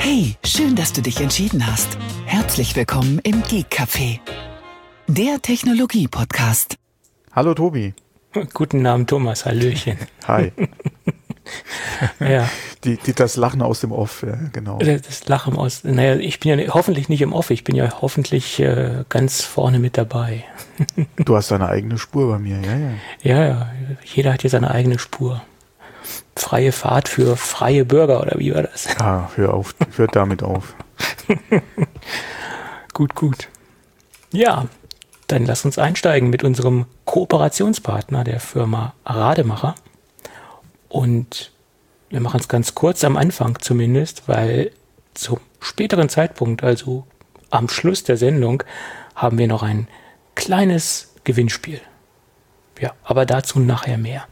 Hey, schön, dass du dich entschieden hast. Herzlich willkommen im Geek Café, der Technologie-Podcast. Hallo Tobi. Guten Abend Thomas, hallöchen. Hi. Ja. Das Lachen aus dem Off, ja, genau. Das Lachen aus, naja, ich bin ja hoffentlich nicht im Off, ich bin ja hoffentlich ganz vorne mit dabei. Du hast deine eigene Spur bei mir, ja. Ja, jeder hat hier seine eigene Spur. Freie Fahrt für freie Bürger, oder wie war das? Ah, hör damit auf. Gut. Ja, dann lass uns einsteigen mit unserem Kooperationspartner, der Firma Rademacher. Und wir machen es ganz kurz am Anfang zumindest, weil zum späteren Zeitpunkt, also am Schluss der Sendung, haben wir noch ein kleines Gewinnspiel. Ja, aber dazu nachher mehr.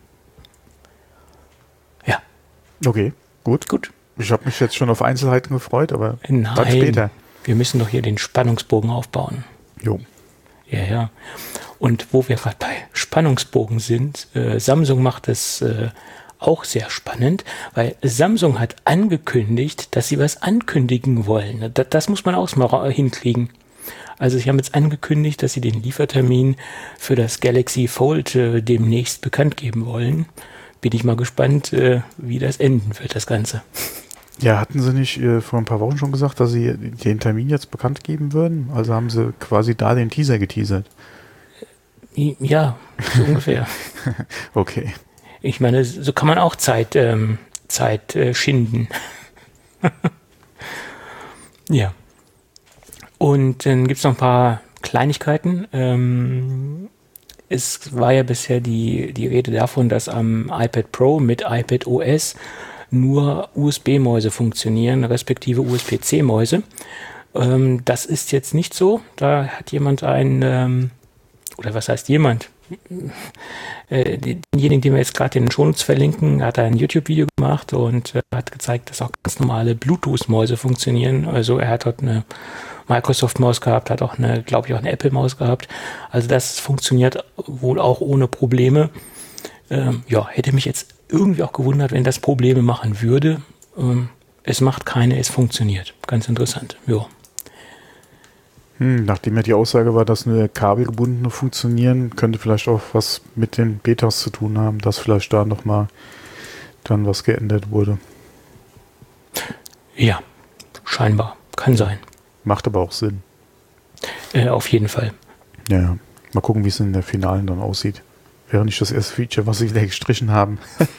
Ja. Okay, gut. Ich habe mich jetzt schon auf Einzelheiten gefreut, aber dann später. Wir müssen doch hier den Spannungsbogen aufbauen. Jo. Ja. Und wo wir gerade bei Spannungsbogen sind, Samsung macht es auch sehr spannend, weil Samsung hat angekündigt, dass sie was ankündigen wollen. Das muss man auch mal hinkriegen. Also sie haben jetzt angekündigt, dass sie den Liefertermin für das Galaxy Fold demnächst bekannt geben wollen. Bin ich mal gespannt, wie das enden wird, das Ganze. Ja, hatten sie nicht vor ein paar Wochen schon gesagt, dass sie den Termin jetzt bekannt geben würden? Also haben sie quasi da den Teaser geteasert. Ja, so ungefähr. Okay. Ich meine, so kann man auch Zeit schinden. Ja. Und dann gibt es noch ein paar Kleinigkeiten. Es war ja bisher die Rede davon, dass am iPad Pro mit iPad OS nur USB-Mäuse funktionieren, respektive USB-C-Mäuse. Das ist jetzt nicht so. Da hat jemand oder was heißt jemand? Denjenigen, den wir jetzt gerade in den Shownotes verlinken, hat ein YouTube-Video gemacht und hat gezeigt, dass auch ganz normale Bluetooth-Mäuse funktionieren. Also er hat dort eine Microsoft-Maus gehabt, hat auch glaube ich, auch eine Apple-Maus gehabt. Also das funktioniert wohl auch ohne Probleme. Hätte mich jetzt irgendwie auch gewundert, wenn das Probleme machen würde. Es macht keine, es funktioniert. Ganz interessant, ja. Nachdem ja die Aussage war, dass nur kabelgebundene funktionieren, könnte vielleicht auch was mit den Betas zu tun haben, dass vielleicht da nochmal dann was geändert wurde. Ja, scheinbar. Kann sein. Macht aber auch Sinn. Auf jeden Fall. Ja, mal gucken, wie es in der Finalen dann aussieht. Wäre nicht das erste Feature, was sie wieder gestrichen haben.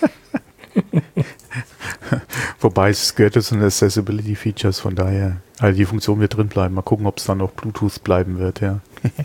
Wobei es gehört zu den Accessibility Features, von daher, also die Funktion wird drin bleiben. Mal gucken, ob es dann auch Bluetooth bleiben wird, ja.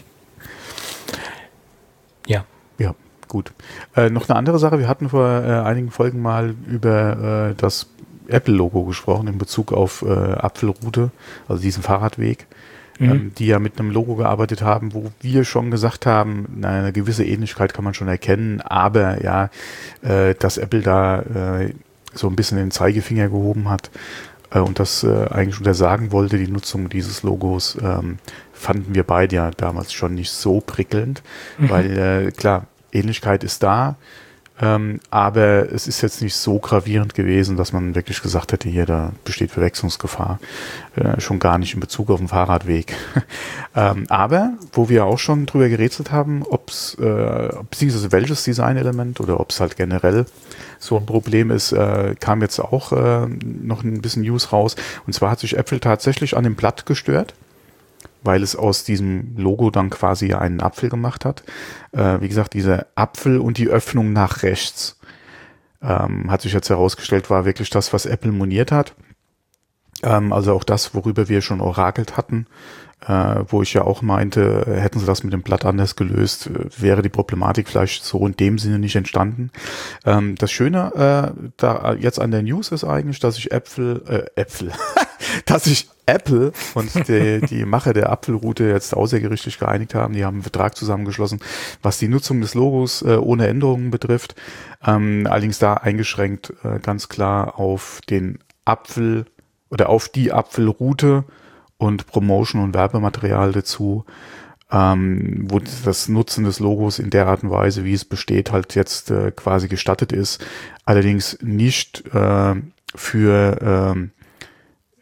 Ja. Ja, gut. Noch eine andere Sache, wir hatten vor einigen Folgen mal über das Apple-Logo gesprochen in Bezug auf Apfelroute, also diesen Fahrradweg, die ja mit einem Logo gearbeitet haben, wo wir schon gesagt haben, eine gewisse Ähnlichkeit kann man schon erkennen, aber ja, dass Apple da so ein bisschen den Zeigefinger gehoben hat und das eigentlich untersagen wollte, die Nutzung dieses Logos, fanden wir beide ja damals schon nicht so prickelnd, weil klar, Ähnlichkeit ist da, aber es ist jetzt nicht so gravierend gewesen, dass man wirklich gesagt hätte, hier, da besteht Verwechslungsgefahr, schon gar nicht in Bezug auf den Fahrradweg. Aber, wo wir auch schon drüber gerätselt haben, beziehungsweise welches Designelement oder ob es halt generell so ein Problem ist, kam jetzt auch noch ein bisschen News raus. Und zwar hat sich Apple tatsächlich an dem Blatt gestört, weil es aus diesem Logo dann quasi einen Apfel gemacht hat. Wie gesagt, dieser Apfel und die Öffnung nach rechts hat sich jetzt herausgestellt, war wirklich das, was Apple moniert hat. Also auch das, worüber wir schon orakelt hatten, wo ich ja auch meinte, hätten sie das mit dem Blatt anders gelöst, wäre die Problematik vielleicht so in dem Sinne nicht entstanden. Das Schöne da jetzt an der News ist eigentlich, dass sich dass sich Apple und die Macher der Apfelroute jetzt außergerichtlich geeinigt haben. Die haben einen Vertrag zusammengeschlossen, was die Nutzung des Logos ohne Änderungen betrifft. Allerdings da eingeschränkt ganz klar auf den Apfel oder auf die Apfelroute und Promotion und Werbematerial dazu, wo das Nutzen des Logos in der Art und Weise, wie es besteht, halt jetzt quasi gestattet ist. Allerdings nicht für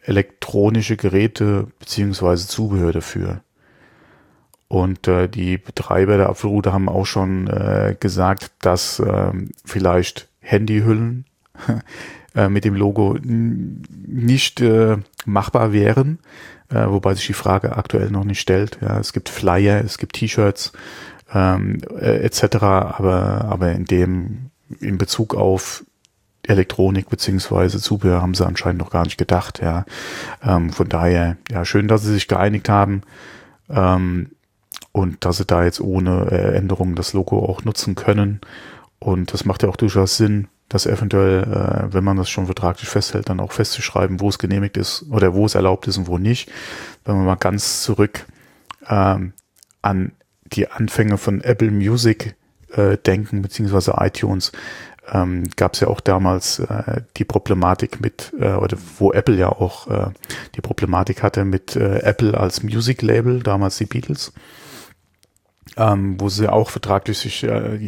elektronische Geräte beziehungsweise Zubehör dafür. Und die Betreiber der Apfelrute haben auch schon gesagt, dass vielleicht Handyhüllen mit dem Logo nicht machbar wären, wobei sich die Frage aktuell noch nicht stellt. Ja, es gibt Flyer, es gibt T-Shirts etc., aber in Bezug auf Elektronik beziehungsweise Zubehör haben sie anscheinend noch gar nicht gedacht. Ja, von daher ja schön, dass sie sich geeinigt haben. Und dass sie da jetzt ohne Änderungen das Logo auch nutzen können. Und das macht ja auch durchaus Sinn, das eventuell, wenn man das schon vertraglich festhält, dann auch festzuschreiben, wo es genehmigt ist oder wo es erlaubt ist und wo nicht. Wenn wir mal ganz zurück an die Anfänge von Apple Music denken, beziehungsweise iTunes, gab es ja auch damals die Problematik mit, oder wo Apple ja auch die Problematik hatte mit Apple als Music Label, damals die Beatles. Wo sie auch vertraglich sich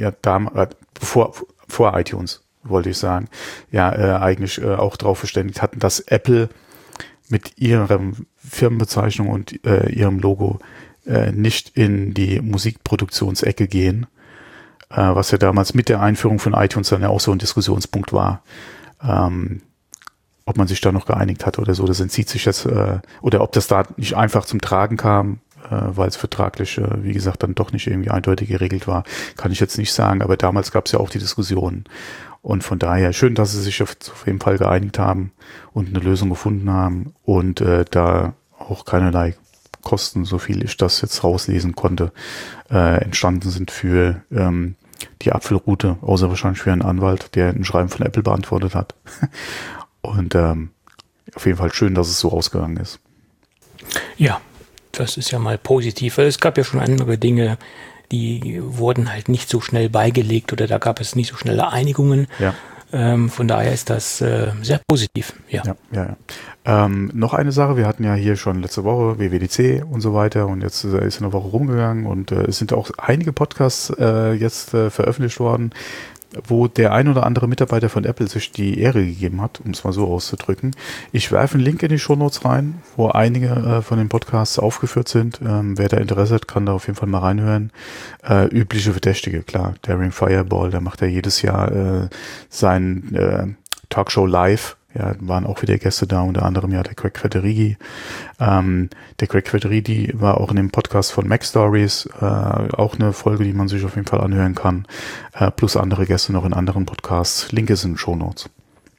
vor iTunes, wollte ich sagen, eigentlich auch darauf verständigt hatten, dass Apple mit ihrem Firmenbezeichnung und ihrem Logo nicht in die Musikproduktionsecke gehen, was ja damals mit der Einführung von iTunes dann ja auch so ein Diskussionspunkt war, ob man sich da noch geeinigt hat oder so. Das entzieht sich jetzt, oder ob das da nicht einfach zum Tragen kam, weil es vertraglich, wie gesagt, dann doch nicht irgendwie eindeutig geregelt war, kann ich jetzt nicht sagen, aber damals gab es ja auch die Diskussionen und von daher schön, dass sie sich auf jeden Fall geeinigt haben und eine Lösung gefunden haben und da auch keinerlei Kosten, so viel ich das jetzt rauslesen konnte, entstanden sind für die Apfelrute, außer wahrscheinlich für einen Anwalt, der ein Schreiben von Apple beantwortet hat. Und auf jeden Fall schön, dass es so ausgegangen ist. Ja, das ist ja mal positiv. Es gab ja schon andere Dinge, die wurden halt nicht so schnell beigelegt oder da gab es nicht so schnelle Einigungen. Ja. Von daher ist das sehr positiv. Ja. Noch eine Sache, wir hatten ja hier schon letzte Woche WWDC und so weiter und jetzt ist eine Woche rumgegangen und es sind auch einige Podcasts jetzt veröffentlicht worden, wo der ein oder andere Mitarbeiter von Apple sich die Ehre gegeben hat, um es mal so auszudrücken. Ich werfe einen Link in die Shownotes rein, wo einige von den Podcasts aufgeführt sind. Wer da Interesse hat, kann da auf jeden Fall mal reinhören. Übliche Verdächtige, klar. Daring Fireball, der macht ja jedes Jahr sein Talkshow live. Ja, waren auch wieder Gäste da, unter anderem ja der Craig Federighi. Der Craig Federighi war auch in dem Podcast von Mac Stories, auch eine Folge, die man sich auf jeden Fall anhören kann, plus andere Gäste noch in anderen Podcasts. Link ist in den Shownotes.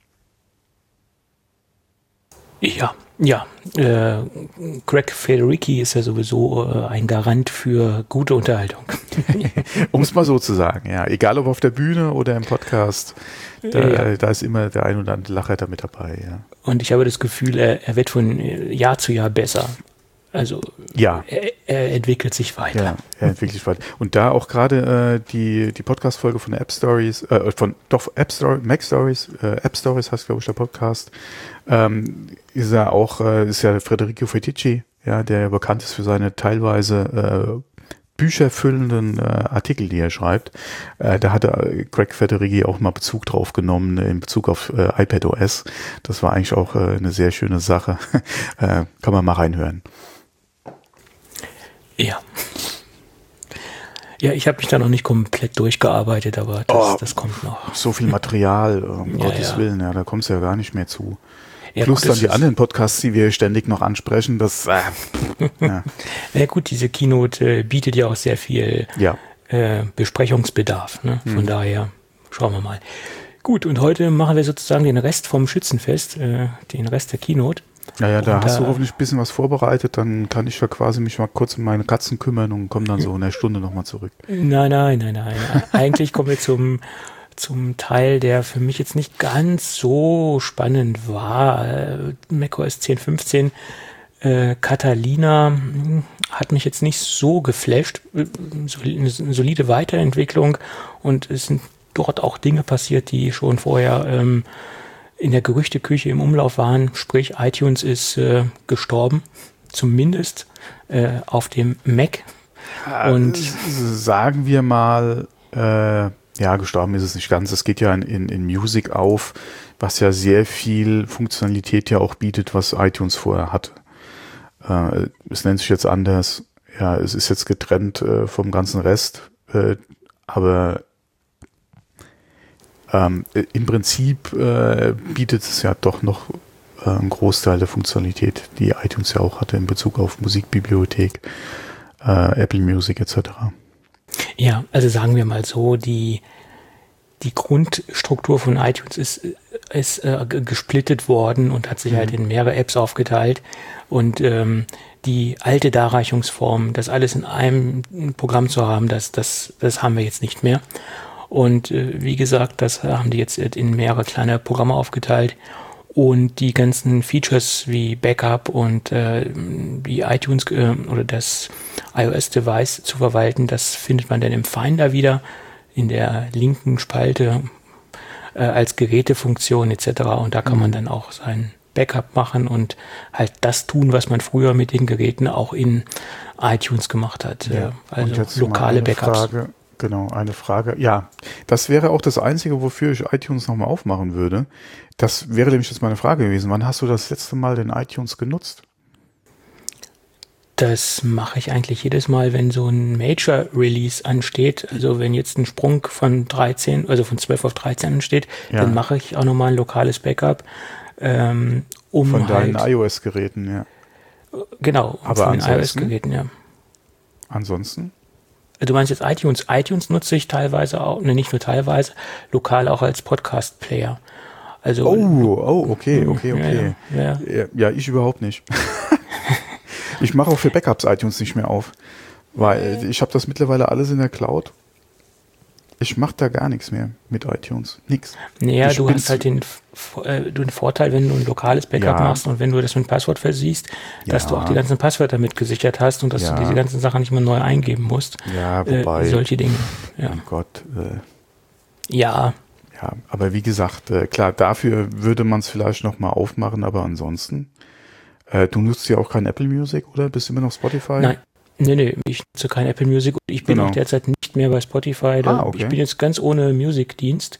Ja, Craig Federighi ist ja sowieso ein Garant für gute Unterhaltung. Um es mal so zu sagen, ja. Egal ob auf der Bühne oder im Podcast, da ist immer der ein oder andere Lacher da mit dabei, ja. Und ich habe das Gefühl, er wird von Jahr zu Jahr besser. Also ja. Er entwickelt sich weiter. Ja, er entwickelt sich weiter. Und da auch gerade die Podcast-Folge von App Stories, Mac Stories, App Stories heißt, glaube ich, der Podcast, ist ja Federico Fetici, ja, der bekannt ist für seine teilweise bücherfüllenden Artikel, die er schreibt. Da hatte Craig Federighi auch mal Bezug drauf genommen in Bezug auf iPadOS. Das war eigentlich auch eine sehr schöne Sache. Kann man mal reinhören. Ja, ich habe mich da noch nicht komplett durchgearbeitet, aber das kommt noch. So viel Material, um Gottes Willen, ja, da kommst du ja gar nicht mehr zu. Ja, plus gut, dann die anderen Podcasts, die wir ständig noch ansprechen, das ja gut, diese Keynote bietet ja auch sehr viel Besprechungsbedarf, ne? Von daher schauen wir mal. Gut, und heute machen wir sozusagen den Rest vom Schützenfest, den Rest der Keynote. Naja, da hast du hoffentlich ein bisschen was vorbereitet, dann kann ich ja quasi mich mal kurz um meine Katzen kümmern und komme dann so in einer Stunde nochmal zurück. Nein. Eigentlich kommen wir zum Teil, der für mich jetzt nicht ganz so spannend war. macOS 10.15 Catalina hat mich jetzt nicht so geflasht. Eine solide Weiterentwicklung und es sind dort auch Dinge passiert, die schon vorher in der Gerüchteküche im Umlauf waren. Sprich, iTunes ist gestorben, zumindest auf dem Mac. Und sagen wir mal, gestorben ist es nicht ganz. Es geht ja in Music auf, was ja sehr viel Funktionalität ja auch bietet, was iTunes vorher hatte. Es nennt sich jetzt anders. Ja, es ist jetzt getrennt vom ganzen Rest, aber im Prinzip bietet es ja doch noch einen Großteil der Funktionalität, die iTunes ja auch hatte in Bezug auf Musikbibliothek, Apple Music etc. Ja, also sagen wir mal so, die Grundstruktur von iTunes ist gesplittet worden und hat sich halt in mehrere Apps aufgeteilt. Und die alte Darreichungsform, das alles in einem Programm zu haben, das haben wir jetzt nicht mehr. Und wie gesagt, das haben die jetzt in mehrere kleine Programme aufgeteilt. Und die ganzen Features wie Backup und die iTunes oder das iOS-Device zu verwalten, das findet man dann im Finder wieder in der linken Spalte als Gerätefunktion etc. Und da kann man dann auch sein Backup machen und halt das tun, was man früher mit den Geräten auch in iTunes gemacht hat. Ja. Also lokale Backups. Eine Frage. Ja, das wäre auch das Einzige, wofür ich iTunes nochmal aufmachen würde. Das wäre nämlich jetzt meine Frage gewesen. Wann hast du das letzte Mal den iTunes genutzt? Das mache ich eigentlich jedes Mal, wenn so ein Major-Release ansteht. Also wenn jetzt ein Sprung von 12 auf 13 ansteht, dann mache ich auch nochmal ein lokales Backup. Von deinen iOS-Geräten, ja. Genau, aber von den iOS-Geräten, ja. Ansonsten? Du meinst jetzt iTunes? iTunes nutze ich teilweise auch, nicht nur teilweise, lokal auch als Podcast-Player. Also, okay. Ja, ich überhaupt nicht. Ich mache auch für Backups iTunes nicht mehr auf, weil ich habe das mittlerweile alles in der Cloud. Ich mache da gar nichts mehr mit iTunes. Nix. Naja, du hast halt den Vorteil, wenn du ein lokales Backup machst und wenn du das mit einem Passwort versiehst, dass du auch die ganzen Passwörter mit gesichert hast und dass du diese ganzen Sachen nicht mehr neu eingeben musst. Ja, wobei. Solche Dinge. Ja. Oh Gott. Ja, aber wie gesagt, klar, dafür würde man es vielleicht nochmal aufmachen, aber ansonsten. Du nutzt ja auch kein Apple Music, oder? Bist du immer noch Spotify? Nein. Nee, ich nutze kein Apple Music und ich bin auch derzeit nicht mehr bei Spotify. Okay. Ich bin jetzt ganz ohne Musikdienst,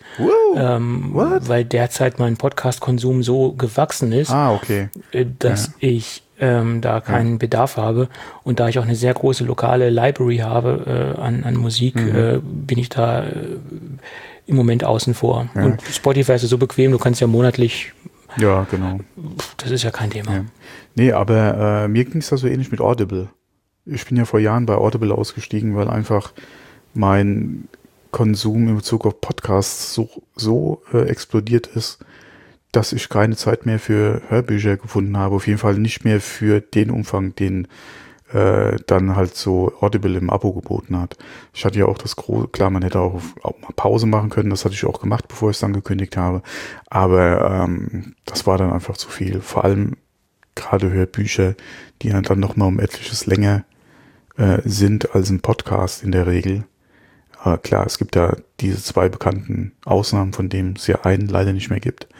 weil derzeit mein Podcast-Konsum so gewachsen ist, dass ich da keinen Bedarf habe. Und da ich auch eine sehr große lokale Library habe an Musik, bin ich da im Moment außen vor. Ja. Und Spotify ist so bequem, du kannst ja monatlich. Ja, genau. Das ist ja kein Thema. Ja. Nee, aber mir ging es da so ähnlich mit Audible. Ich bin ja vor Jahren bei Audible ausgestiegen, weil einfach mein Konsum in Bezug auf Podcasts so explodiert ist, dass ich keine Zeit mehr für Hörbücher gefunden habe. Auf jeden Fall nicht mehr für den Umfang, den dann halt so Audible im Abo geboten hat. Ich hatte ja auch klar, man hätte auch mal Pause machen können, das hatte ich auch gemacht, bevor ich es dann gekündigt habe. Aber das war dann einfach zu viel. Vor allem gerade Hörbücher, die ja dann nochmal um etliches länger sind als ein Podcast in der Regel. Klar, es gibt da diese zwei bekannten Ausnahmen, von denen es ja einen leider nicht mehr gibt.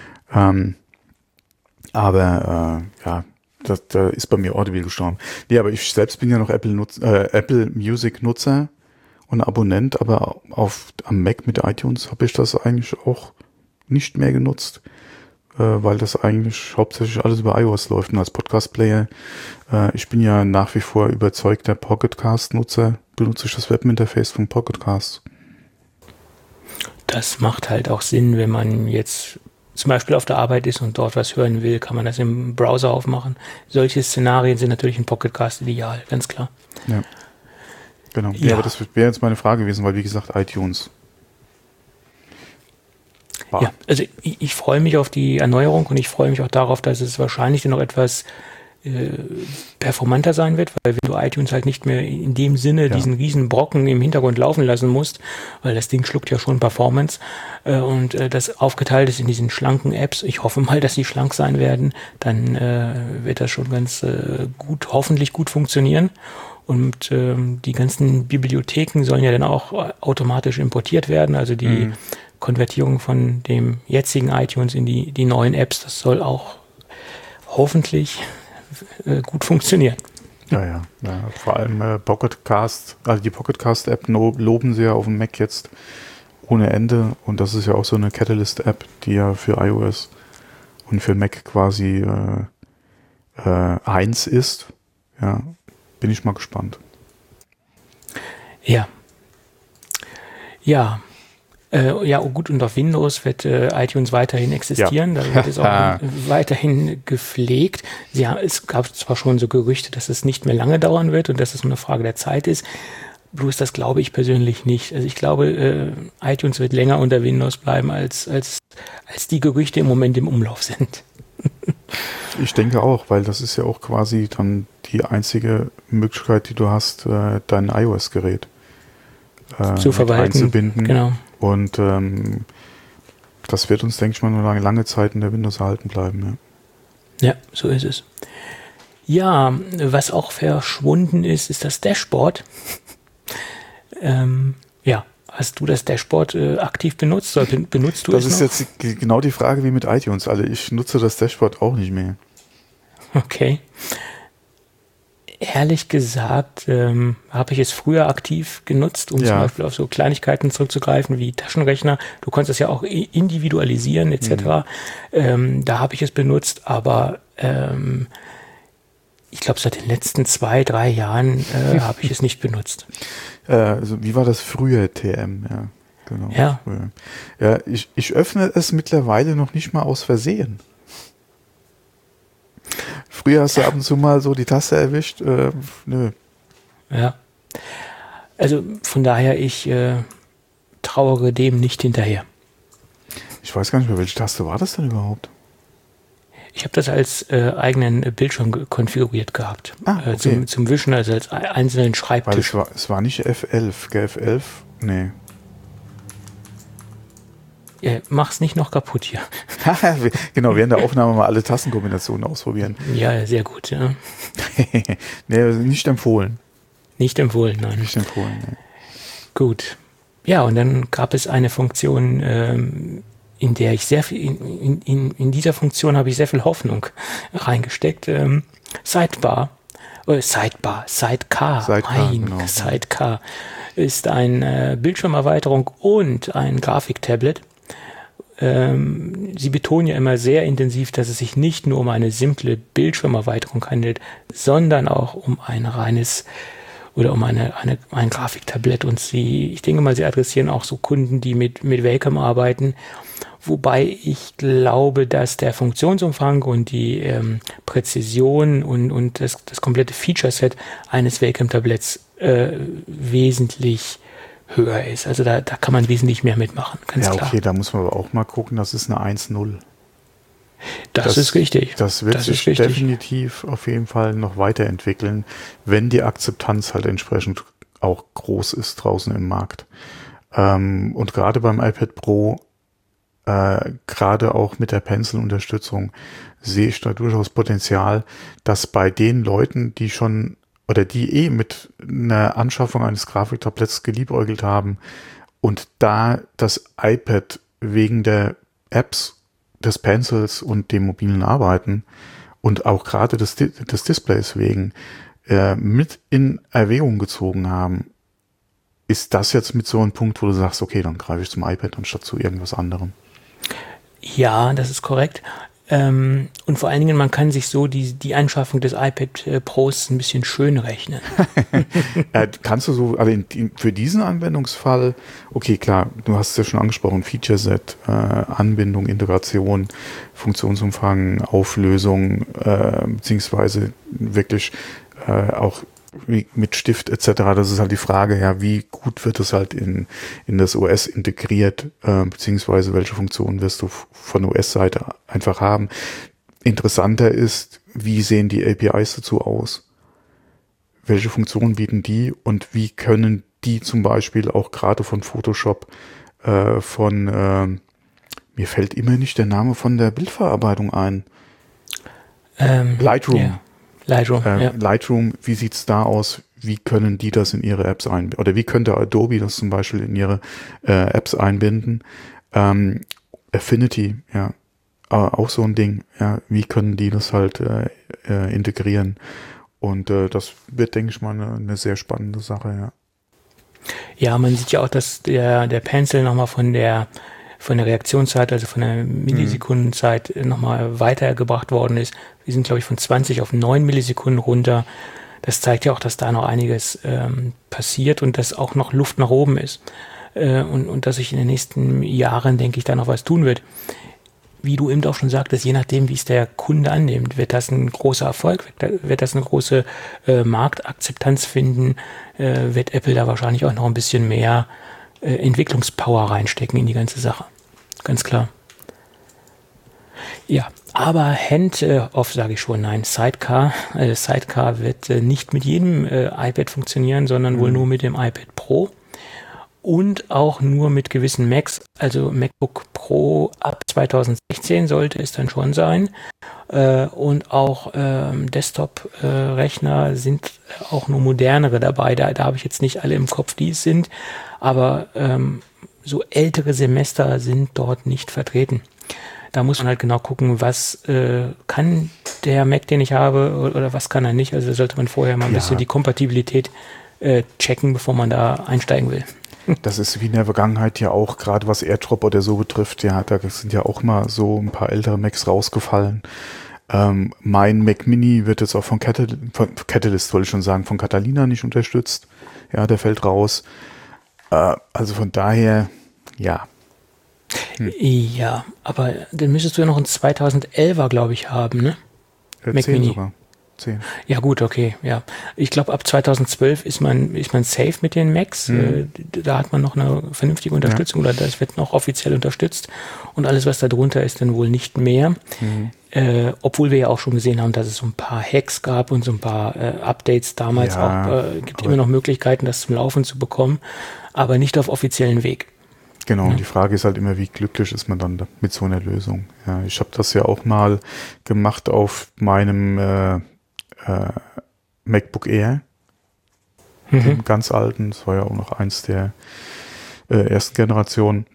Da ist bei mir Audible gestorben. Nee, aber ich selbst bin ja noch Apple Music Nutzer und Abonnent, aber am Mac mit iTunes habe ich das eigentlich auch nicht mehr genutzt, weil das eigentlich hauptsächlich alles über iOS läuft und als Podcast-Player. Ich bin ja nach wie vor überzeugter Pocketcast-Nutzer, benutze ich das Webinterface von Pocketcast. Das macht halt auch Sinn, wenn man jetzt zum Beispiel auf der Arbeit ist und dort was hören will, kann man das im Browser aufmachen. Solche Szenarien sind natürlich in Pocketcast ideal, ganz klar. Ja, genau. Ja, aber das wäre jetzt meine Frage gewesen, weil wie gesagt, iTunes. Ja, also ich freue mich auf die Erneuerung und ich freue mich auch darauf, dass es wahrscheinlich noch etwas performanter sein wird, weil wenn du iTunes halt nicht mehr in dem Sinne diesen riesen Brocken im Hintergrund laufen lassen musst, weil das Ding schluckt ja schon Performance und das aufgeteilt ist in diesen schlanken Apps. Ich hoffe mal, dass die schlank sein werden, dann wird das schon ganz hoffentlich gut funktionieren. Und die ganzen Bibliotheken sollen ja dann auch automatisch importiert werden, also die Konvertierung von dem jetzigen iTunes in die neuen Apps, das soll auch hoffentlich gut funktionieren. Ja, vor allem Pocketcast, also die Pocketcast-App loben sie ja auf dem Mac jetzt ohne Ende und das ist ja auch so eine Catalyst-App, die ja für iOS und für Mac quasi eins ist. Ja, bin ich mal gespannt. Ja. Ja. Ja, gut, und auf Windows wird iTunes weiterhin existieren. Ja. Da wird es auch weiterhin gepflegt. Es gab zwar schon so Gerüchte, dass es nicht mehr lange dauern wird und dass es nur eine Frage der Zeit ist. Bloß das glaube ich persönlich nicht. Also ich glaube, iTunes wird länger unter Windows bleiben, als die Gerüchte im Moment im Umlauf sind. Ich denke auch, weil das ist ja auch quasi dann die einzige Möglichkeit, die du hast, dein iOS-Gerät zu verwalten, einzubinden. Genau. Und das wird uns, denke ich mal, nur lange Zeit in der Windows erhalten bleiben. Ja, so ist es. Ja, was auch verschwunden ist das Dashboard. Ja, hast du das Dashboard aktiv benutzt? Oder benutzt du es noch? Das ist jetzt genau die Frage wie mit iTunes. Also ich nutze das Dashboard auch nicht mehr. Okay. Ehrlich gesagt habe ich es früher aktiv genutzt, um zum Beispiel auf so Kleinigkeiten zurückzugreifen wie Taschenrechner. Du konntest es ja auch individualisieren etc. Da habe ich es benutzt, aber ich glaube seit den letzten 2-3 Jahren habe ich es nicht benutzt. Also wie war das früher, TM? Ja, genau. Ja. Früher. Ja, ich öffne es mittlerweile noch nicht mal aus Versehen. Früher hast du ab und zu mal so die Taste erwischt. Nö. Ja. Also von daher, ich trauere dem nicht hinterher. Ich weiß gar nicht mehr, welche Taste war das denn überhaupt? Ich habe das als eigenen Bildschirm konfiguriert gehabt. Okay. Zum Wischen, also als einzelnen Schreibtisch. Weil es war nicht F11, F11? Nee. Mach's nicht noch kaputt hier. Genau, während der Aufnahme mal alle Tastenkombinationen ausprobieren. Ja, sehr gut, ja. Nee, nicht empfohlen. Nicht empfohlen, nein. Nicht empfohlen, nee. Gut. Ja, und dann gab es eine Funktion, in der ich sehr viel, in dieser Funktion habe ich sehr viel Hoffnung reingesteckt. Sidecar, genau. Sidecar ist eine Bildschirmerweiterung und ein Grafiktablet. Sie betonen ja immer sehr intensiv, dass es sich nicht nur um eine simple Bildschirmerweiterung handelt, sondern auch um ein reines oder um ein Grafiktablett. Und ich denke mal, sie adressieren auch so Kunden, die mit Wacom arbeiten, wobei ich glaube, dass der Funktionsumfang und die Präzision und das komplette Feature-Set eines Wacom-Tabletts wesentlich höher ist. Also da kann man wesentlich mehr mitmachen, ganz klar. Ja, okay, da muss man aber auch mal gucken, das ist eine 1.0. Das ist richtig. Das wird sich definitiv auf jeden Fall noch weiterentwickeln, wenn die Akzeptanz halt entsprechend auch groß ist draußen im Markt. Und gerade beim iPad Pro, gerade auch mit der Pencil-Unterstützung, sehe ich da durchaus Potenzial, dass bei den Leuten, die schon oder die mit einer Anschaffung eines Grafiktabletts geliebäugelt haben und da das iPad wegen der Apps, des Pencils und dem mobilen Arbeiten und auch gerade des Displays wegen mit in Erwägung gezogen haben, ist das jetzt mit so einem Punkt, wo du sagst, okay, dann greife ich zum iPad anstatt zu irgendwas anderem. Ja, das ist korrekt. Und vor allen Dingen, man kann sich so die Anschaffung des iPad Pros ein bisschen schön rechnen. Kannst du so, also für diesen Anwendungsfall, okay, klar, du hast es ja schon angesprochen, Feature-Set, Anbindung, Integration, Funktionsumfang, Auflösung, beziehungsweise wirklich auch mit Stift etc. Das ist halt die Frage, ja, wie gut wird es halt in das OS integriert, beziehungsweise welche Funktionen wirst du von OS-Seite einfach haben. Interessanter ist, wie sehen die APIs dazu aus? Welche Funktionen bieten die und wie können die zum Beispiel auch gerade von Photoshop, mir fällt immer nicht der Name von der Bildverarbeitung ein. Lightroom. Yeah. Lightroom, wie sieht's da aus? Wie können die das in ihre Apps einbinden? Oder wie könnte Adobe das zum Beispiel in ihre Apps einbinden? Affinity, ja, auch so ein Ding. Ja, wie können die das halt integrieren? Und das wird, denke ich mal, eine sehr spannende Sache, ja. Ja, man sieht ja auch, dass der Pencil nochmal von der Reaktionszeit, also von der Millisekundenzeit nochmal weitergebracht worden ist. Wir sind, glaube ich, von 20 auf 9 Millisekunden runter. Das zeigt ja auch, dass da noch einiges passiert und dass auch noch Luft nach oben ist. Und dass sich in den nächsten Jahren, denke ich, da noch was tun wird. Wie du eben auch schon sagtest, je nachdem, wie es der Kunde annimmt, wird das ein großer Erfolg, wird das eine große Marktakzeptanz finden, wird Apple da wahrscheinlich auch noch ein bisschen mehr Entwicklungspower reinstecken in die ganze Sache. Ganz klar. Ja, aber Hand-off sage ich schon, nein, Sidecar. Sidecar wird nicht mit jedem iPad funktionieren, sondern wohl nur mit dem iPad Pro. Und auch nur mit gewissen Macs, also MacBook Pro ab 2016 sollte es dann schon sein. Und auch Desktop-Rechner sind auch nur modernere dabei. Da habe ich jetzt nicht alle im Kopf, die es sind. Aber so ältere Semester sind dort nicht vertreten. Da muss man halt genau gucken, was kann der Mac, den ich habe, oder was kann er nicht. Also sollte man vorher mal ein bisschen die Kompatibilität checken, bevor man da einsteigen will. Das ist wie in der Vergangenheit ja auch, gerade was AirDrop oder so betrifft, ja, da sind ja auch mal so ein paar ältere Macs rausgefallen. Mein Mac Mini wird jetzt auch von Catalyst, wollte ich schon sagen, von Catalina nicht unterstützt. Ja, der fällt raus. Also von daher, ja. Ja, aber dann müsstest du ja noch einen 2011er, glaube ich, haben, ne? Mac 10 Mini. Sogar. 10. Ja gut, okay, ja. Ich glaube, ab 2012 ist man safe mit den Macs. Da hat man noch eine vernünftige Unterstützung oder das wird noch offiziell unterstützt. Und alles, was da drunter ist, dann wohl nicht mehr. Obwohl wir ja auch schon gesehen haben, dass es so ein paar Hacks gab und so ein paar Updates damals auch. Gibt immer noch Möglichkeiten, das zum Laufen zu bekommen, aber nicht auf offiziellen Weg. Genau, und die Frage ist halt immer, wie glücklich ist man dann mit so einer Lösung. Ja, ich habe das ja auch mal gemacht auf meinem MacBook Air, dem ganz alten, das war ja auch noch eins der ersten Generation.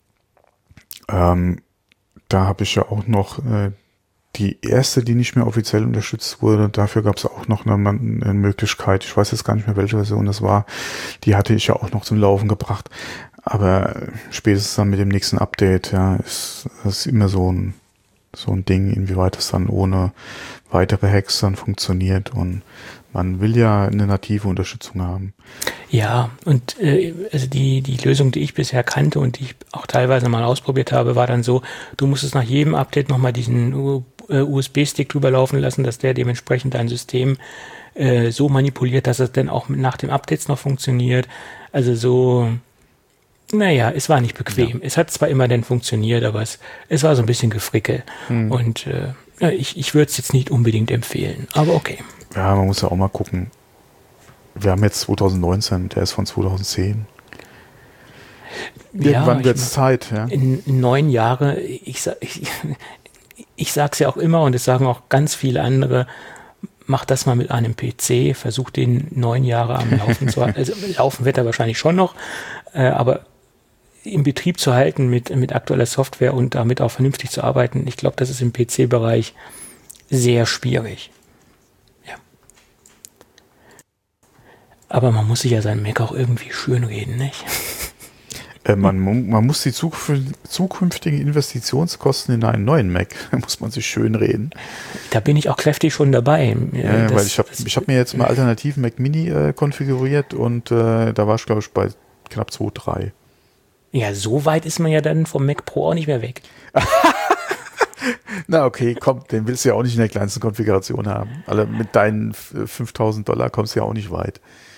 Da habe ich ja auch noch die erste, die nicht mehr offiziell unterstützt wurde, dafür gab es auch noch eine Möglichkeit, ich weiß jetzt gar nicht mehr, welche Version das war, die hatte ich ja auch noch zum Laufen gebracht, aber spätestens dann mit dem nächsten Update, ja, ist immer so ein Ding, inwieweit es dann ohne weitere Hacks dann funktioniert, und man will ja eine native Unterstützung haben. Ja, und also die Lösung, die ich bisher kannte und die ich auch teilweise mal ausprobiert habe, war dann so, du musstest nach jedem Update nochmal diesen USB-Stick drüber laufen lassen, dass der dementsprechend dein System so manipuliert, dass es dann auch nach den Updates noch funktioniert. Also so, naja, es war nicht bequem. Ja. Es hat zwar immer dann funktioniert, aber es war so ein bisschen Gefrickel. Und ich würde es jetzt nicht unbedingt empfehlen, aber okay. Ja, man muss ja auch mal gucken. Wir haben jetzt 2019, der ist von 2010. Irgendwann wird es Zeit. Ja. In 9 Jahre, ich sage es ja auch immer und es sagen auch ganz viele andere, mach das mal mit einem PC, versuch den 9 Jahre am Laufen zu halten. Also laufen wird er wahrscheinlich schon noch, aber im Betrieb zu halten mit aktueller Software und damit auch vernünftig zu arbeiten, ich glaube, das ist im PC-Bereich sehr schwierig. Ja. Aber man muss sich ja seinen Mac auch irgendwie schönreden, nicht? Man muss die zukünftigen Investitionskosten in einen neuen Mac, muss man sich schönreden. Da bin ich auch kräftig schon dabei. Weil ich hab mir jetzt mal alternativen Mac Mini konfiguriert und da war ich, glaube ich, bei knapp 2,3. Ja, so weit ist man ja dann vom Mac Pro auch nicht mehr weg. Na okay, komm, den willst du ja auch nicht in der kleinsten Konfiguration haben. Also mit deinen $5.000 kommst du ja auch nicht weit.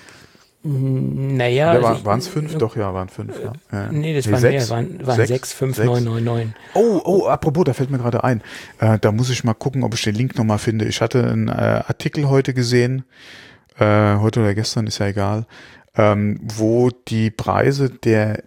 Naja. Waren es 5? Doch, ja, waren 5. Ja. Nee, das waren mehr, waren 6, 5, 9, 9, 9. Oh, apropos, da fällt mir gerade ein. Da muss ich mal gucken, ob ich den Link nochmal finde. Ich hatte einen Artikel heute gesehen, heute oder gestern, ist ja egal, wo die Preise der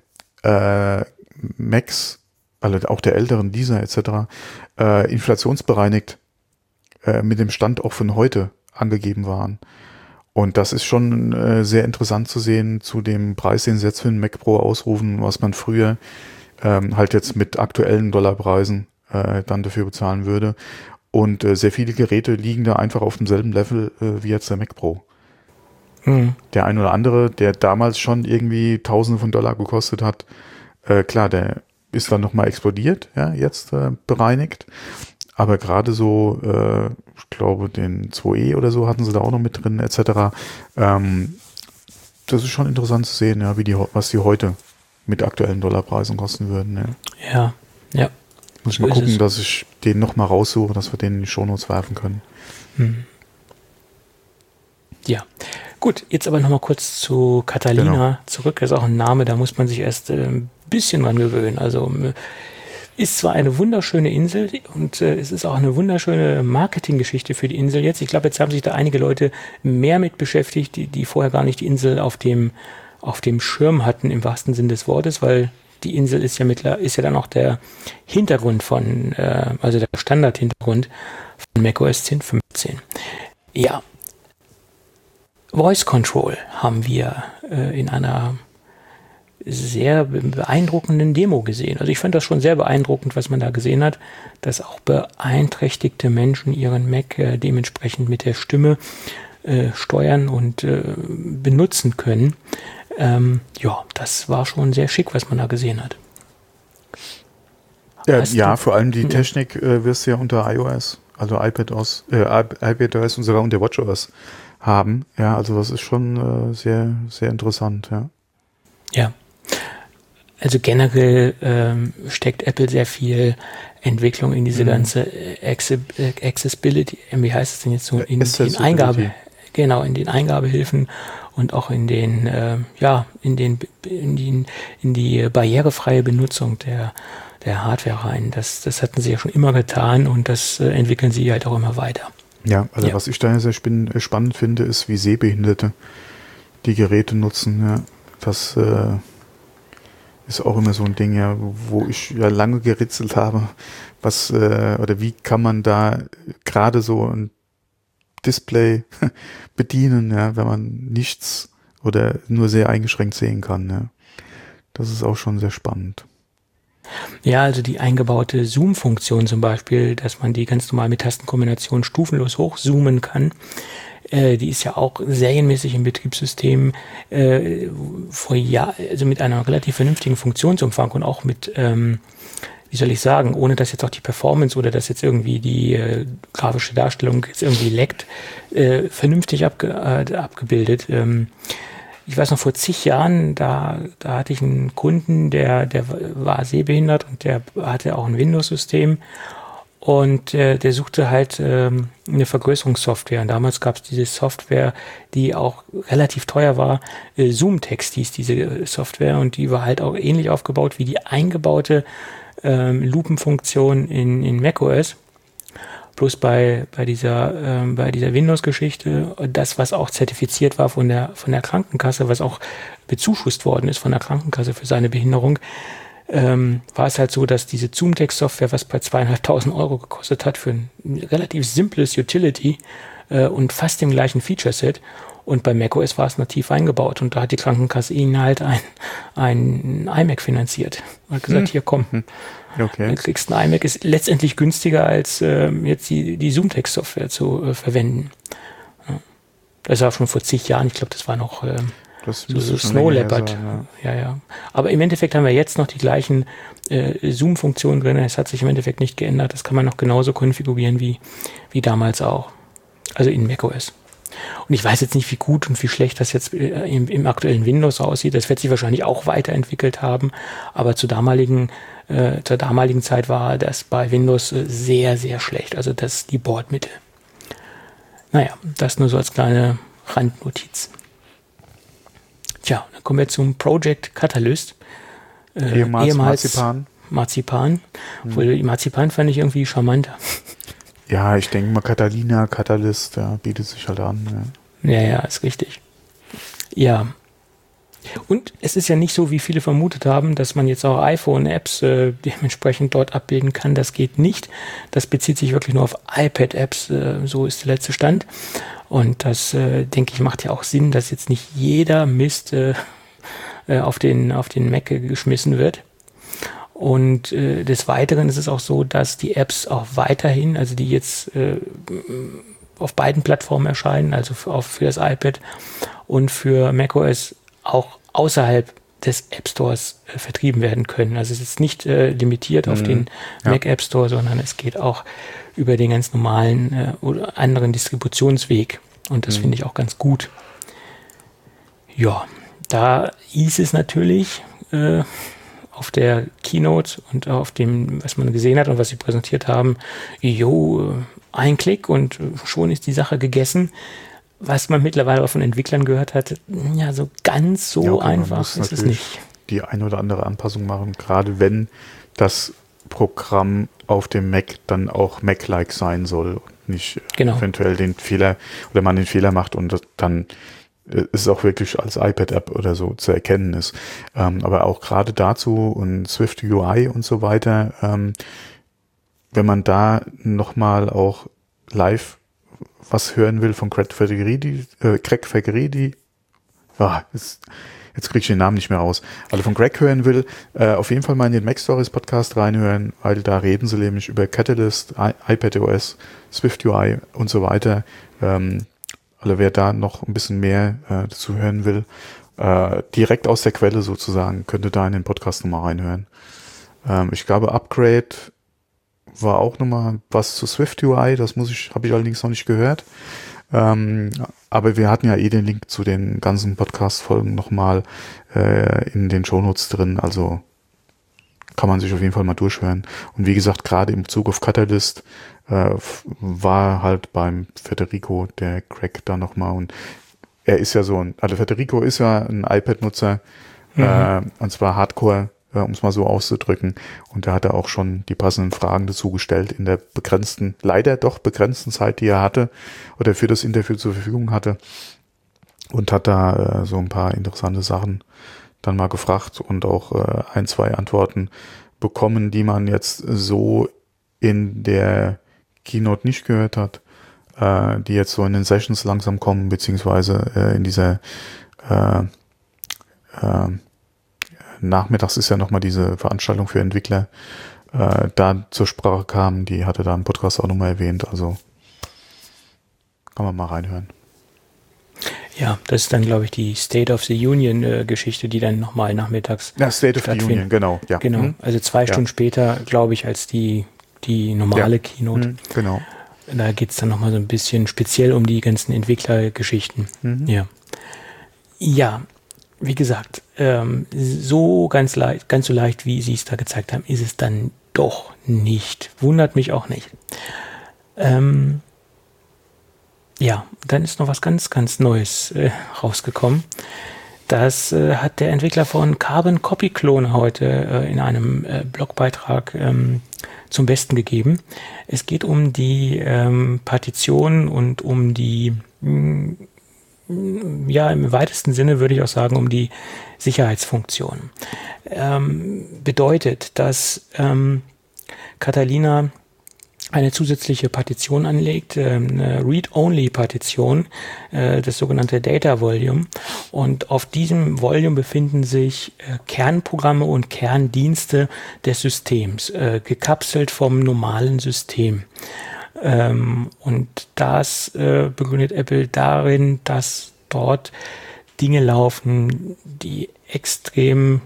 Macs, also auch der älteren Lisa etc., inflationsbereinigt mit dem Stand auch von heute angegeben waren. Und das ist schon sehr interessant zu sehen zu dem Preis, den sie jetzt für den Mac Pro ausrufen, was man früher halt jetzt mit aktuellen Dollarpreisen dann dafür bezahlen würde. Und sehr viele Geräte liegen da einfach auf demselben Level wie jetzt der Mac Pro. Der ein oder andere, der damals schon irgendwie Tausende von Dollar gekostet hat, klar, der ist dann nochmal explodiert, ja, jetzt bereinigt. Aber gerade so, ich glaube, den 2E oder so hatten sie da auch noch mit drin, etc. Das ist schon interessant zu sehen, ja, was die heute mit aktuellen Dollarpreisen kosten würden. Ja. Muss ich mal gucken, dass ich den nochmal raussuche, dass wir den in die Shownotes werfen können. Ja, gut, jetzt aber nochmal kurz zu Catalina zurück. Das ist auch ein Name, da muss man sich erst ein bisschen dran gewöhnen. Also ist zwar eine wunderschöne Insel und es ist auch eine wunderschöne Marketinggeschichte für die Insel jetzt. Ich glaube, jetzt haben sich da einige Leute mehr mit beschäftigt, die vorher gar nicht die Insel auf dem Schirm hatten, im wahrsten Sinn des Wortes, weil die Insel ist ja dann auch der Hintergrund also der Standardhintergrund von macOS 10.15. Ja, Voice Control haben wir in einer sehr beeindruckenden Demo gesehen. Also ich fand das schon sehr beeindruckend, was man da gesehen hat, dass auch beeinträchtigte Menschen ihren Mac dementsprechend mit der Stimme steuern und benutzen können. Das war schon sehr schick, was man da gesehen hat. Ja, vor allem die Technik wirst du ja unter iOS, also iPadOS und sogar unter WatchOS haben. Ja, also das ist schon sehr, sehr interessant, ja. Ja, also generell steckt Apple sehr viel Entwicklung in diese ganze Accessibility, wie heißt es denn jetzt so, in Eingabe, genau, in den Eingabehilfen und auch in den, in die barrierefreie Benutzung der Hardware rein. Das hatten sie ja schon immer getan und das entwickeln sie halt auch immer weiter. Ja, also was ich da sehr spannend finde, ist, wie Sehbehinderte die Geräte nutzen. Ja. Das ist auch immer so ein Ding, ja, wo ich ja lange geritzelt habe, oder wie kann man da gerade so ein Display bedienen, ja, wenn man nichts oder nur sehr eingeschränkt sehen kann. Ja. Das ist auch schon sehr spannend. Ja, also die eingebaute Zoom-Funktion zum Beispiel, dass man die ganz normal mit Tastenkombinationen stufenlos hochzoomen kann, die ist ja auch serienmäßig im Betriebssystem also mit einer relativ vernünftigen Funktionsumfang und auch mit, wie soll ich sagen, ohne dass jetzt auch die Performance oder dass jetzt irgendwie die grafische Darstellung jetzt irgendwie leckt, vernünftig abgebildet. Ich weiß noch, vor zig Jahren, da hatte ich einen Kunden, der war sehbehindert und der hatte auch ein Windows-System und der suchte halt eine Vergrößerungssoftware. Und damals gab es diese Software, die auch relativ teuer war. ZoomText hieß diese Software und die war halt auch ähnlich aufgebaut wie die eingebaute Lupenfunktion in macOS. Bloß bei dieser Windows-Geschichte, das, was auch zertifiziert war von der Krankenkasse, was auch bezuschusst worden ist von der Krankenkasse für seine Behinderung, war es halt so, dass diese ZoomText-Software, was bei 2.500 € gekostet hat, für ein relativ simples Utility und fast dem gleichen Feature-Set. Und bei macOS war es nativ eingebaut und da hat die Krankenkasse ihnen halt ein iMac finanziert. Und hat gesagt, hier komm, du kriegst ein iMac, ist letztendlich günstiger als jetzt die ZoomText-Software zu verwenden. Ja. Das war schon vor zig Jahren, ich glaube, das war noch so Snow Leopard. Ja. Aber im Endeffekt haben wir jetzt noch die gleichen Zoom-Funktionen drin. Es hat sich im Endeffekt nicht geändert. Das kann man noch genauso konfigurieren wie damals auch. Also in macOS. Und ich weiß jetzt nicht, wie gut und wie schlecht das jetzt im aktuellen Windows aussieht. Das wird sich wahrscheinlich auch weiterentwickelt haben. Aber zur damaligen Zeit war das bei Windows sehr, sehr schlecht. Also das die Bordmittel. Naja, das nur so als kleine Randnotiz. Tja, dann kommen wir zum Project Catalyst. Ehemals Marzipan. Obwohl, Marzipan fand ich irgendwie charmanter. Ja, ich denke mal Catalyst, ja, bietet sich halt an. Ja, ist richtig. Ja. Und es ist ja nicht so, wie viele vermutet haben, dass man jetzt auch iPhone-Apps dementsprechend dort abbilden kann. Das geht nicht. Das bezieht sich wirklich nur auf iPad-Apps. So ist der letzte Stand. Und das, denke ich, macht ja auch Sinn, dass jetzt nicht jeder Mist auf den Mac geschmissen wird. Und des Weiteren ist es auch so, dass die Apps auch weiterhin, also die jetzt auf beiden Plattformen erscheinen, also für das iPad und für macOS auch außerhalb des App Stores vertrieben werden können. Also es ist nicht limitiert auf den Mac App Store, sondern es geht auch über den ganz normalen oder anderen Distributionsweg. Und das finde ich auch ganz gut. Ja, da hieß es natürlich auf der Keynote und auf dem, was man gesehen hat und was sie präsentiert haben, ein Klick und schon ist die Sache gegessen. Was man mittlerweile auch von Entwicklern gehört hat, ja, so ganz so einfach ist es nicht. Die ein oder andere Anpassung machen, gerade wenn das Programm auf dem Mac dann auch Mac-like sein soll und nicht eventuell den Fehler oder man den Fehler macht und dann ist es auch wirklich als iPad-App oder so zu erkennen ist. Aber auch gerade dazu und Swift UI und so weiter, wenn man da nochmal auch live was hören will von Craig Federighi, jetzt kriege ich den Namen nicht mehr raus, also von Greg hören will, auf jeden Fall mal in den Mac Stories Podcast reinhören, weil da reden sie nämlich über Catalyst, iPadOS, Swift UI und so weiter. Also wer da noch ein bisschen mehr dazu hören will, direkt aus der Quelle sozusagen, könnte da in den Podcast nochmal reinhören. Ich glaube, Upgrade war auch nochmal was zu Swift UI, habe ich allerdings noch nicht gehört. Aber wir hatten ja den Link zu den ganzen Podcast-Folgen nochmal in den Shownotes drin, also kann man sich auf jeden Fall mal durchhören. Und wie gesagt, gerade im Bezug auf Catalyst war halt beim Federico der Craig da nochmal und er ist ja Federico ist ja ein iPad-Nutzer und zwar Hardcore, um es mal so auszudrücken. Und da hat er auch schon die passenden Fragen dazu gestellt in der leider doch begrenzten Zeit, die er hatte oder für das Interview zur Verfügung hatte und hat da so ein paar interessante Sachen dann mal gefragt und auch 1, 2 Antworten bekommen, die man jetzt so in der Keynote nicht gehört hat, die jetzt so in den Sessions langsam kommen, beziehungsweise in dieser nachmittags ist ja nochmal diese Veranstaltung für Entwickler da zur Sprache kam, die hatte da im Podcast auch nochmal erwähnt, also kann man mal reinhören. Ja, das ist dann, glaube ich, die State of the Union Geschichte, die dann nochmal nachmittags State of the Union, genau. Ja. Genau, also 2 Stunden später, glaube ich, als die normale Keynote. Genau. Da geht es dann nochmal so ein bisschen speziell um die ganzen Entwicklergeschichten. Ja, wie gesagt, so ganz so leicht, wie Sie es da gezeigt haben, ist es dann doch nicht. Wundert mich auch nicht. Ja, dann ist noch was ganz, ganz Neues rausgekommen. Das hat der Entwickler von Carbon Copy Clone heute in einem Blogbeitrag zum Besten gegeben. Es geht um die Partition und um die, ja, im weitesten Sinne würde ich auch sagen, um die Sicherheitsfunktion. Bedeutet, dass Catalina eine zusätzliche Partition anlegt, eine Read-Only-Partition, das sogenannte Data Volume. Und auf diesem Volume befinden sich Kernprogramme und Kerndienste des Systems, gekapselt vom normalen System. Und das begründet Apple darin, dass dort Dinge laufen, die extrem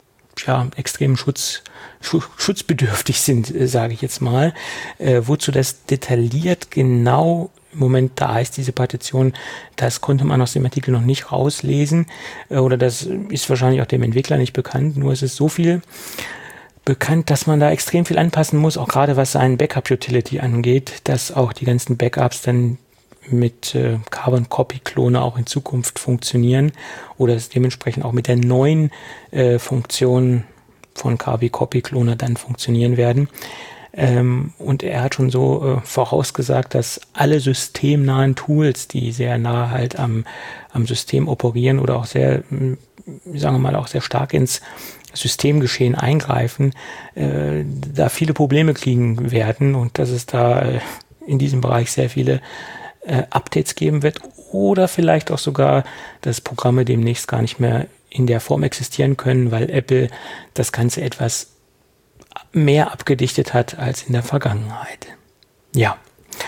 schutzbedürftig sind, sage ich jetzt mal. Wozu das detailliert genau im Moment da ist, diese Partition, das konnte man aus dem Artikel noch nicht rauslesen oder das ist wahrscheinlich auch dem Entwickler nicht bekannt, nur es ist so viel bekannt, dass man da extrem viel anpassen muss, auch gerade was seinen Backup-Utility angeht, dass auch die ganzen Backups dann mit Carbon Copy Klone auch in Zukunft funktionieren oder es dementsprechend auch mit der neuen Funktion von Carbon Copy Klone dann funktionieren werden. Und er hat schon so vorausgesagt, dass alle systemnahen Tools, die sehr nah halt am System operieren oder auch sehr, sagen wir mal, auch sehr stark ins Systemgeschehen eingreifen, da viele Probleme kriegen werden und dass es da in diesem Bereich sehr viele Updates geben wird oder vielleicht auch sogar, dass Programme demnächst gar nicht mehr in der Form existieren können, weil Apple das Ganze etwas mehr abgedichtet hat als in der Vergangenheit. Ja,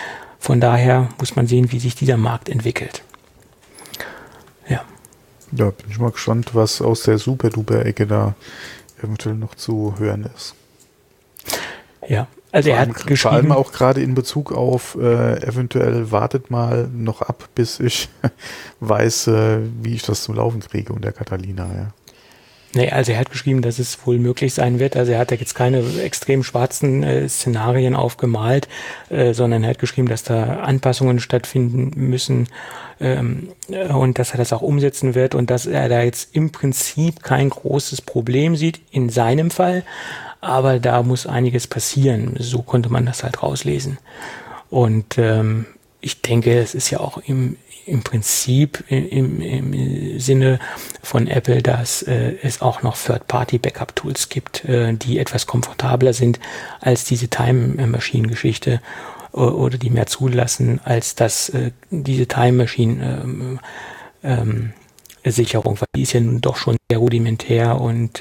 Von daher muss man sehen, wie sich dieser Markt entwickelt. Ja. Ja, bin ich mal gespannt, was aus der Super-Duper-Ecke da eventuell noch zu hören ist. Ja, also er hat geschrieben... Vor allem auch gerade in Bezug auf eventuell wartet mal noch ab, bis ich weiß, wie ich das zum Laufen kriege und der Catalina, ja. Nee, also er hat geschrieben, dass es wohl möglich sein wird. Also er hat ja jetzt keine extrem schwarzen Szenarien aufgemalt, sondern er hat geschrieben, dass da Anpassungen stattfinden müssen und dass er das auch umsetzen wird und dass er da jetzt im Prinzip kein großes Problem sieht in seinem Fall, aber da muss einiges passieren. So konnte man das halt rauslesen. Und ich denke, es ist ja auch im Prinzip im Sinne von Apple, dass es auch noch Third-Party-Backup-Tools gibt, die etwas komfortabler sind als diese Time-Machine-Geschichte oder die mehr zulassen, als dass diese Time-Machine-Sicherung, weil die ist ja nun doch schon sehr rudimentär und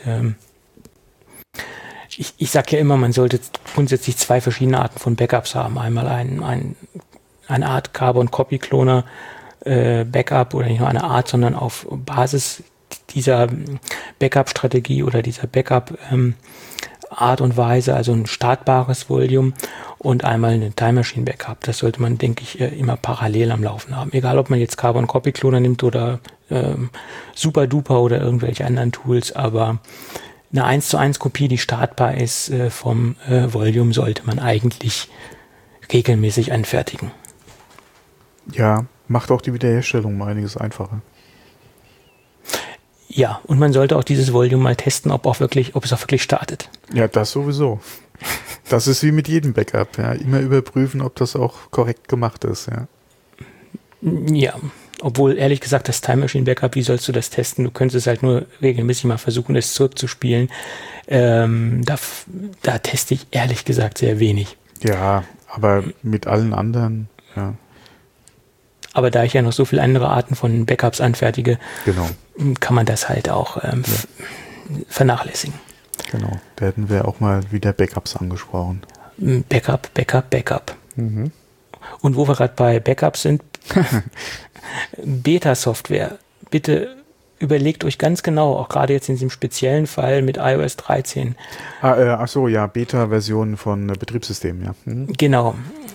ich sage ja immer, man sollte grundsätzlich zwei verschiedene Arten von Backups haben. Einmal eine Art Carbon-Copy-Cloner Backup oder nicht nur eine Art, sondern auf Basis dieser Backup-Strategie oder dieser Backup-Art und Weise, also ein startbares Volume und einmal eine Time Machine Backup. Das sollte man, denke ich, immer parallel am Laufen haben. Egal, ob man jetzt Carbon Copy Cloner nimmt oder Super Duper oder irgendwelche anderen Tools, aber eine 1:1 Kopie, die startbar ist vom Volume, sollte man eigentlich regelmäßig anfertigen. Ja, macht auch die Wiederherstellung um einiges einfacher. Ja, und man sollte auch dieses Volume mal testen, ob es auch wirklich startet. Ja, das sowieso. Das ist wie mit jedem Backup, ja. Immer überprüfen, ob das auch korrekt gemacht ist, ja. Ja, obwohl, ehrlich gesagt, das Time Machine Backup, wie sollst du das testen? Du könntest es halt nur regelmäßig mal versuchen, es zurückzuspielen. Da teste ich ehrlich gesagt sehr wenig. Ja, aber mit allen anderen, ja. Aber da ich ja noch so viele andere Arten von Backups anfertige, genau, kann man das halt auch vernachlässigen. Genau, da hätten wir auch mal wieder Backups angesprochen. Backup. Mhm. Und wo wir gerade bei Backups sind, Beta-Software. Bitte überlegt euch ganz genau, auch gerade jetzt in diesem speziellen Fall mit iOS 13. Ach so, ja, Beta-Versionen von Betriebssystemen, ja. Mhm. Genau.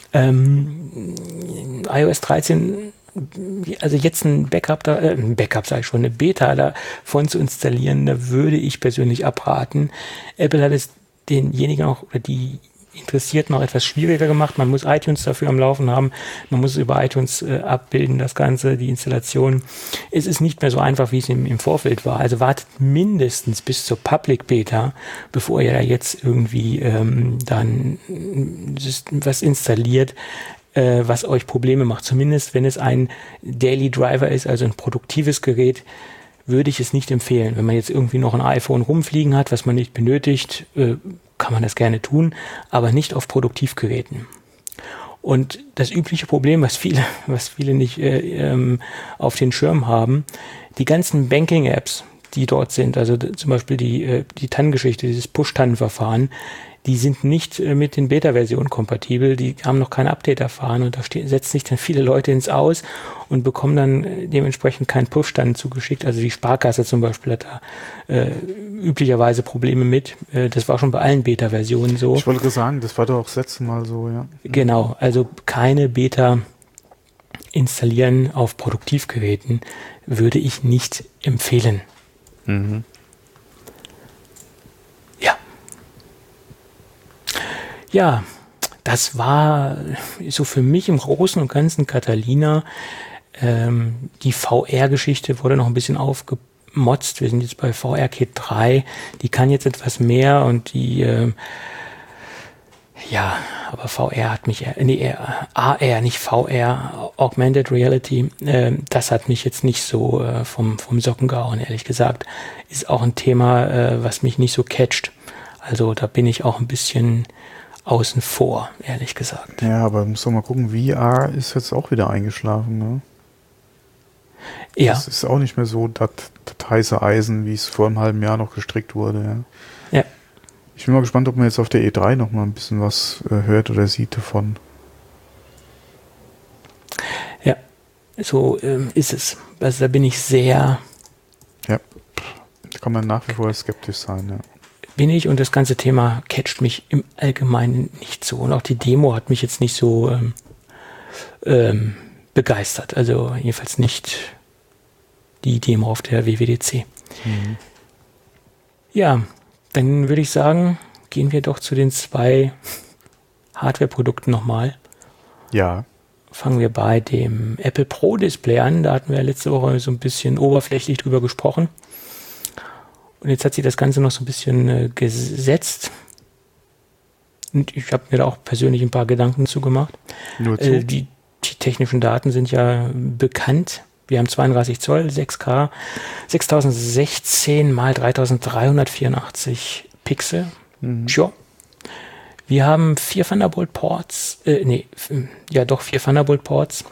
iOS 13, also jetzt ein Backup sage ich schon, eine Beta davon zu installieren, da würde ich persönlich abraten. Apple hat es denjenigen auch, oder die Interessierten auch etwas schwieriger gemacht. Man muss iTunes dafür am Laufen haben. Man muss es über iTunes abbilden, das Ganze, die Installation. Es ist nicht mehr so einfach, wie es im Vorfeld war. Also wartet mindestens bis zur Public Beta, bevor ihr da jetzt irgendwie dann was installiert, was euch Probleme macht. Zumindest, wenn es ein Daily Driver ist, also ein produktives Gerät, würde ich es nicht empfehlen. Wenn man jetzt irgendwie noch ein iPhone rumfliegen hat, was man nicht benötigt, kann man das gerne tun, aber nicht auf Produktivgeräten. Und das übliche Problem, was viele nicht auf den Schirm haben, die ganzen Banking-Apps, die dort sind, also zum Beispiel die TAN-Geschichte, dieses Push-TAN-Verfahren, die sind nicht mit den Beta-Versionen kompatibel, die haben noch kein Update erfahren und da setzen sich dann viele Leute ins Aus und bekommen dann dementsprechend keinen Push-TAN zugeschickt. Also die Sparkasse zum Beispiel hat da üblicherweise Probleme mit. Das war schon bei allen Beta-Versionen so. Ich wollte gerade sagen, das war doch auch das letzte Mal so, ja. Genau, also keine Beta installieren auf Produktivgeräten würde ich nicht empfehlen. Mhm. Ja, das war so für mich im Großen und Ganzen Catalina. Die VR-Geschichte wurde noch ein bisschen aufgemotzt. Wir sind jetzt bei VR-Kit 3. Die kann jetzt etwas mehr und die, aber VR hat mich, AR, nicht VR, Augmented Reality, das hat mich jetzt nicht so vom Socken gehauen, ehrlich gesagt. Ist auch ein Thema, was mich nicht so catcht. Also da bin ich auch ein bisschen außen vor, ehrlich gesagt. Ja, aber muss doch mal gucken, VR ist jetzt auch wieder eingeschlafen, ne? Ja. Das ist auch nicht mehr so das heiße Eisen, wie es vor einem halben Jahr noch gestrickt wurde, ja. Ja. Ich bin mal gespannt, ob man jetzt auf der E3 noch mal ein bisschen was hört oder sieht davon. So ist es. Also da bin ich sehr... Ja, da kann man nach wie vor skeptisch sein, ja. Bin ich, und das ganze Thema catcht mich im Allgemeinen nicht so. Und auch die Demo hat mich jetzt nicht so begeistert. Also jedenfalls nicht die Demo auf der WWDC. Mhm. Ja, dann würde ich sagen, gehen wir doch zu den 2 Hardware-Produkten nochmal. Ja. Fangen wir bei dem Apple Pro Display an. Da hatten wir letzte Woche so ein bisschen oberflächlich drüber gesprochen. Und jetzt hat sich das Ganze noch so ein bisschen gesetzt. Und ich habe mir da auch persönlich ein paar Gedanken zugemacht. Nur zu? Die technischen Daten sind ja bekannt. Wir haben 32 Zoll, 6K, 6016 mal 3384 Pixel. Mhm. Sure. Wir haben 4 Thunderbolt-Ports. 4 Thunderbolt-Ports.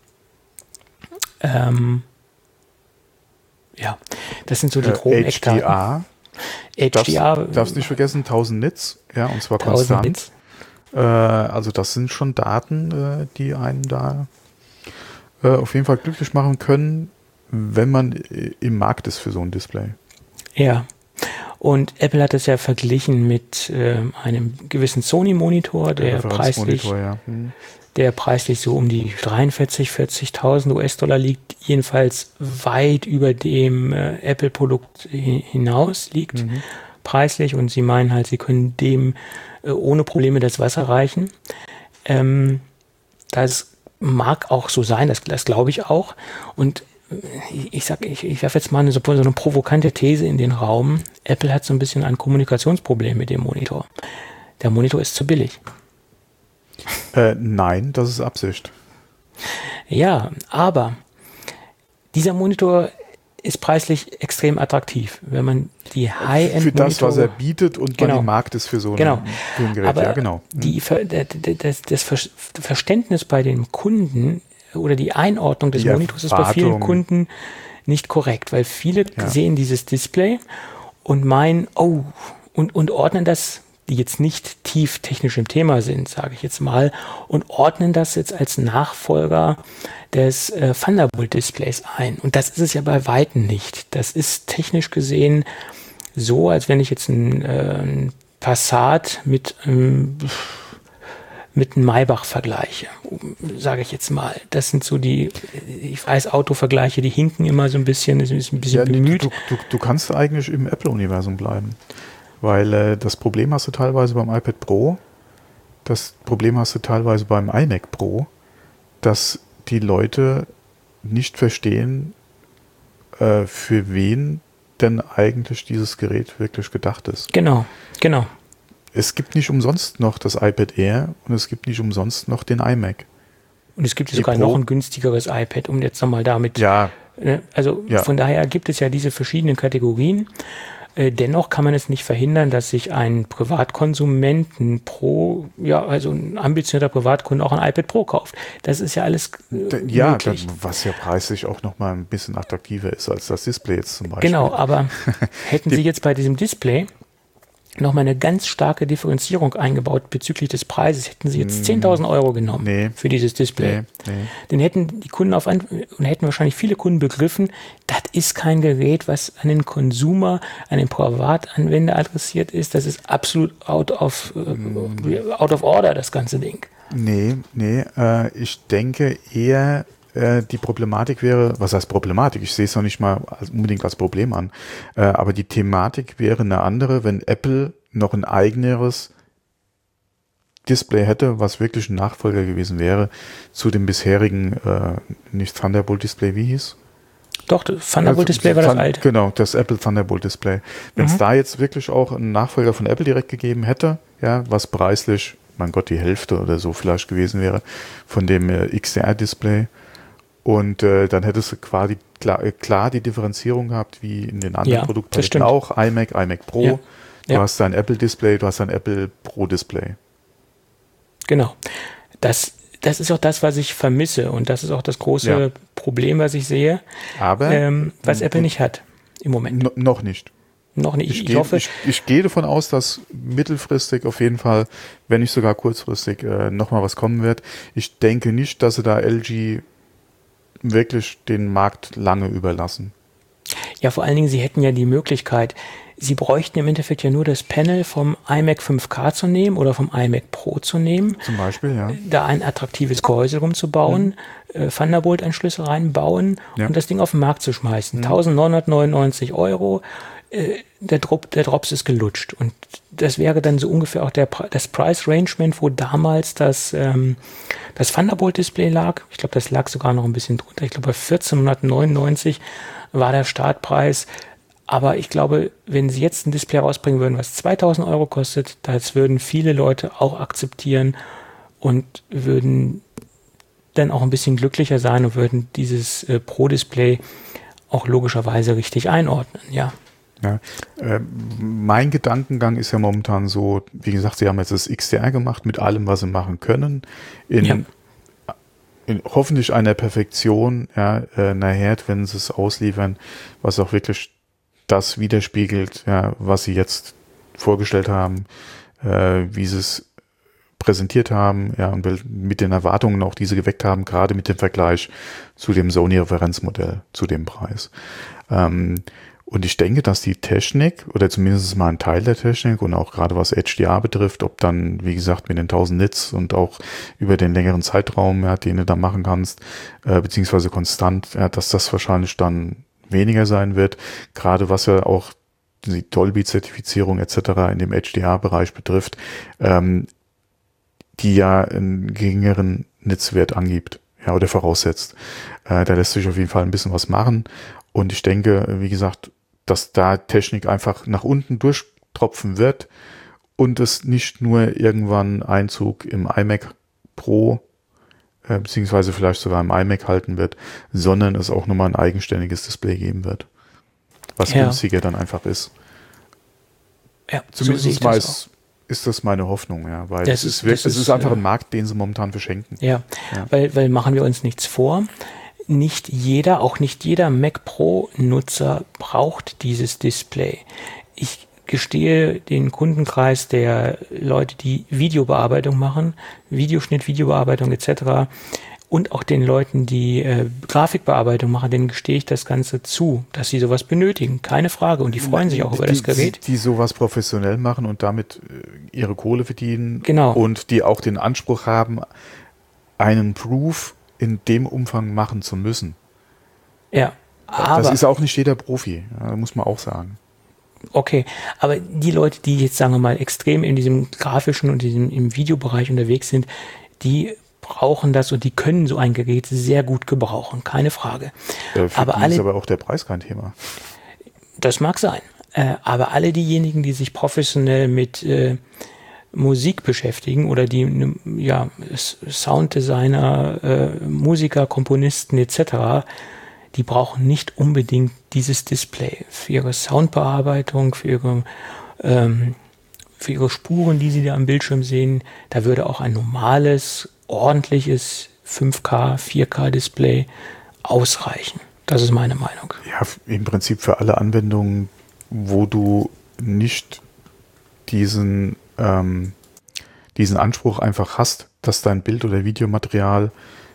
Ja, das sind so die groben HDR. HDR. Darfst nicht vergessen, 1000 Nits, ja, und zwar konstant. Nits. Also das sind schon Daten, die einen da auf jeden Fall glücklich machen können, wenn man im Markt ist für so ein Display. Ja, und Apple hat es ja verglichen mit einem gewissen Sony-Monitor, der preislich so um die 40.000 US-Dollar liegt, jedenfalls weit über dem Apple-Produkt hinaus liegt, preislich, und sie meinen halt, sie können dem ohne Probleme das Wasser reichen. Das mag auch so sein, das glaube ich auch. Und ich werfe jetzt mal so eine provokante These in den Raum. Apple hat so ein bisschen ein Kommunikationsproblem mit dem Monitor. Der Monitor ist zu billig. Nein, das ist Absicht. Ja, aber dieser Monitor ist preislich extrem attraktiv, wenn man die High-End für das, was er bietet und genau, man im Markt ist für so ein Gerät. Aber ja, genau. Das Verständnis bei den Kunden oder die Einordnung des Monitors ist bei vielen Kunden nicht korrekt, weil viele sehen dieses Display und meinen, und ordnen das, die jetzt nicht tief technisch im Thema sind, sage ich jetzt mal, und ordnen das jetzt als Nachfolger des Thunderbolt-Displays ein. Und das ist es ja bei Weitem nicht. Das ist technisch gesehen so, als wenn ich jetzt ein Passat mit einem Maybach vergleiche, sage ich jetzt mal. Das sind so ich weiß, Autovergleiche, die hinken immer so ein bisschen, ist ein bisschen bemüht. Du kannst eigentlich im Apple-Universum bleiben. Weil das Problem hast du teilweise beim iPad Pro, das Problem hast du teilweise beim iMac Pro, dass die Leute nicht verstehen, für wen denn eigentlich dieses Gerät wirklich gedacht ist. Genau. Es gibt nicht umsonst noch das iPad Air und es gibt nicht umsonst noch den iMac. Und es gibt sogar noch ein günstigeres iPad, um jetzt nochmal damit... Von daher gibt es ja diese verschiedenen Kategorien. Dennoch kann man es nicht verhindern, dass sich ein Privatkonsument, ein ambitionierter Privatkunde auch ein iPad Pro kauft. Das ist ja alles möglich. Was ja preislich auch nochmal ein bisschen attraktiver ist als das Display jetzt zum Beispiel. Genau, aber hätten Sie jetzt bei diesem Display nochmal eine ganz starke Differenzierung eingebaut bezüglich des Preises, hätten Sie jetzt 10.000 Euro genommen für dieses Display. Dann hätten die Kunden und hätten wahrscheinlich viele Kunden begriffen, das ist kein Gerät, was an den Consumer, an den Privatanwender adressiert ist. Das ist absolut out of order, das ganze Ding. Ich denke eher, die Problematik wäre, was heißt Problematik? Ich sehe es noch nicht mal unbedingt als Problem an. Aber die Thematik wäre eine andere, wenn Apple noch ein eigeneres Display hätte, was wirklich ein Nachfolger gewesen wäre zu dem bisherigen, nicht Thunderbolt-Display, wie hieß? Doch, das Thunderbolt-Display war das alte. Genau, das Apple Thunderbolt-Display. Wenn es da jetzt wirklich auch einen Nachfolger von Apple direkt gegeben hätte, was preislich, mein Gott, die Hälfte oder so vielleicht gewesen wäre von dem XDR-Display, und dann hättest du quasi klar die Differenzierung gehabt, wie in den anderen Produktpaletten auch. iMac Pro, du hast dein Apple-Display, du hast dein Apple Pro-Display. Genau. Das ist auch das, was ich vermisse, und das ist auch das große Problem, was ich sehe, aber was Apple nicht hat im Moment. Noch nicht. Noch nicht. Ich hoffe. Ich gehe davon aus, dass mittelfristig auf jeden Fall, wenn nicht sogar kurzfristig, nochmal was kommen wird. Ich denke nicht, dass sie da LG wirklich den Markt lange überlassen. Ja, vor allen Dingen, Sie hätten ja die Möglichkeit, Sie bräuchten im Endeffekt ja nur das Panel vom iMac 5K zu nehmen oder vom iMac Pro zu nehmen. Zum Beispiel, ja. Da ein attraktives Gehäuse rumzubauen, Thunderbolt-Anschlüsse reinbauen und das Ding auf den Markt zu schmeißen. 1.999 €, der Drops ist gelutscht. Und das wäre dann so ungefähr auch das Price-Rangement, wo damals das Thunderbolt-Display lag. Ich glaube, das lag sogar noch ein bisschen drunter. Ich glaube, bei 1.499 war der Startpreis. Aber ich glaube, wenn sie jetzt ein Display rausbringen würden, was 2.000 € kostet, das würden viele Leute auch akzeptieren und würden dann auch ein bisschen glücklicher sein und würden dieses Pro-Display auch logischerweise richtig einordnen, ja. Ja, mein Gedankengang ist ja momentan so, wie gesagt, sie haben jetzt das XDR gemacht mit allem, was sie machen können, in hoffentlich einer Perfektion, ja, nachher, wenn sie es ausliefern, was auch wirklich das widerspiegelt, ja, was sie jetzt vorgestellt haben, wie sie es präsentiert haben, ja, und mit den Erwartungen auch, die sie geweckt haben, gerade mit dem Vergleich zu dem Sony-Referenzmodell, zu dem Preis. Und ich denke, dass die Technik, oder zumindest mal ein Teil der Technik und auch gerade was HDR betrifft, ob dann, wie gesagt, mit den 1000 Nits und auch über den längeren Zeitraum, ja, den du da machen kannst, beziehungsweise konstant, ja, dass das wahrscheinlich dann weniger sein wird, gerade was ja auch die Dolby-Zertifizierung etc. in dem HDR-Bereich betrifft, die ja einen geringeren Netzwert angibt, ja, oder voraussetzt. Da lässt sich auf jeden Fall ein bisschen was machen und ich denke, wie gesagt, dass da Technik einfach nach unten durchtropfen wird und es nicht nur irgendwann Einzug im iMac Pro beziehungsweise vielleicht sogar im iMac halten wird, sondern es auch nochmal ein eigenständiges Display geben wird, was günstiger dann einfach ist. Ja, zumindest mal ist das meine Hoffnung, ja, weil es ist einfach ein Markt, den sie momentan verschenken. Ja, weil machen wir uns nichts vor, auch nicht jeder Mac Pro-Nutzer braucht dieses Display. Ich gestehe den Kundenkreis der Leute, die Videobearbeitung machen, Videoschnitt, Videobearbeitung etc. und auch den Leuten, die Grafikbearbeitung machen, denen gestehe ich das Ganze zu, dass sie sowas benötigen. Keine Frage. Und die freuen sich auch über das Gerät. Die sowas professionell machen und damit ihre Kohle verdienen. Genau. Und die auch den Anspruch haben, einen Proof in dem Umfang machen zu müssen. Ja. Aber das ist auch nicht jeder Profi, muss man auch sagen. Okay, aber die Leute, die jetzt, sagen wir mal, extrem in diesem grafischen und im Videobereich unterwegs sind, die brauchen das und die können so ein Gerät sehr gut gebrauchen, keine Frage. Für die ist aber auch der Preis kein Thema. Das mag sein, aber alle diejenigen, die sich professionell mit Musik beschäftigen oder die Sounddesigner, Musiker, Komponisten etc., die brauchen nicht unbedingt dieses Display für ihre Soundbearbeitung, für ihre Spuren, die sie da am Bildschirm sehen. Da würde auch ein normales, ordentliches 5K, 4K Display ausreichen. Das ist meine Meinung. Ja, im Prinzip für alle Anwendungen, wo du nicht diesen Anspruch einfach hast, dass dein Bild- oder Videomaterial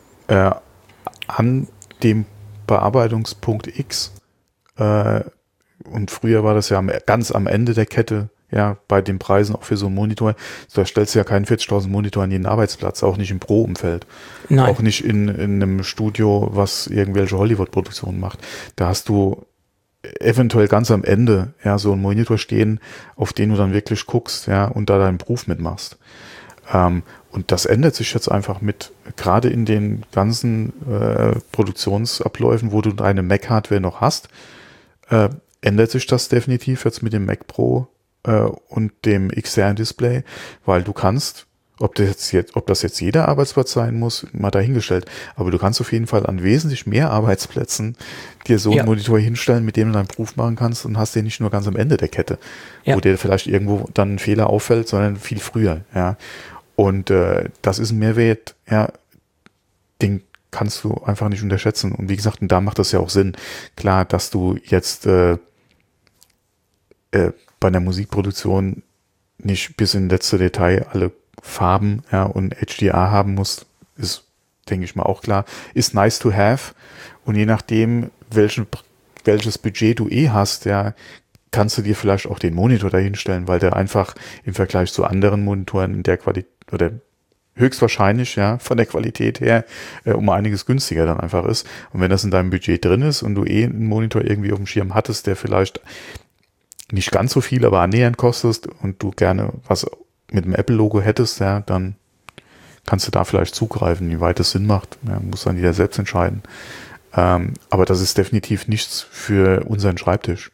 an dem Bearbeitungspunkt X und früher war das ja ganz am Ende der Kette, ja, bei den Preisen auch für so einen Monitor, da stellst du ja keinen 40.000 Monitor an jeden Arbeitsplatz, auch nicht im Pro-Umfeld. Nein. Auch nicht in einem Studio, was irgendwelche Hollywood-Produktionen macht. Da hast du eventuell ganz am Ende, ja, so einen Monitor stehen, auf den du dann wirklich guckst, ja, und da deinen Beruf mitmachst. Und das ändert sich jetzt einfach gerade in den ganzen Produktionsabläufen, wo du deine Mac-Hardware noch hast, ändert sich das definitiv jetzt mit dem Mac Pro und dem XR-Display, weil du kannst, ob das jetzt jeder Arbeitsplatz sein muss, mal dahingestellt, aber du kannst auf jeden Fall an wesentlich mehr Arbeitsplätzen dir so einen Monitor hinstellen, mit dem du deinen Beruf machen kannst und hast den nicht nur ganz am Ende der Kette, wo dir vielleicht irgendwo dann ein Fehler auffällt, sondern viel früher, ja. Und das ist ein Mehrwert, ja, den kannst du einfach nicht unterschätzen. Und wie gesagt, und da macht das ja auch Sinn. Klar, dass du jetzt bei einer Musikproduktion nicht bis in letzte Detail alle Farben, ja, und HDR haben musst, ist denke ich mal auch klar, ist nice to have. Und je nachdem, welches Budget du hast, ja, kannst du dir vielleicht auch den Monitor dahinstellen, weil der einfach im Vergleich zu anderen Monitoren in der Qualität oder höchstwahrscheinlich, ja, von der Qualität her um einiges günstiger dann einfach ist. Und wenn das in deinem Budget drin ist und du einen Monitor irgendwie auf dem Schirm hattest, der vielleicht nicht ganz so viel, aber annähernd kostet und du gerne was mit dem Apple-Logo hättest, ja, dann kannst du da vielleicht zugreifen, wie weit es Sinn macht. Ja, muss dann jeder selbst entscheiden. Aber das ist definitiv nichts für unseren Schreibtisch.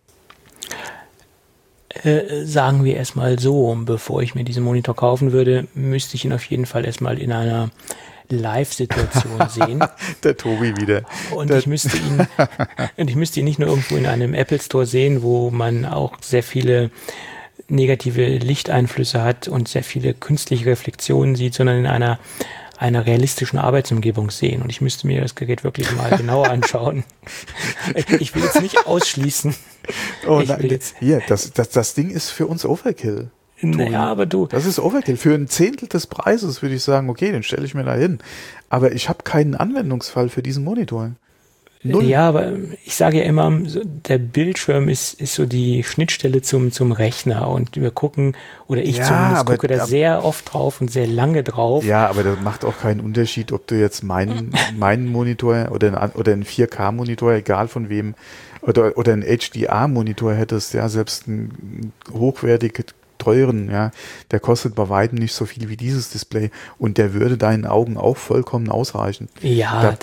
Sagen wir erstmal so, bevor ich mir diesen Monitor kaufen würde, müsste ich ihn auf jeden Fall erstmal in einer Live-Situation sehen. Der Tobi wieder. Und ich müsste ihn nicht nur irgendwo in einem Apple Store sehen, wo man auch sehr viele negative Lichteinflüsse hat und sehr viele künstliche Reflexionen sieht, sondern in einer realistischen Arbeitsumgebung sehen. Und ich müsste mir das Gerät wirklich mal genauer anschauen. Ich will jetzt nicht ausschließen. Oh nein, hier, das Ding ist für uns Overkill. Naja, aber du. Das ist Overkill. Für ein Zehntel des Preises würde ich sagen, okay, den stelle ich mir da hin. Aber ich habe keinen Anwendungsfall für diesen Monitor. Null. Ja, aber ich sage ja immer, der Bildschirm ist so die Schnittstelle zum Rechner und wir gucken, oder ich Ja, zumindest gucke da sehr oft drauf und sehr lange drauf. Ja, aber das macht auch keinen Unterschied, ob du jetzt meinen Monitor oder einen 4K-Monitor, egal von wem, oder einen HDR-Monitor hättest, ja, selbst einen hochwertig teuren, ja, der kostet bei weitem nicht so viel wie dieses Display und der würde deinen Augen auch vollkommen ausreichen. Ja,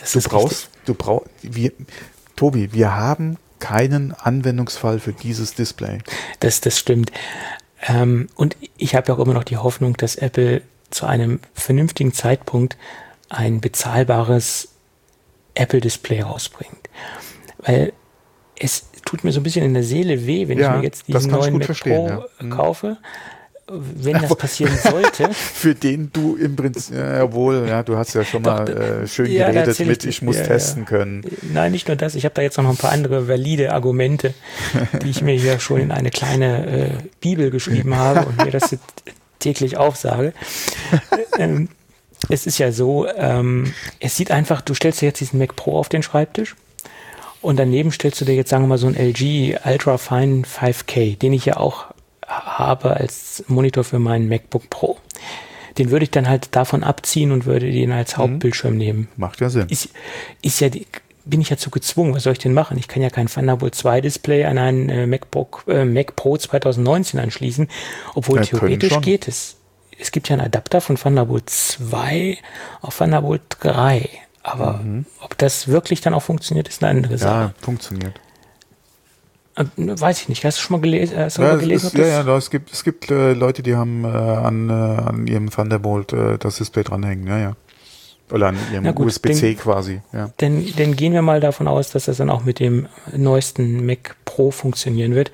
Tobi, wir haben keinen Anwendungsfall für dieses Display. Das stimmt. Und ich habe auch immer noch die Hoffnung, dass Apple zu einem vernünftigen Zeitpunkt ein bezahlbares Apple-Display rausbringt. Weil es tut mir so ein bisschen in der Seele weh, wenn ich mir jetzt diesen neuen Mac Pro kaufe. Wenn das passieren sollte. Für den du im Prinzip, jawohl, ja, du hast ja schon mal schön geredet mit, ich muss testen können. Nein, nicht nur das, ich habe da jetzt noch ein paar andere valide Argumente, die ich mir hier schon in eine kleine Bibel geschrieben habe und mir das täglich aufsage. Es ist ja so, es sieht einfach, du stellst dir jetzt diesen Mac Pro auf den Schreibtisch und daneben stellst du dir jetzt, sagen wir mal, so einen LG Ultrafine 5K, den ich ja auch habe als Monitor für meinen MacBook Pro. Den würde ich dann halt davon abziehen und würde den als Hauptbildschirm nehmen. Macht ja Sinn. Bin ich dazu gezwungen, was soll ich denn machen? Ich kann ja kein Thunderbolt 2 Display an einen Mac Pro 2019 anschließen, obwohl theoretisch geht es. Es gibt ja einen Adapter von Thunderbolt 2 auf Thunderbolt 3. Aber ob das wirklich dann auch funktioniert, ist eine andere Sache. Ja, funktioniert. Weiß ich nicht. Hast du schon mal gelesen? Es gibt Leute, die haben an ihrem Thunderbolt das Display dranhängen, ja. Oder an ihrem USB-C quasi, ja. Dann gehen wir mal davon aus, dass das dann auch mit dem neuesten Mac Pro funktionieren wird.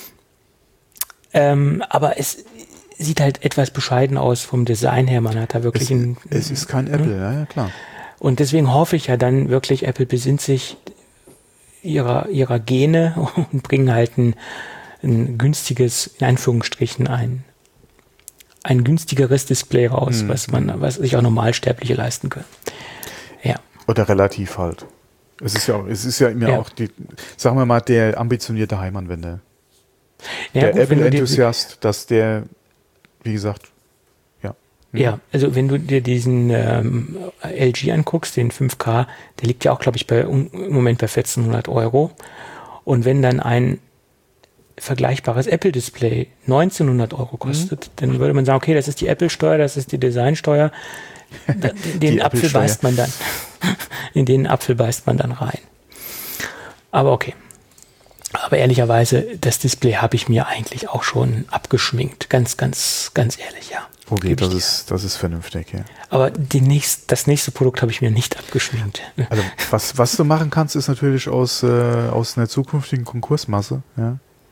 Aber es sieht halt etwas bescheiden aus vom Design her. Man hat da wirklich es ist kein Apple, ja, klar. Und deswegen hoffe ich ja dann wirklich, Apple besinnt sich ihrer Gene und bringen halt ein günstiges, in Anführungsstrichen, ein günstigeres Display raus, was sich auch Normalsterbliche leisten können. Ja. Oder relativ halt. Es ist ja immer auch sagen wir mal, der ambitionierte Heimanwender. Ja, der Apple-Enthusiast, dass der, wie gesagt, ja, also wenn du dir diesen LG anguckst, den 5K, der liegt ja auch, glaube ich, im Moment bei 1400 €. Und wenn dann ein vergleichbares Apple-Display 1900 € kostet, dann würde man sagen, okay, das ist die Apple-Steuer, das ist die Designsteuer. Den Apfel beißt man dann. In den Apfel beißt man dann rein. Aber okay. Aber ehrlicherweise, das Display habe ich mir eigentlich auch schon abgeschminkt. Ganz, ganz, ganz ehrlich, ja. Okay, das ist vernünftig, ja. Aber das nächste Produkt habe ich mir nicht abgeschminkt. Also was du machen kannst, ist natürlich aus einer zukünftigen Konkursmasse, ja.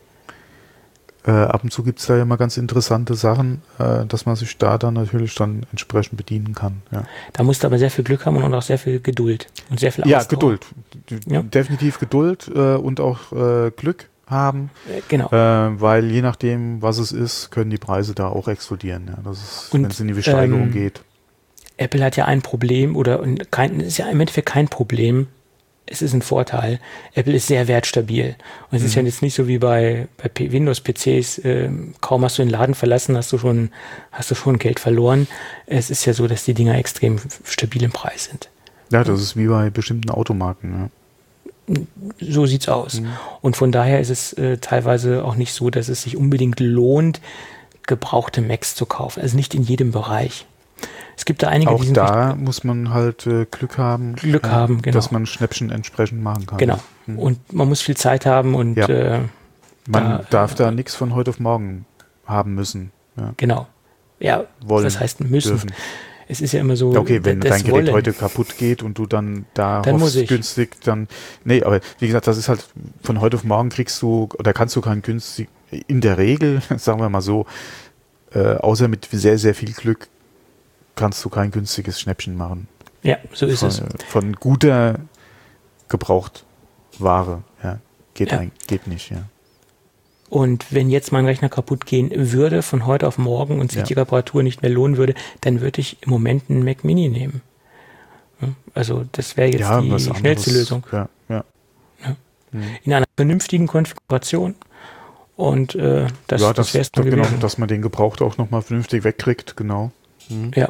Ab und zu gibt es da ja mal ganz interessante Sachen, dass man sich da dann natürlich dann entsprechend bedienen kann. Ja. Da musst du aber sehr viel Glück haben und auch sehr viel Geduld und sehr viel Ausdauer. Ja, Geduld. Definitiv Geduld und auch Glück haben. Genau. Weil je nachdem, was es ist, können die Preise da auch explodieren. Ja. Das ist, wenn es in die Besteigerung geht. Apple hat ja ein Problem ist ja im Endeffekt kein Problem. Es ist ein Vorteil. Apple ist sehr wertstabil. Und es ist ja jetzt nicht so wie bei Windows-PCs, kaum hast du den Laden verlassen, hast du schon Geld verloren. Es ist ja so, dass die Dinger extrem stabil im Preis sind. Ja, das ist wie bei bestimmten Automarken. Ja. So sieht's aus. Und von daher ist es teilweise auch nicht so, dass es sich unbedingt lohnt, gebrauchte Macs zu kaufen. Also nicht in jedem Bereich. Es gibt da einige, auch die da muss man halt Glück haben, genau. Dass man Schnäppchen entsprechend machen kann. Genau. Und man muss viel Zeit haben und man darf da nichts von heute auf morgen haben müssen. Ja. Genau. Ja, was heißt müssen? Dürfen. Es ist ja immer so. Okay, wenn dein Gerät heute kaputt geht und du dann hoffst, günstig, dann. Nee, aber wie gesagt, das ist halt von heute auf morgen kannst du kein günstig, in der Regel, sagen wir mal so, außer mit sehr, sehr viel Glück, kannst du kein günstiges Schnäppchen machen. Ja, so ist es. Von guter Gebrauchtware, ja. Geht nicht, ja. Und wenn jetzt mein Rechner kaputt gehen würde, von heute auf morgen und sich die Reparatur nicht mehr lohnen würde, dann würde ich im Moment einen Mac Mini nehmen. Also das wäre jetzt die schnellste Lösung. Ja. In einer vernünftigen Konfiguration. Und das wäre es dann gewesen. Genau, dass man den gebraucht auch nochmal vernünftig wegkriegt, genau. Ja.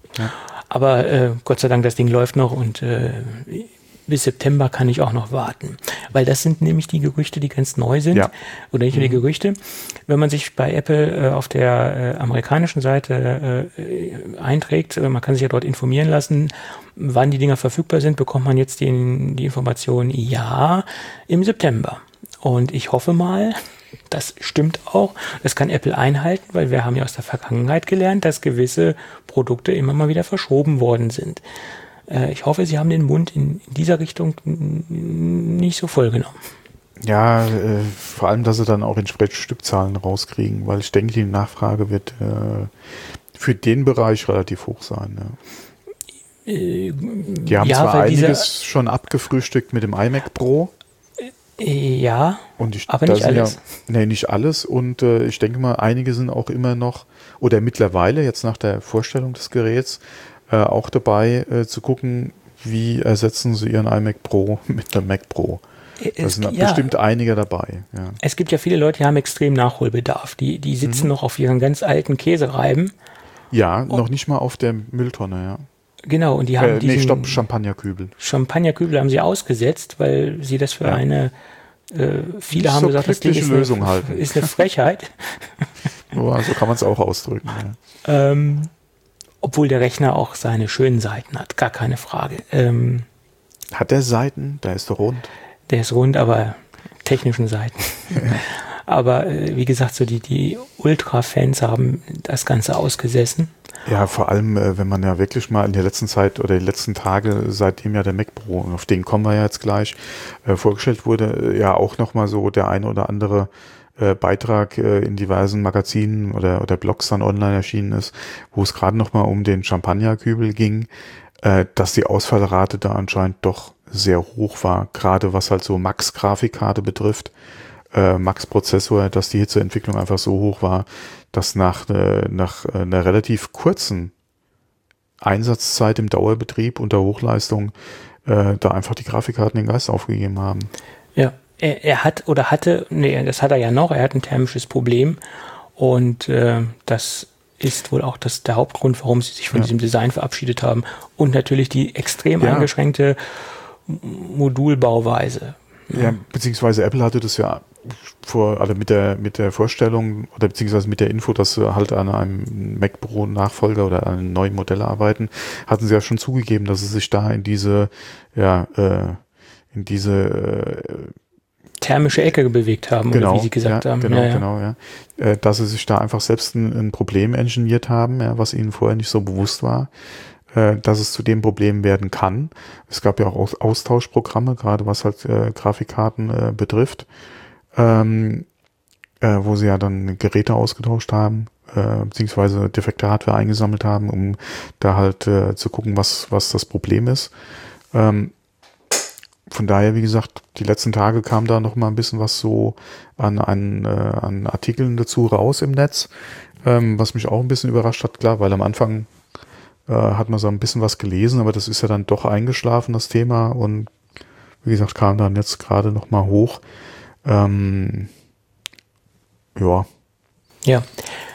Aber Gott sei Dank, das Ding läuft noch und bis September kann ich auch noch warten. Weil das sind nämlich die Gerüchte, die ganz neu sind. Ja. Oder nicht nur die Gerüchte. Wenn man sich bei Apple auf der amerikanischen Seite einträgt, man kann sich ja dort informieren lassen, wann die Dinger verfügbar sind, bekommt man jetzt die Information, im September. Und ich hoffe mal, das stimmt auch. Das kann Apple einhalten, weil wir haben ja aus der Vergangenheit gelernt, dass gewisse Produkte immer mal wieder verschoben worden sind. Ich hoffe, Sie haben den Mund in dieser Richtung nicht so voll genommen. Ja, vor allem, dass Sie dann auch entsprechend Stückzahlen rauskriegen, weil ich denke, die Nachfrage wird für den Bereich relativ hoch sein. Ja. Die haben zwar einiges schon abgefrühstückt mit dem iMac Pro. Ja, aber nicht alles. Nicht alles. Und ich denke mal, einige sind auch immer noch, oder mittlerweile, jetzt nach der Vorstellung des Geräts, auch dabei zu gucken, wie ersetzen sie ihren iMac Pro mit einem Mac Pro. Da sind bestimmt einige dabei. Ja. Es gibt ja viele Leute, die haben extrem Nachholbedarf. Die sitzen noch auf ihren ganz alten Käsereiben. Ja, noch nicht mal auf der Mülltonne, ja. Genau, und die haben Champagnerkübel. Champagnerkübel haben sie ausgesetzt, weil sie das für eine viele haben gesagt, das Ding ist Lösung halten. Ist eine Frechheit. So kann man es auch ausdrücken. Ja. Obwohl der Rechner auch seine schönen Seiten hat, gar keine Frage. Hat der Seiten? Der ist doch rund. Der ist rund, aber technischen Seiten. Ja. Aber wie gesagt, so die Ultra-Fans haben das Ganze ausgesessen. Ja, vor allem, wenn man ja wirklich mal in der letzten Zeit oder die letzten Tage, seitdem ja der Mac Pro, und auf den kommen wir ja jetzt gleich, vorgestellt wurde, ja auch nochmal so der eine oder andere Beitrag in diversen Magazinen oder Blogs dann online erschienen ist, wo es gerade nochmal um den Champagnerkübel ging, dass die Ausfallrate da anscheinend doch sehr hoch war, gerade was halt so Max-Grafikkarte betrifft, Max-Prozessor, dass die Hitzeentwicklung einfach so hoch war, dass nach einer relativ kurzen Einsatzzeit im Dauerbetrieb unter Hochleistung da einfach die Grafikkarten den Geist aufgegeben haben. Ja, er hat das hat er ja noch, er hat ein thermisches Problem und das ist wohl auch der Hauptgrund, warum sie sich von diesem Design verabschiedet haben und natürlich die extrem eingeschränkte Modulbauweise. Ja, beziehungsweise Apple hatte das ja mit der Vorstellung oder beziehungsweise mit der Info, dass sie halt an einem Mac Pro Nachfolger oder an einem neuen Modell arbeiten, hatten sie ja schon zugegeben, dass sie sich da in diese thermische Ecke bewegt haben, genau, oder wie sie gesagt haben. Genau. Dass sie sich da einfach selbst ein Problem ingeniert haben, was ihnen vorher nicht so bewusst war, dass es zu dem Problem werden kann. Es gab ja auch Austauschprogramme, gerade was halt Grafikkarten betrifft, wo sie ja dann Geräte ausgetauscht haben, beziehungsweise defekte Hardware eingesammelt haben, um da halt zu gucken, was das Problem ist. Von daher, wie gesagt, die letzten Tage kam da noch mal ein bisschen was so an Artikeln dazu raus im Netz, was mich auch ein bisschen überrascht hat, klar, weil am Anfang hat man so ein bisschen was gelesen, aber das ist ja dann doch eingeschlafen, das Thema, und wie gesagt, kam dann jetzt gerade noch mal hoch. Ja. Ja.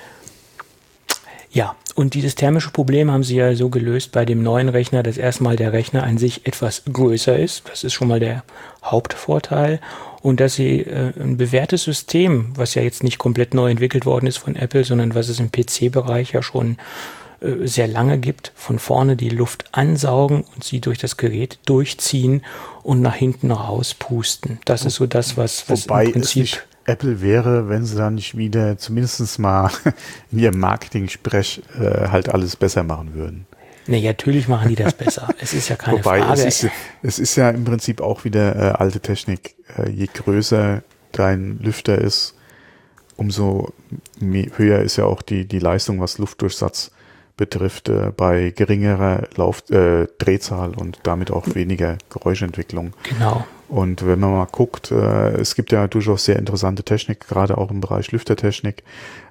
Ja, und dieses thermische Problem haben sie ja so gelöst bei dem neuen Rechner, dass erstmal der Rechner an sich etwas größer ist. Das ist schon mal der Hauptvorteil. Und dass sie ein bewährtes System, was ja jetzt nicht komplett neu entwickelt worden ist von Apple, sondern was es im PC-Bereich ja schon sehr lange gibt, von vorne die Luft ansaugen und sie durch das Gerät durchziehen und nach hinten rauspusten. Das ist so das, was Wobei im Prinzip... es nicht Apple wäre, wenn sie dann nicht wieder zumindest mal in ihrem Marketing-Sprech halt alles besser machen würden. Nee, natürlich machen die das besser. Es ist ja keine Wobei, Frage. es ist ja im Prinzip auch wieder alte Technik. Je größer dein Lüfter ist, umso höher ist ja auch die Leistung, was Luftdurchsatz betrifft, bei geringerer Drehzahl und damit auch weniger Geräuschentwicklung. Genau. Und wenn man mal guckt, es gibt ja durchaus sehr interessante Technik, gerade auch im Bereich Lüftertechnik,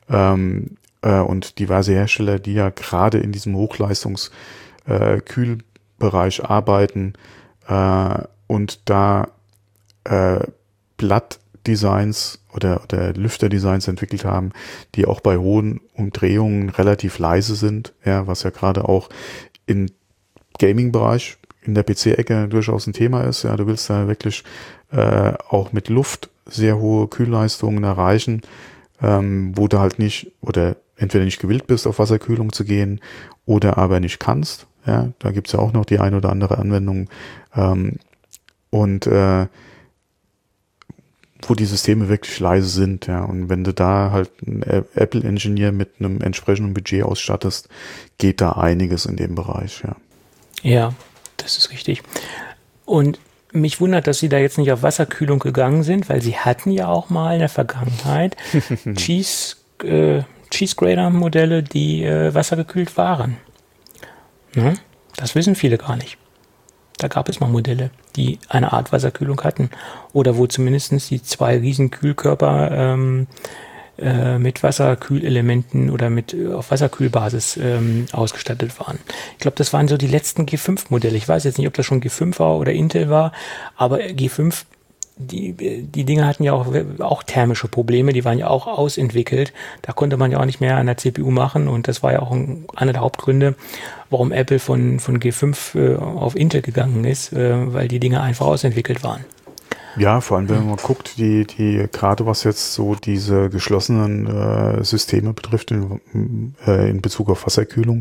und diverse Hersteller, die ja gerade in diesem Hochleistungs-Kühlbereich arbeiten und da Blattdesigns oder Lüfterdesigns entwickelt haben, die auch bei hohen Umdrehungen relativ leise sind, ja, was ja gerade auch im Gaming-Bereich in der PC-Ecke durchaus ein Thema ist. Ja, du willst da wirklich auch mit Luft sehr hohe Kühlleistungen erreichen, wo du halt nicht oder entweder nicht gewillt bist, auf Wasserkühlung zu gehen oder aber nicht kannst. Ja, da gibt's ja auch noch die ein oder andere Anwendung. Wo die Systeme wirklich leise sind, ja. Und wenn du da halt einen Apple-Engineer mit einem entsprechenden Budget ausstattest, geht da einiges in dem Bereich, ja. Ja, das ist richtig. Und mich wundert, dass sie da jetzt nicht auf Wasserkühlung gegangen sind, weil sie hatten ja auch mal in der Vergangenheit Cheese Grater Modelle, die wassergekühlt waren. Ne? Das wissen viele gar nicht. Da gab es mal Modelle, die eine Art Wasserkühlung hatten oder wo zumindest die zwei riesen Kühlkörper mit Wasserkühlelementen oder auf Wasserkühlbasis ausgestattet waren. Ich glaube, das waren so die letzten G5-Modelle. Ich weiß jetzt nicht, ob das schon G5 war oder Intel war, aber G5, die Dinge hatten ja auch thermische Probleme, die waren ja auch ausentwickelt. Da konnte man ja auch nicht mehr an der CPU machen und das war ja auch einer der Hauptgründe, warum Apple von G5 auf Intel gegangen ist, weil die Dinge einfach ausentwickelt waren. Ja, vor allem, wenn man mal guckt, die gerade was jetzt so diese geschlossenen Systeme betrifft in Bezug auf Wasserkühlung,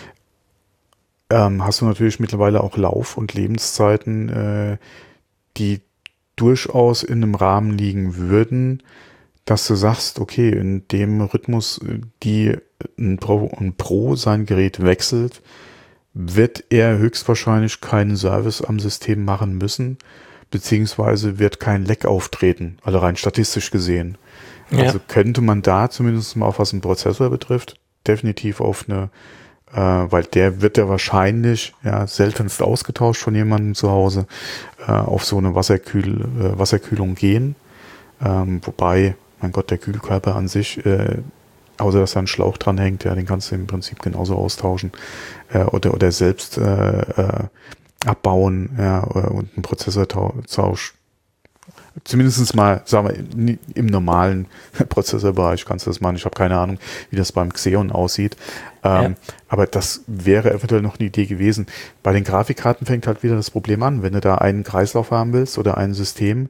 hast du natürlich mittlerweile auch Lauf- und Lebenszeiten, die durchaus in einem Rahmen liegen würden, dass du sagst, okay, in dem Rhythmus, die ein Pro sein Gerät wechselt, wird er höchstwahrscheinlich keinen Service am System machen müssen, beziehungsweise wird kein Leck auftreten, also rein statistisch gesehen. Ja. Also könnte man da zumindest mal, auf was den Prozessor betrifft, definitiv auf eine, weil der wird ja wahrscheinlich seltenst ausgetauscht von jemandem zu Hause, auf so eine Wasserkühlung gehen. Wobei, mein Gott, der Kühlkörper an sich, außer dass da ein Schlauch dran hängt, ja, den kannst du im Prinzip genauso austauschen oder selbst abbauen, ja, und einen Prozessortausch. Zumindest mal, sagen wir, im normalen Prozessorbereich kannst du das machen. Ich habe keine Ahnung, wie das beim Xeon aussieht. Aber das wäre eventuell noch eine Idee gewesen. Bei den Grafikkarten fängt halt wieder das Problem an. Wenn du da einen Kreislauf haben willst oder ein System,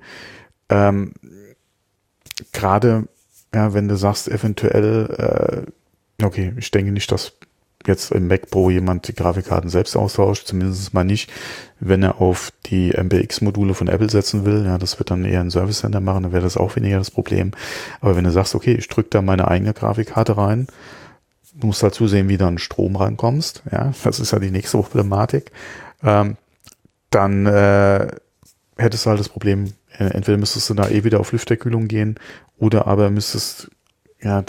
gerade, ja, wenn du sagst, eventuell, okay, ich denke nicht, dass jetzt im Mac Pro jemand die Grafikkarten selbst austauscht, zumindest mal nicht, wenn er auf die MBX-Module von Apple setzen will. Ja, das wird dann eher ein Service Center machen, dann wäre das auch weniger das Problem. Aber wenn du sagst, okay, ich drücke da meine eigene Grafikkarte rein, du musst halt zusehen, wie du an Strom rankommst. Ja, das ist ja die nächste Problematik. Dann hättest du halt das Problem, entweder müsstest du da wieder auf Lüfterkühlung gehen oder aber müsstest, ja,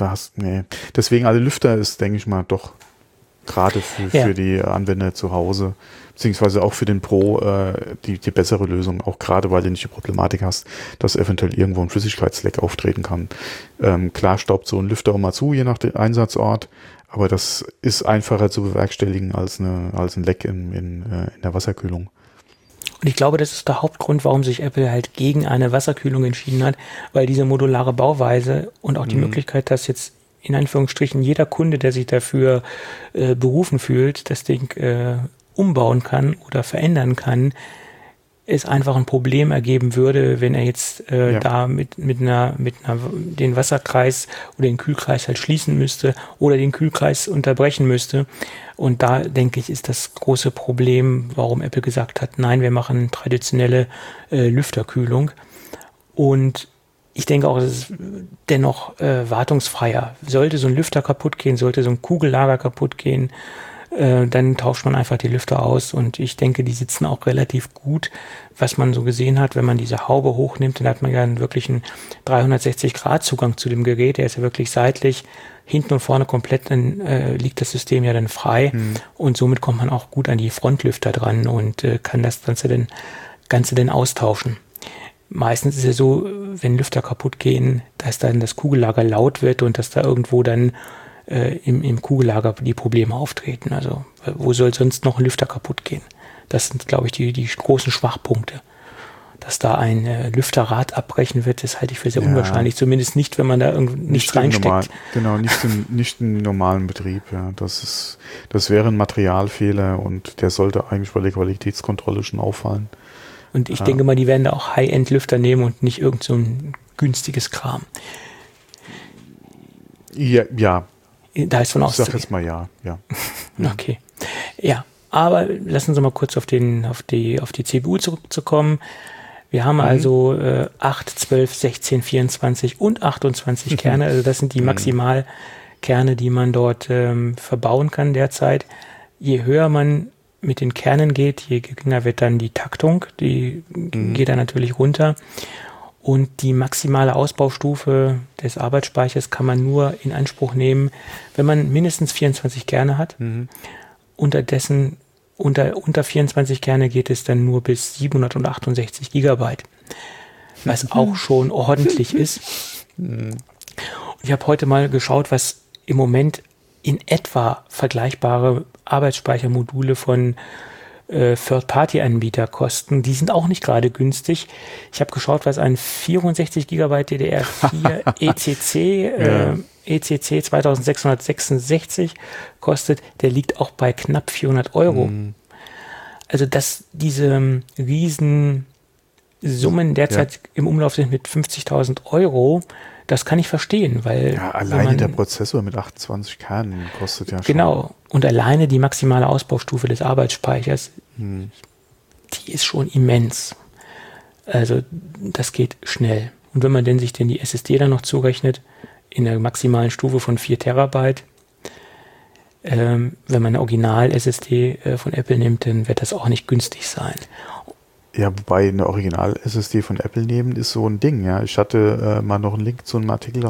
Deswegen, alle Lüfter ist, denke ich mal, doch gerade für die Anwender zu Hause, beziehungsweise auch für den Pro die bessere Lösung, auch gerade weil du nicht die Problematik hast, dass eventuell irgendwo ein Flüssigkeitsleck auftreten kann. Klar staubt so ein Lüfter auch mal zu, je nach dem Einsatzort, aber das ist einfacher zu bewerkstelligen als ein Leck in der Wasserkühlung. Und ich glaube, das ist der Hauptgrund, warum sich Apple halt gegen eine Wasserkühlung entschieden hat, weil diese modulare Bauweise und auch die Möglichkeit, dass jetzt in Anführungsstrichen jeder Kunde, der sich dafür berufen fühlt, das Ding umbauen kann oder verändern kann, es einfach ein Problem ergeben würde, wenn er jetzt da mit den Wasserkreis oder den Kühlkreis halt schließen müsste oder den Kühlkreis unterbrechen müsste. Und da, denke ich, ist das große Problem, warum Apple gesagt hat, nein, wir machen traditionelle Lüfterkühlung. Und ich denke auch, es ist dennoch wartungsfreier. Sollte so ein Lüfter kaputt gehen, sollte so ein Kugellager kaputt gehen, dann tauscht man einfach die Lüfter aus. Und ich denke, die sitzen auch relativ gut, was man so gesehen hat. Wenn man diese Haube hochnimmt, dann hat man ja wirklich einen 360-Grad-Zugang zu dem Gerät. Der ist ja wirklich seitlich, hinten und vorne komplett, dann liegt das System ja dann frei. Und somit kommt man auch gut an die Frontlüfter dran und kann das Ganze dann austauschen. Meistens ist es so, wenn Lüfter kaputt gehen, dass dann das Kugellager laut wird und dass da irgendwo dann im Kugellager die Probleme auftreten. Also wo soll sonst noch ein Lüfter kaputt gehen? Das sind, glaube ich, die großen Schwachpunkte. Dass da ein Lüfterrad abbrechen wird, das halte ich für sehr unwahrscheinlich. Zumindest nicht, wenn man da nichts reinsteckt. Nicht im normalen Betrieb. Ja. Das wäre ein Materialfehler und der sollte eigentlich bei der Qualitätskontrolle schon auffallen. Und ich denke mal, die werden da auch High-End-Lüfter nehmen und nicht irgend so ein günstiges Kram. Ja. Da ist von auszugehen. Ich sag jetzt mal ja. Okay. Ja, aber lassen Sie mal kurz auf die CPU zurückzukommen. Wir haben also 8, 12, 16, 24 und 28 Kerne. Also das sind die Maximalkerne, die man dort verbauen kann derzeit. Je höher man mit den Kernen geht, je geringer wird dann die Taktung. Die geht dann natürlich runter. Und die maximale Ausbaustufe des Arbeitsspeichers kann man nur in Anspruch nehmen, wenn man mindestens 24 Kerne hat. Unter 24 Kerne geht es dann nur bis 768 Gigabyte, was auch schon ordentlich ist. Und ich habe heute mal geschaut, was im Moment in etwa vergleichbare Arbeitsspeichermodule von Third-Party-Anbieter kosten. Die sind auch nicht gerade günstig. Ich habe geschaut, was ein 64 GB DDR4 ECC 2666 kostet. Der liegt auch bei knapp 400 Euro. Also, dass diese riesen Summen derzeit im Umlauf sind mit 50.000 Euro, das kann ich verstehen, weil... Ja, alleine der Prozessor mit 28 Kernen kostet ja schon... Genau, und alleine die maximale Ausbaustufe des Arbeitsspeichers, die ist schon immens. Also das geht schnell. Und wenn man denn sich die SSD dann noch zurechnet, in der maximalen Stufe von 4 Terabyte, wenn man eine Original-SSD von Apple nimmt, dann wird das auch nicht günstig sein. Ja, wobei eine Original-SSD von Apple nehmen ist so ein Ding, ja. Ich hatte mal noch einen Link zu einem Artikel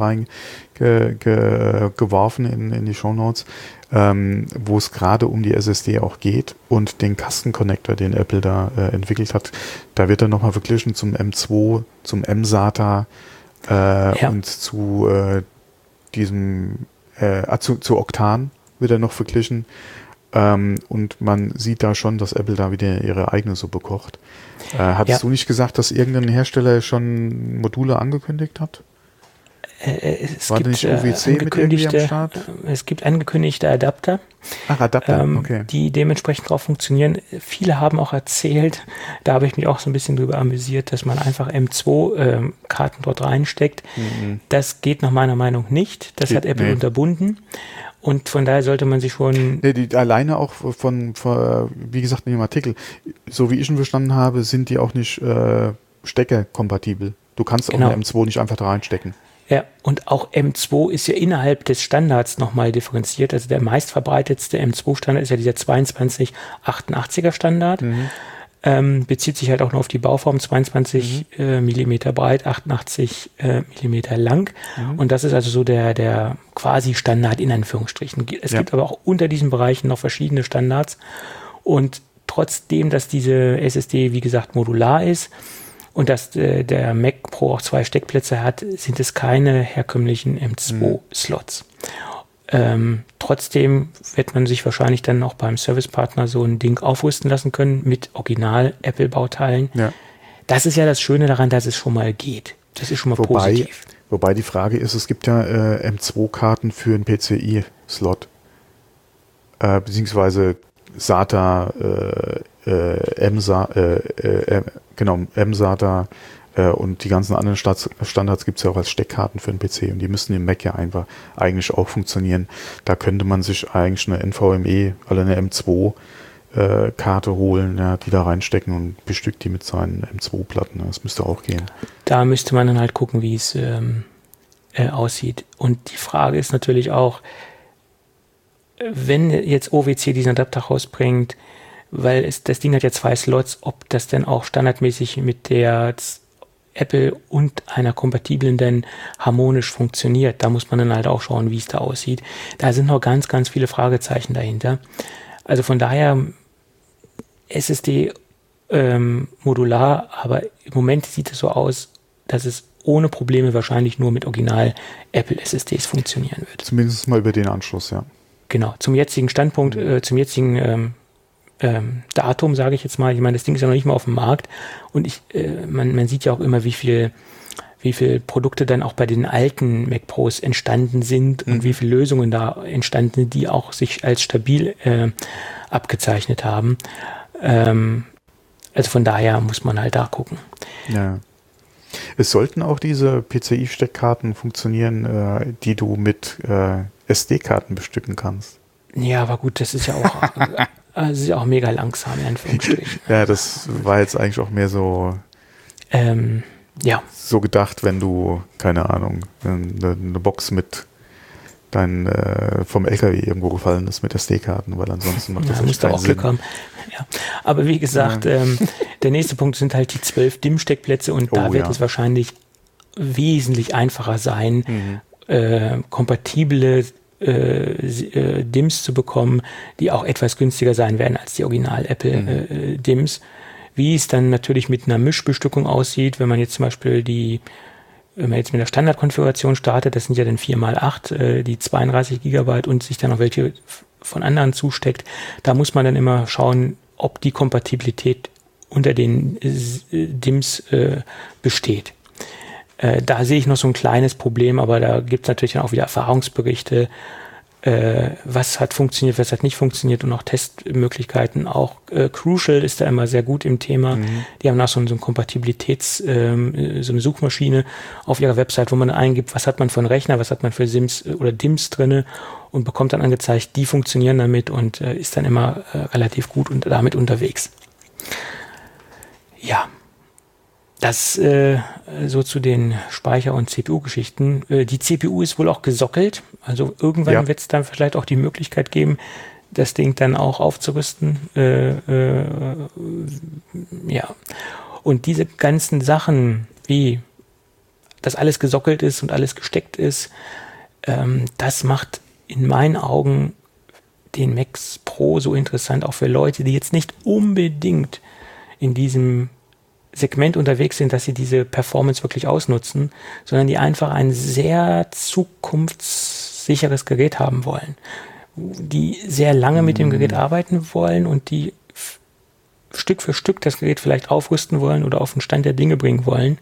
geworfen in die Shownotes, wo es gerade um die SSD auch geht und den Kasten-Connector, den Apple da entwickelt hat. Da wird dann nochmal verglichen zum M2, zum M-SATA und zu diesem zu Octan wird er noch verglichen. Und man sieht da schon, dass Apple da wieder ihre eigene Suppe kocht. Hattest du nicht gesagt, dass irgendein Hersteller schon Module angekündigt hat? Es War gibt nicht UWC mit irgendwie am Start? Es gibt angekündigte Adapter, Adapter, okay. Die dementsprechend drauf funktionieren. Viele haben auch erzählt, da habe ich mich auch so ein bisschen drüber amüsiert, dass man einfach M2-Karten dort reinsteckt. Das geht nach meiner Meinung nicht. Das hat Apple unterbunden. Und von daher sollte man sich schon... Die alleine auch von, wie gesagt, in dem Artikel, so wie ich ihn verstanden habe, sind die auch nicht steckerkompatibel. Du kannst auch eine M2 nicht einfach da reinstecken. Ja, und auch M2 ist ja innerhalb des Standards nochmal differenziert. Also der meistverbreitetste M2-Standard ist ja dieser 2288er Standard. Bezieht sich halt auch nur auf die Bauform, 22 Millimeter breit, 88 Millimeter lang. Und das ist also so der quasi Standard in Anführungsstrichen. Es gibt aber auch unter diesen Bereichen noch verschiedene Standards. Und trotzdem, dass diese SSD, wie gesagt, modular ist und dass der Mac Pro auch 2 Steckplätze hat, sind es keine herkömmlichen M2-Slots. Trotzdem wird man sich wahrscheinlich dann auch beim Servicepartner so ein Ding aufrüsten lassen können mit Original-Apple-Bauteilen. Ja. Das ist ja das Schöne daran, dass es schon mal geht. Das ist schon mal positiv. Wobei die Frage ist, es gibt ja M2-Karten für einen PCI-Slot. Beziehungsweise SATA, M-SATA und die ganzen anderen Standards gibt es ja auch als Steckkarten für den PC und die müssen im Mac ja einfach eigentlich auch funktionieren. Da könnte man sich eigentlich eine NVMe oder eine M2 Karte holen, ja, die da reinstecken und bestückt die mit seinen M2-Platten. Das müsste auch gehen. Da müsste man dann halt gucken, wie es aussieht. Und die Frage ist natürlich auch, wenn jetzt OWC diesen Adapter rausbringt, weil das Ding hat ja 2 Slots, ob das denn auch standardmäßig mit der Apple und einer kompatiblen denn harmonisch funktioniert. Da muss man dann halt auch schauen, wie es da aussieht. Da sind noch ganz, ganz viele Fragezeichen dahinter. Also von daher SSD modular, aber im Moment sieht es so aus, dass es ohne Probleme wahrscheinlich nur mit Original Apple SSDs funktionieren wird. Zumindest mal über den Anschluss, ja. Genau, zum jetzigen Standpunkt, zum jetzigen Datum, sage ich jetzt mal. Ich meine, das Ding ist ja noch nicht mal auf dem Markt und man sieht ja auch immer, wie viel Produkte dann auch bei den alten Mac Pros entstanden sind und wie viele Lösungen da entstanden sind, die auch sich als stabil abgezeichnet haben. Also von daher muss man halt da gucken. Ja. Es sollten auch diese PCI-Steckkarten funktionieren, die du mit SD-Karten bestücken kannst. Ja, aber gut, das ist ja auch mega langsam, in Anführungsstrichen. Ja, das war jetzt eigentlich auch mehr so so gedacht, wenn du, keine Ahnung, eine Box mit vom LKW irgendwo gefallen ist mit SD-Karten, weil ansonsten macht das nicht keinen Sinn. Glück haben. Ja. Aber wie gesagt, der nächste Punkt sind halt die 12 DIMM-Steckplätze und da wird es wahrscheinlich wesentlich einfacher sein, kompatible DIMMs zu bekommen, die auch etwas günstiger sein werden als die Original-Apple DIMMs. Wie es dann natürlich mit einer Mischbestückung aussieht, wenn man jetzt zum Beispiel wenn man jetzt mit der Standardkonfiguration startet, das sind ja dann 4x8, die 32 GB und sich dann noch welche von anderen zusteckt, da muss man dann immer schauen, ob die Kompatibilität unter den DIMMs besteht. Da sehe ich noch so ein kleines Problem, aber da gibt es natürlich dann auch wieder Erfahrungsberichte, was hat funktioniert, was hat nicht funktioniert und auch Testmöglichkeiten. Auch Crucial ist da immer sehr gut im Thema. Die haben auch so eine so eine Suchmaschine auf ihrer Website, wo man eingibt, was hat man für einen Rechner, was hat man für SIMs oder DIMMs drinne und bekommt dann angezeigt, die funktionieren damit und ist dann immer relativ gut und damit unterwegs. Ja. Das so zu den Speicher- und CPU-Geschichten. Die CPU ist wohl auch gesockelt. Also irgendwann wird es dann vielleicht auch die Möglichkeit geben, das Ding dann auch aufzurüsten. Und diese ganzen Sachen, wie das alles gesockelt ist und alles gesteckt ist, das macht in meinen Augen den Mac Pro so interessant, auch für Leute, die jetzt nicht unbedingt in diesem Segment unterwegs sind, dass sie diese Performance wirklich ausnutzen, sondern die einfach ein sehr zukunftssicheres Gerät haben wollen, die sehr lange mit dem Gerät arbeiten wollen und die Stück für Stück das Gerät vielleicht aufrüsten wollen oder auf den Stand der Dinge bringen wollen.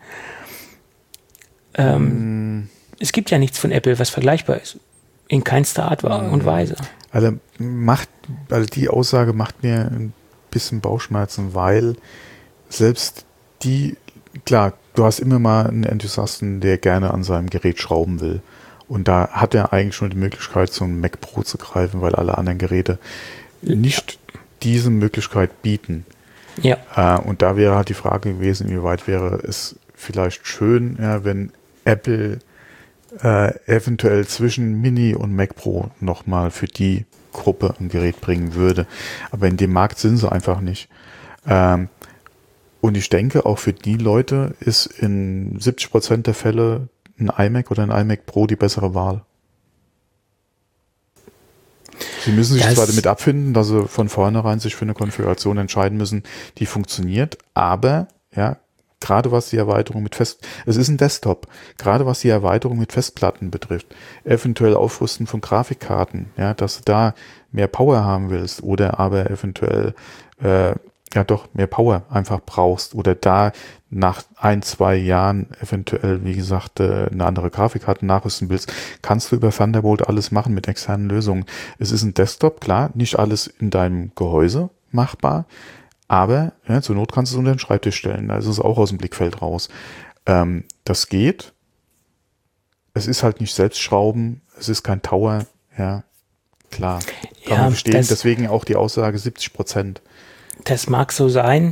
Es gibt ja nichts von Apple, was vergleichbar ist. In keinster Art und Weise. Also die Aussage macht mir ein bisschen Bauchschmerzen, weil selbst klar, du hast immer mal einen Enthusiasten, der gerne an seinem Gerät schrauben will. Und da hat er eigentlich schon die Möglichkeit, so einen Mac Pro zu greifen, weil alle anderen Geräte nicht diese Möglichkeit bieten. Ja. Und da wäre halt die Frage gewesen, inwieweit wäre es vielleicht schön, wenn Apple eventuell zwischen Mini und Mac Pro nochmal für die Gruppe ein Gerät bringen würde. Aber in dem Markt sind sie einfach nicht. Und ich denke, auch für die Leute ist in 70% der Fälle ein iMac oder ein iMac Pro die bessere Wahl. Sie müssen sich zwar damit abfinden, dass Sie von vornherein sich für eine Konfiguration entscheiden müssen, die funktioniert, aber ja, gerade was die Erweiterung es ist ein Desktop, gerade was die Erweiterung mit Festplatten betrifft, eventuell Aufrüsten von Grafikkarten, ja, dass du da mehr Power haben willst oder aber eventuell mehr Power einfach brauchst oder da nach 1-2 Jahren eventuell, wie gesagt, eine andere Grafikkarte nachrüsten willst, kannst du über Thunderbolt alles machen mit externen Lösungen. Es ist ein Desktop, klar, nicht alles in deinem Gehäuse machbar, aber ja, zur Not kannst du es unter den Schreibtisch stellen, da ist es auch aus dem Blickfeld raus. Das geht. Es ist halt nicht Selbstschrauben, es ist kein Tower, ja, klar. Kann man verstehen, deswegen auch die Aussage 70%. Das mag so sein.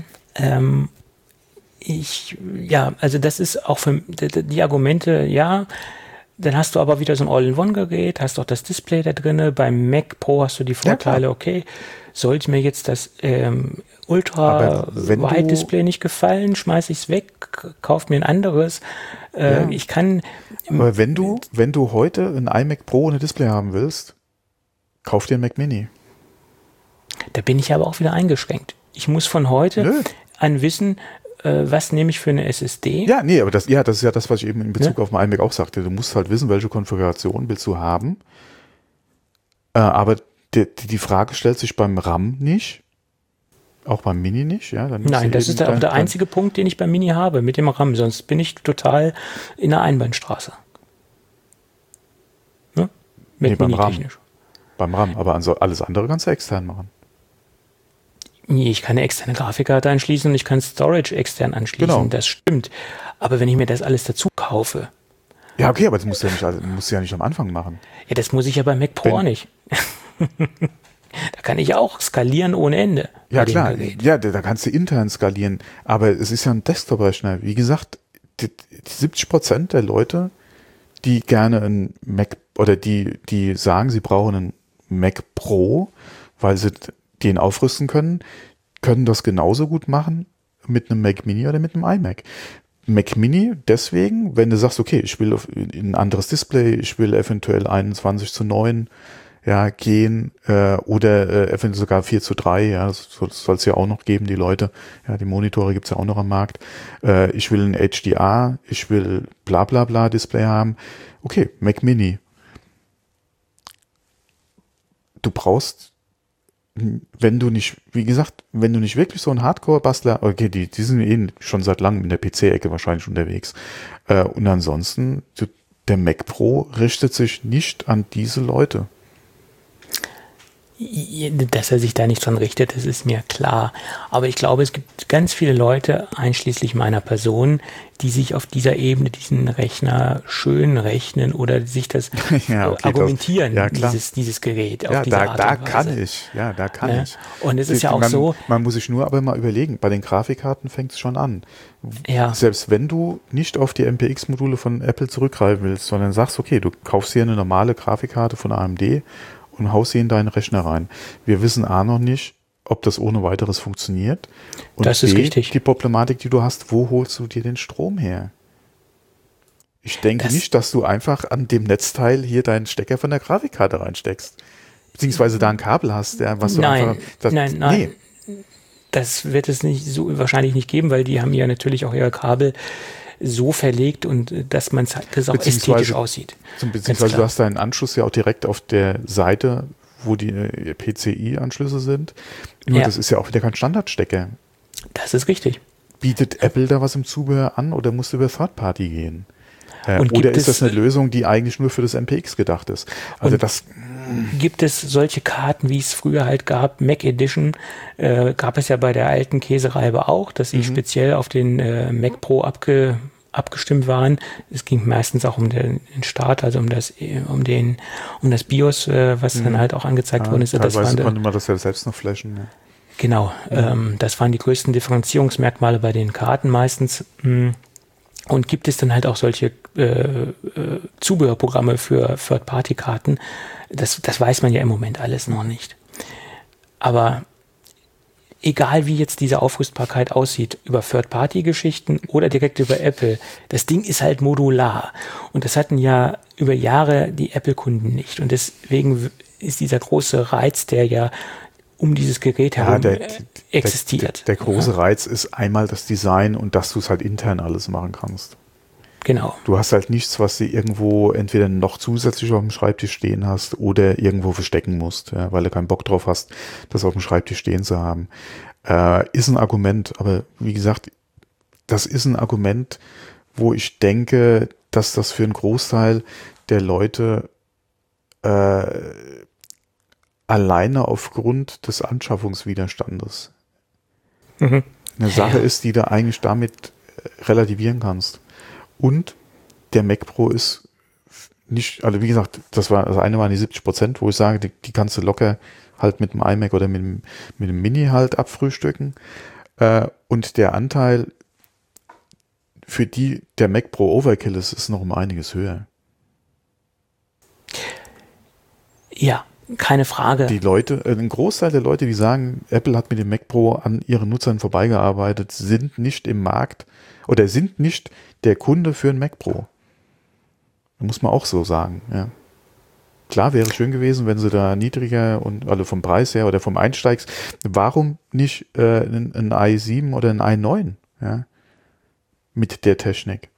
Also das ist auch für die Argumente, ja. Dann hast du aber wieder so ein All-in-One-Gerät, hast auch das Display da drin. Beim Mac Pro hast du die Vorteile, okay, sollte mir jetzt das Ultra-Wide-Display nicht gefallen, schmeiße ich es weg, kauf mir ein anderes. Ich kann... Aber wenn du heute ein iMac Pro ohne Display haben willst, kauf dir ein Mac Mini. Da bin ich aber auch wieder eingeschränkt. Ich muss von heute an wissen, was nehme ich für eine SSD. Ja, nee, aber das ist ja das, was ich eben in Bezug auf mein iMac auch sagte. Du musst halt wissen, welche Konfiguration willst du haben. Aber die Frage stellt sich beim RAM nicht. Auch beim Mini nicht. Ja, dann nein, das ist auch der einzige Punkt, den ich beim Mini habe, mit dem RAM. Sonst bin ich total in der Einbahnstraße. Ne? Mit beim RAM. Beim RAM, aber alles andere kannst du extern machen. Nee, ich kann eine externe Grafikkarte anschließen und ich kann Storage extern anschließen, genau. Das stimmt. Aber wenn ich mir das alles dazu kaufe... Ja, okay, aber das musst du ja nicht am Anfang machen. Ja, das muss ich ja beim Mac Pro nicht. Da kann ich auch skalieren ohne Ende. Ja, klar. Ja, da kannst du intern skalieren. Aber es ist ja ein Desktop-Rechner. Wie gesagt, die 70% der Leute, die gerne einen Mac oder die sagen, sie brauchen einen Mac Pro, weil sie den aufrüsten können das genauso gut machen mit einem Mac Mini oder mit einem iMac. Mac Mini deswegen, wenn du sagst, okay, ich will ein anderes Display, ich will eventuell 21:9 gehen oder eventuell sogar 4:3, ja, das soll es ja auch noch geben, die Leute, ja, die Monitore gibt's ja auch noch am Markt. Ich will ein HDR, ich will bla bla bla Display haben. Okay, Mac Mini. Du brauchst, wenn du nicht wirklich so ein Hardcore-Bastler, okay, die sind schon seit langem in der PC-Ecke wahrscheinlich unterwegs. Und ansonsten, der Mac Pro richtet sich nicht an diese Leute. Dass er sich da nicht dran richtet, das ist mir klar. Aber ich glaube, es gibt ganz viele Leute, einschließlich meiner Person, die sich auf dieser Ebene diesen Rechner schön rechnen oder sich das argumentieren, dieses Gerät. Auf diese Art und Weise. Da kann ich. Und es ist ja auch so. Man muss sich nur aber mal überlegen, bei den Grafikkarten fängt es schon an. Ja. Selbst wenn du nicht auf die MPX-Module von Apple zurückgreifen willst, sondern sagst, okay, du kaufst hier eine normale Grafikkarte von AMD und haust sie in deinen Rechner rein. Wir wissen A noch nicht, ob das ohne weiteres funktioniert. Und das ist richtig. Die Problematik, die du hast, wo holst du dir den Strom her? Ich denke nicht, dass du einfach an dem Netzteil hier deinen Stecker von der Grafikkarte reinsteckst. Beziehungsweise da ein Kabel hast, was du Nein. Das wird es wahrscheinlich nicht geben, weil die haben ja natürlich auch ihre Kabel so verlegt und dass man das auch ästhetisch aussieht. Beziehungsweise du hast deinen Anschluss ja auch direkt auf der Seite, wo die PCI-Anschlüsse sind. Nur das ist ja auch wieder kein Standardstecker. Das ist richtig. Bietet Apple da was im Zubehör an oder musst du über Third-Party gehen? Oder ist das eine Lösung, die eigentlich nur für das MPX gedacht ist? Also gibt es solche Karten, wie es früher halt gab, Mac Edition, gab es ja bei der alten Käsereibe auch, dass sie speziell auf den Mac Pro abgestimmt waren. Es ging meistens auch um den Start, also um das BIOS, was dann halt auch angezeigt worden ist. Teilweise konnte man das ja selbst noch flashen. Ne? Genau, das waren die größten Differenzierungsmerkmale bei den Karten meistens. Und gibt es dann halt auch solche Zubehörprogramme für Third-Party-Karten? Das weiß man ja im Moment alles noch nicht. Aber egal wie jetzt diese Aufrüstbarkeit aussieht, über Third-Party-Geschichten oder direkt über Apple, das Ding ist halt modular. Und das hatten ja über Jahre die Apple-Kunden nicht. Und deswegen ist dieser große Reiz, der ja um dieses Gerät herum existiert. Der große Reiz ist einmal das Design und dass du es halt intern alles machen kannst. Genau. Du hast halt nichts, was du irgendwo entweder noch zusätzlich auf dem Schreibtisch stehen hast oder irgendwo verstecken musst, ja, weil du keinen Bock drauf hast, das auf dem Schreibtisch stehen zu haben. Ist ein Argument, aber wie gesagt, das ist ein Argument, wo ich denke, dass das für einen Großteil der Leute alleine aufgrund des Anschaffungswiderstandes eine Sache ist, die du eigentlich damit relativieren kannst. Und der Mac Pro ist nicht, also wie gesagt, das eine waren die 70%, wo ich sage, die kannst du locker halt mit dem iMac oder mit dem Mini halt abfrühstücken. Und der Anteil, für die der Mac Pro Overkill ist noch um einiges höher. Ja, keine Frage. Die Leute, ein Großteil der Leute, die sagen, Apple hat mit dem Mac Pro an ihren Nutzern vorbeigearbeitet, sind nicht im Markt oder sind nicht der Kunde für ein Mac Pro. Muss man auch so sagen, ja. Klar, wäre es schön gewesen, wenn sie da niedriger und also vom Preis her oder vom Einsteigs, warum nicht ein i7 oder ein i9, ja, mit der Technik?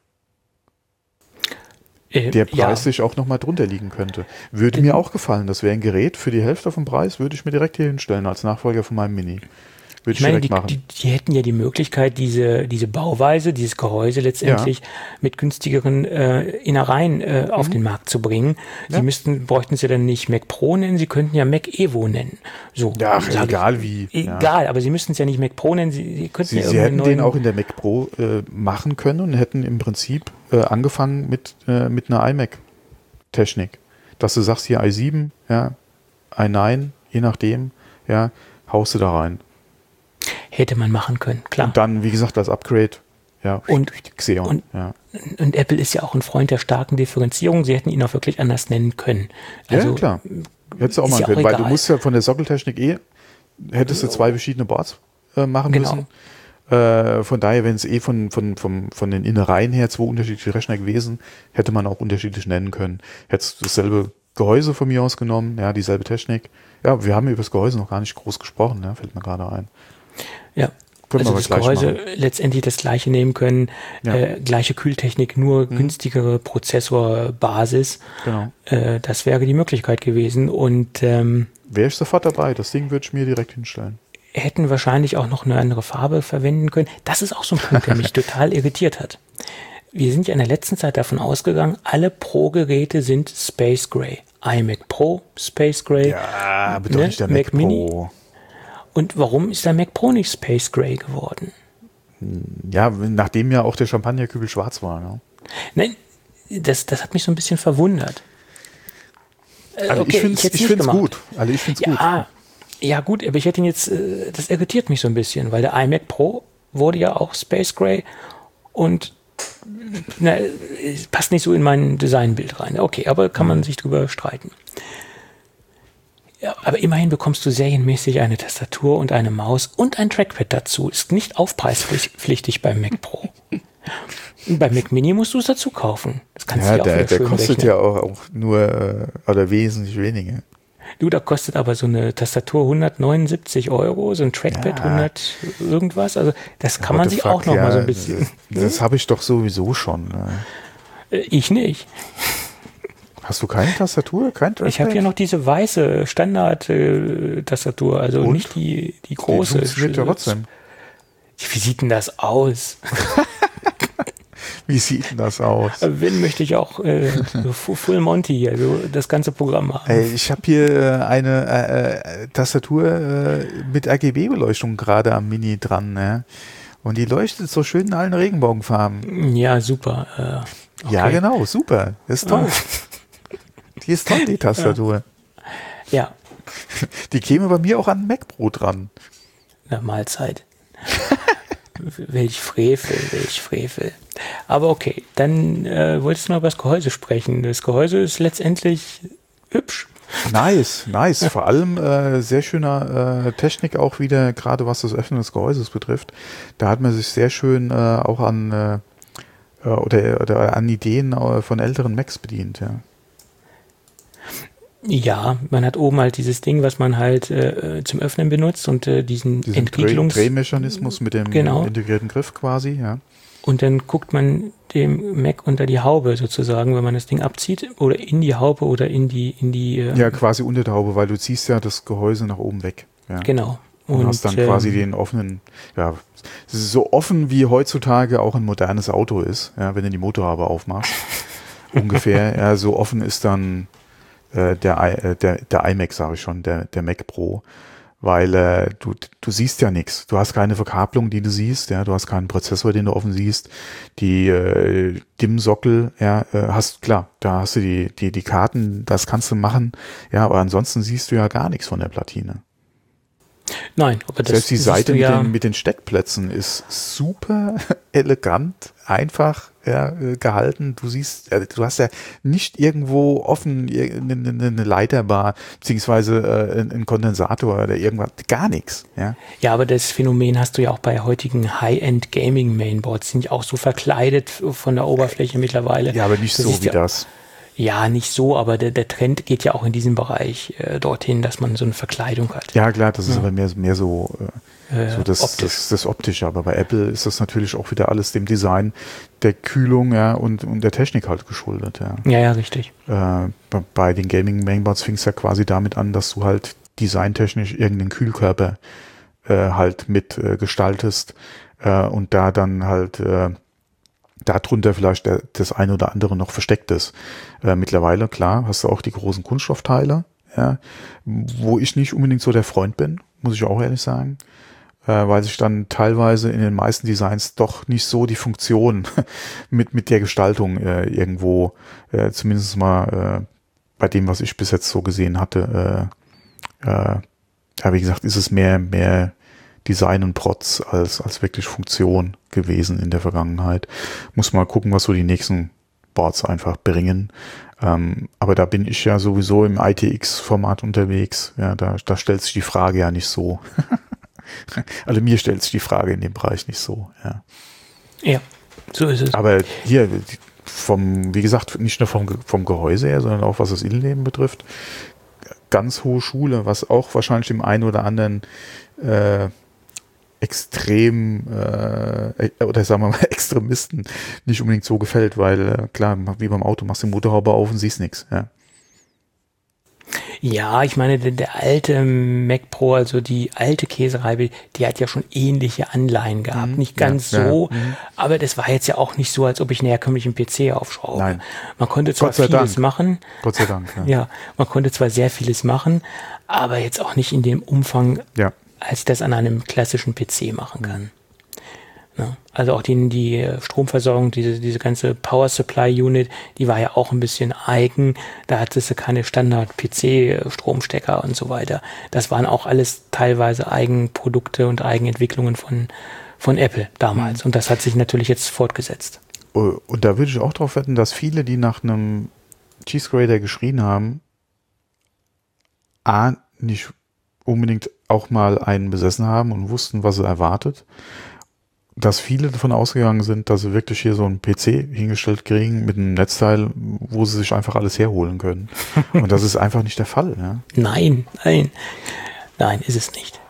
Der preislich auch nochmal drunter liegen könnte. Würde mir auch gefallen. Das wäre ein Gerät für die Hälfte vom Preis, würde ich mir direkt hier hinstellen als Nachfolger von meinem Mini. Würde ich direkt machen. Die hätten ja die Möglichkeit, diese Bauweise, dieses Gehäuse letztendlich mit günstigeren Innereien auf den Markt zu bringen. Ja. Bräuchten sie dann nicht Mac Pro nennen, sie könnten ja Mac Evo nennen. So, ja, egal wie. Egal, aber sie müssten es ja nicht Mac Pro nennen, sie könnten Sie hätten den auch in der Mac Pro machen können und hätten im Prinzip angefangen mit einer iMac-Technik. Dass du sagst, hier i7, ja, i9, je nachdem, ja, haust du da rein. Hätte man machen können, klar. Und dann, wie gesagt, das Upgrade, ja, und Xeon. Und Apple ist ja auch ein Freund der starken Differenzierung. Sie hätten ihn auch wirklich anders nennen können. Also, ja, klar. Hättest du auch mal können, weil du musst ja von der Sockeltechnik hättest du zwei verschiedene Boards machen müssen. Von daher, wenn es von den Innereien her zwei unterschiedliche Rechner gewesen, hätte man auch unterschiedlich nennen können. Hättest du dasselbe Gehäuse von mir aus genommen, ja, dieselbe Technik. Ja, wir haben über das Gehäuse noch gar nicht groß gesprochen, ja, fällt mir gerade ein. Ja, also das Gehäuse letztendlich das gleiche nehmen können, gleiche Kühltechnik, nur günstigere Prozessorbasis. Genau. Das wäre die Möglichkeit gewesen und wäre ich sofort dabei, das Ding würde ich mir direkt hinstellen. Hätten wahrscheinlich auch noch eine andere Farbe verwenden können. Das ist auch so ein Punkt, der mich total irritiert hat. Wir sind ja in der letzten Zeit davon ausgegangen, alle Pro-Geräte sind Space Gray. iMac Pro, Space Gray. Ja, aber doch nicht der Mac Pro. Mini. Und warum ist der Mac Pro nicht Space Gray geworden? Ja, nachdem ja auch der Champagnerkübel schwarz war. Ne? Nein, das hat mich so ein bisschen verwundert. Also okay, ich finde es gut. Also ich finde es gut. Ja gut, aber ich hätte ihn jetzt, das irritiert mich so ein bisschen, weil der iMac Pro wurde ja auch Space Gray und passt nicht so in mein Designbild rein. Okay, aber kann man sich drüber streiten. Ja, aber immerhin bekommst du serienmäßig eine Tastatur und eine Maus und ein Trackpad dazu. Ist nicht aufpreispflichtig beim Mac Pro. Beim Mac Mini musst du es dazu kaufen. Das kannst du ja auch wieder schön kostet rechnen. Ja auch nur oder wesentlich weniger. Du, da kostet aber so eine Tastatur 179 €, so ein Trackpad 100 irgendwas. Also das kann man sich auch noch mal so ein bisschen... Das habe ich doch sowieso schon. Ne? Ich nicht. Hast du keine Tastatur? Kein Trackpad? Ich habe ja noch diese weiße Standard-Tastatur, also und? Nicht die große. Die funktioniert ja trotzdem. Wie sieht denn das aus? Wie sieht denn das aus? Wenn möchte ich auch Full Monty, also das ganze Programm haben. Ich habe hier eine Tastatur mit RGB-Beleuchtung gerade am Mini dran. Ne? Und die leuchtet so schön in allen Regenbogenfarben. Ja, super. Okay. Ja, genau, super. Das ist toll. Die ist toll, die Tastatur. Ja. Die käme bei mir auch an Mac Pro dran. Na, Mahlzeit. Welch Frevel. Aber okay, dann wolltest du noch über das Gehäuse sprechen. Das Gehäuse ist letztendlich hübsch. Nice. Vor allem sehr schöner Technik auch wieder, gerade was das Öffnen des Gehäuses betrifft. Da hat man sich sehr schön auch an oder an Ideen von älteren Macs bedient, ja. Ja, man hat oben halt dieses Ding, was man halt zum Öffnen benutzt und diesen Drehmechanismus mit dem integrierten Griff quasi, ja. Und dann guckt man dem Mac unter die Haube sozusagen, wenn man das Ding abzieht, oder in die Haube oder in die ja, quasi unter der Haube, weil du ziehst ja das Gehäuse nach oben weg. Ja. Genau. Und hast dann quasi den offenen, ja, es ist so offen, wie heutzutage auch ein modernes Auto ist, ja, wenn du die Motorhaube aufmachst. Ungefähr, ja, so offen ist dann der iMac, sage ich schon, der Mac Pro. Weil du siehst ja nichts. Du hast keine Verkabelung, die du siehst, ja, du hast keinen Prozessor, den du offen siehst. Die DIMM-Sockel, ja, da hast du die Karten, das kannst du machen, ja, aber ansonsten siehst du ja gar nichts von der Platine. Nein, aber das selbst die Seite mit den Steckplätzen ist super elegant, einfach gehalten. Du siehst, du hast ja nicht irgendwo offen eine Leiterbar, beziehungsweise einen Kondensator oder irgendwas, gar nichts. Ja. Ja, aber das Phänomen hast du ja auch bei heutigen High-End-Gaming-Mainboards, sind auch so verkleidet von der Oberfläche mittlerweile. Ja, aber nicht so wie das. Ja, nicht so, aber der Trend geht ja auch in diesem Bereich dorthin, dass man so eine Verkleidung hat. Ja, klar, das ist aber mehr so das Optische. Aber bei Apple ist das natürlich auch wieder alles dem Design der Kühlung, ja, und der Technik halt geschuldet. Ja, ja, richtig. Bei den Gaming-Mainboards fing es ja quasi damit an, dass du halt designtechnisch irgendeinen Kühlkörper halt mit gestaltest und da dann halt darunter vielleicht das eine oder andere noch versteckt ist. Mittlerweile, klar, hast du auch die großen Kunststoffteile, ja, wo ich nicht unbedingt so der Freund bin, muss ich auch ehrlich sagen, weil sich dann teilweise in den meisten Designs doch nicht so die Funktion mit der Gestaltung irgendwo, zumindest mal bei dem, was ich bis jetzt so gesehen hatte, ja, wie gesagt, ist es mehr Design und Protz als wirklich Funktion gewesen in der Vergangenheit. Muss mal gucken, was so die nächsten Boards einfach bringen. Aber da bin ich ja sowieso im ITX-Format unterwegs. Ja, da stellt sich die Frage ja nicht so. Also mir stellt sich die Frage in dem Bereich nicht so. Ja, so ist es. Aber hier, wie gesagt, nicht nur vom Gehäuse her, sondern auch was das Innenleben betrifft, ganz hohe Schule, was auch wahrscheinlich dem einen oder anderen extrem oder sagen wir mal Extremisten nicht unbedingt so gefällt, weil klar, wie beim Auto, machst du die Motorhaube auf und siehst nichts. Ja, ich meine, der alte Mac Pro, also die alte Käsereibe, die hat ja schon ähnliche Anleihen gehabt. Nicht ganz so, aber das war jetzt ja auch nicht so, als ob ich einen herkömmlichen PC aufschraube. Nein. Man konnte zwar vieles machen. Gott sei Dank. Ja, man konnte zwar sehr vieles machen, aber jetzt auch nicht in dem Umfang, als ich das an einem klassischen PC machen kann. Ja, also auch die Stromversorgung, diese ganze Power Supply Unit, die war ja auch ein bisschen eigen. Da hattest du keine Standard-PC-Stromstecker und so weiter. Das waren auch alles teilweise Eigenprodukte und Eigenentwicklungen von Apple damals. Und das hat sich natürlich jetzt fortgesetzt. Und da würde ich auch darauf wetten, dass viele, die nach einem Cheese Grater geschrien haben, nicht unbedingt auch mal einen besessen haben und wussten, was sie erwartet, dass viele davon ausgegangen sind, dass sie wirklich hier so einen PC hingestellt kriegen mit einem Netzteil, wo sie sich einfach alles herholen können. Und das ist einfach nicht der Fall. Ja? Nein, ist es nicht.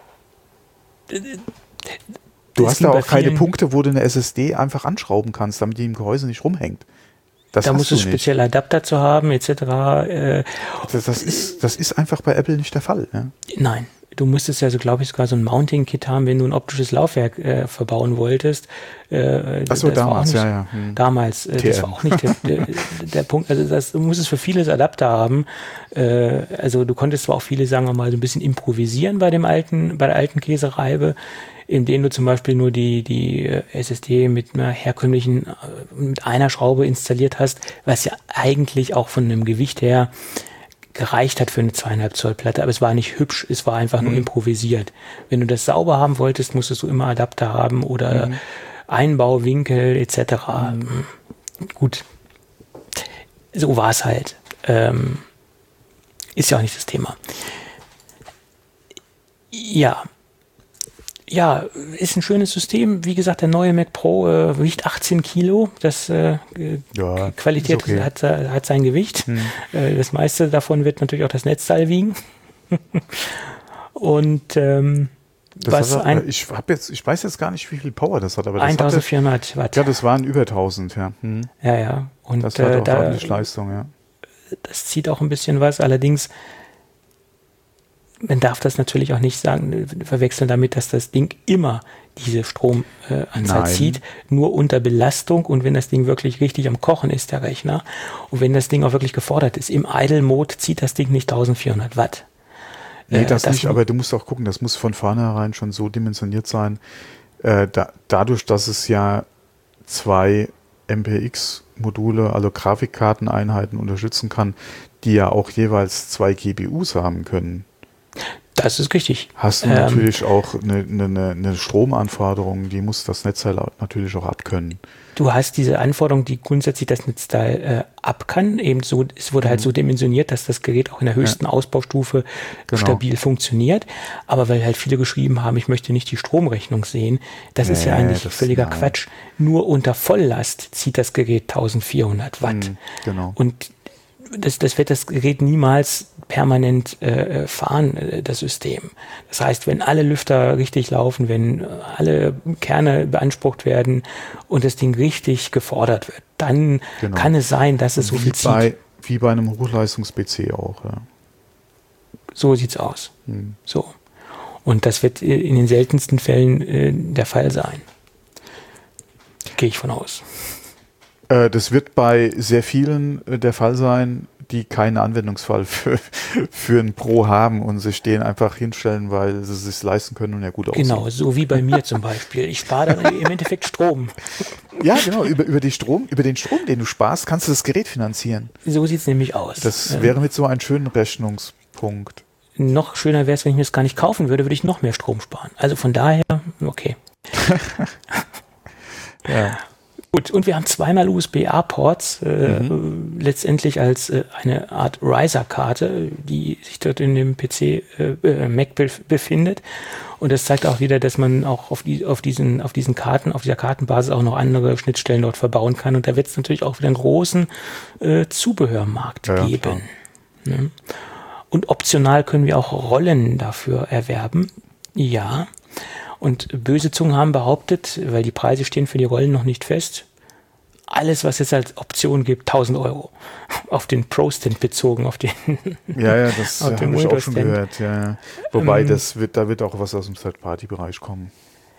Du hast da auch keine Punkte, wo du eine SSD einfach anschrauben kannst, damit die im Gehäuse nicht rumhängt. Da musst du spezielle Adapter zu haben, etc. Das ist einfach bei Apple nicht der Fall. Ja? Nein. Du musstest ja, so glaube ich, sogar so ein Mounting-Kit haben, wenn du ein optisches Laufwerk verbauen wolltest. Achso, damals, ja. Damals, das war auch nicht der Punkt. Also du musstest für vieles Adapter haben. Also du konntest zwar auch viele, sagen wir mal, so ein bisschen improvisieren bei der alten Käsereibe, indem du zum Beispiel nur die SSD mit einer Schraube installiert hast, was ja eigentlich auch von einem Gewicht her gereicht hat für eine 2,5 Zoll Platte, aber es war nicht hübsch, es war einfach nur improvisiert. Wenn du das sauber haben wolltest, musstest du immer Adapter haben oder Einbauwinkel etc. Gut, so war es halt. Ist ja auch nicht das Thema. Ja, Ja, ist ein schönes System. Wie gesagt, der neue Mac Pro wiegt 18 Kilo. Das Qualität okay. hat sein Gewicht. Das meiste davon wird natürlich auch das Netzteil wiegen. Und ich weiß jetzt gar nicht, wie viel Power das hat, aber das 1400 Watt. Ja, das waren über 1000, ja. Ja. Und das hat auch ordentlich Leistung, ja. Das zieht auch ein bisschen was. Allerdings, man darf das natürlich auch nicht verwechseln damit, dass das Ding immer diese Stromanzahl zieht, nur unter Belastung und wenn das Ding wirklich richtig am Kochen ist, der Rechner, und wenn das Ding auch wirklich gefordert ist. Im Idle-Mode zieht das Ding nicht 1400 Watt. Nee, das nicht, aber du musst auch gucken, das muss von vornherein schon so dimensioniert sein, dadurch, dass es ja 2 MPX-Module, also Grafikkarteneinheiten unterstützen kann, die ja auch jeweils 2 GPUs haben können. Das ist richtig. Hast du natürlich auch eine Stromanforderung, die muss das Netzteil natürlich auch abkönnen. Du hast diese Anforderung, die grundsätzlich das Netzteil ab kann. Ebenso, es wurde halt so dimensioniert, dass das Gerät auch in der höchsten Ausbaustufe stabil funktioniert. Aber weil halt viele geschrieben haben, ich möchte nicht die Stromrechnung sehen, das ist ja eigentlich völliger Quatsch. Nur unter Volllast zieht das Gerät 1400 Watt. Genau. Und das wird das Gerät niemals permanent fahren, das System. Das heißt, wenn alle Lüfter richtig laufen, wenn alle Kerne beansprucht werden und das Ding richtig gefordert wird, dann kann es sein, dass es so viel zieht. Wie bei einem Hochleistungs-PC auch. Ja. So sieht's aus. So. Und das wird in den seltensten Fällen der Fall sein. Gehe ich von aus. Das wird bei sehr vielen der Fall sein, die keinen Anwendungsfall für ein Pro haben und sich den einfach hinstellen, weil sie es sich leisten können und ja gut aussehen. Genau, so wie bei mir zum Beispiel. Ich spare dann im Endeffekt Strom. Ja, genau. Über den Strom, den du sparst, kannst du das Gerät finanzieren. So sieht es nämlich aus. Das wäre mit so einem schönen Rechnungspunkt. Noch schöner wäre es, wenn ich mir das gar nicht kaufen würde ich noch mehr Strom sparen. Also von daher, okay. Ja. Gut, und wir haben 2-mal USB-A-Ports, letztendlich als eine Art Riser-Karte, die sich dort in dem Mac befindet. Und das zeigt auch wieder, dass man auch auf dieser Kartenbasis auch noch andere Schnittstellen dort verbauen kann. Und da wird es natürlich auch wieder einen großen Zubehörmarkt geben. Ne? Und optional können wir auch Rollen dafür erwerben. Ja. Und böse Zungen haben behauptet, weil die Preise stehen für die Rollen noch nicht fest, alles, was es als Option gibt, 1.000 € auf den Pro-Stand bezogen, auf den Ja, das habe ich auch schon gehört. Ja. Wobei, da wird auch was aus dem Third-Party-Bereich kommen.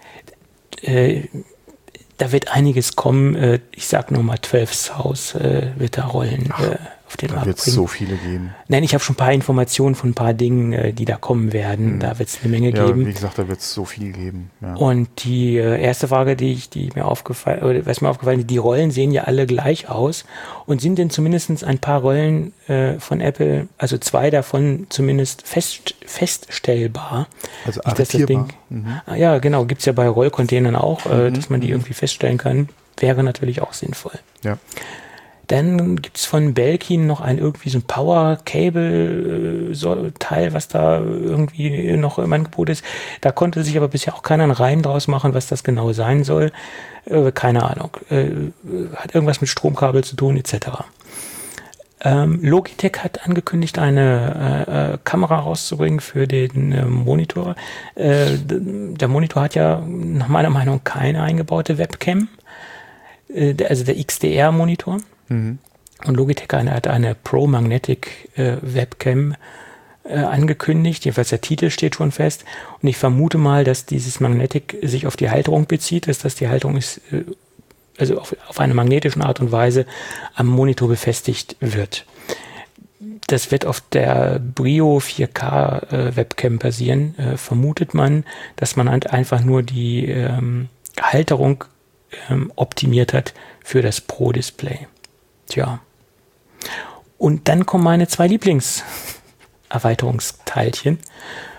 Da wird einiges kommen. Ich sag nur mal 12 South wird da Rollen auf den Markt bringen. Da wird es so viele geben. Nein, ich habe schon ein paar Informationen von ein paar Dingen, die da kommen werden. Da wird es eine Menge geben. Wie gesagt, da wird es so viel geben. Ja. Und die erste Frage, was mir aufgefallen ist, die Rollen sehen ja alle gleich aus und sind denn zumindest ein paar Rollen von Apple, also 2 davon zumindest feststellbar. Also arretierbar. Ja, genau, gibt es ja bei Rollcontainern auch, dass man die irgendwie feststellen kann. Wäre natürlich auch sinnvoll. Ja. Dann gibt es von Belkin noch irgendwie so ein Power-Cable-Teil, was da irgendwie noch im Angebot ist. Da konnte sich aber bisher auch keiner einen Reim draus machen, was das genau sein soll. Keine Ahnung. Hat irgendwas mit Stromkabel zu tun, etc. Logitech hat angekündigt, eine Kamera rauszubringen für den Monitor. Der Monitor hat ja nach meiner Meinung keine eingebaute Webcam. Also der XDR-Monitor. Und Logitech hat eine Pro Magnetic Webcam angekündigt. Jedenfalls der Titel steht schon fest. Und ich vermute mal, dass dieses Magnetic sich auf die Halterung bezieht, dass das die Halterung ist, also auf eine magnetische Art und Weise am Monitor befestigt wird. Das wird auf der Brio 4K Webcam basieren. Vermutet man, dass man einfach nur die Halterung optimiert hat für das Pro-Display. Tja. Und dann kommen meine 2 Lieblingserweiterungsteilchen.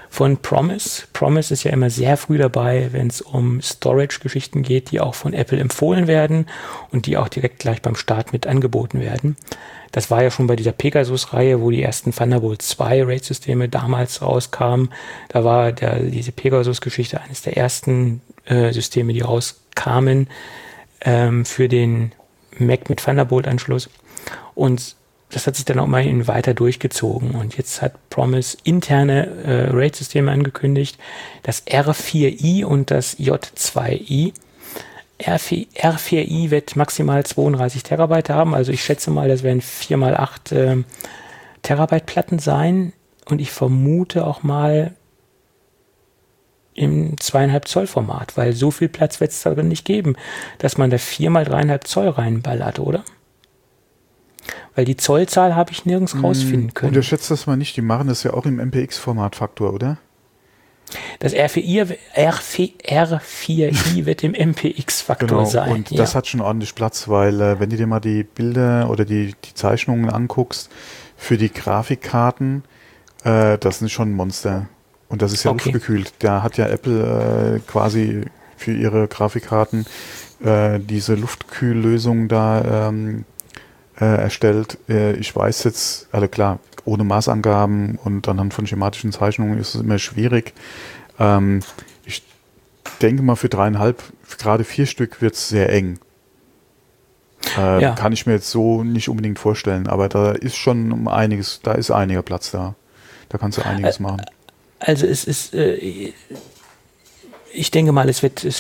von Promise. Promise ist ja immer sehr früh dabei, wenn es um Storage-Geschichten geht, die auch von Apple empfohlen werden und die auch direkt gleich beim Start mit angeboten werden. Das war ja schon bei dieser Pegasus-Reihe, wo die ersten Thunderbolt 2 RAID-Systeme damals rauskamen. Da war diese Pegasus-Geschichte eines der ersten Systeme, die rauskamen für den Mac mit Thunderbolt-Anschluss. Und das hat sich dann auch mal weiter durchgezogen. Und jetzt hat Promise interne RAID-Systeme angekündigt, das R4i und das J2i. R4i wird maximal 32 Terabyte haben. Also ich schätze mal, das werden 4x8 Terabyte Platten sein. Und ich vermute auch mal im 2,5 Zoll Format, weil so viel Platz wird es darin nicht geben, dass man da 4x3,5 Zoll reinballert, oder? Weil die Zollzahl habe ich nirgends rausfinden können. Unterschätzt das mal nicht, die machen das ja auch im MPX-Format-Faktor, oder? Das R4i wird im MPX-Faktor sein. Und das hat schon ordentlich Platz, weil wenn du dir mal die Bilder oder die Zeichnungen anguckst für die Grafikkarten, das sind schon Monster. Und das ist ja luftgekühlt. Da hat ja Apple quasi für ihre Grafikkarten diese Luftkühllösung da erstellt. Ich weiß jetzt, also klar, ohne Maßangaben und anhand von schematischen Zeichnungen ist es immer schwierig. Ich denke mal für 3,5, gerade 4 Stück wird es sehr eng. Kann ich mir jetzt so nicht unbedingt vorstellen, aber da ist schon einiges, da ist einiger Platz da. Da kannst du einiges machen. Also es ist, ich denke mal, es wird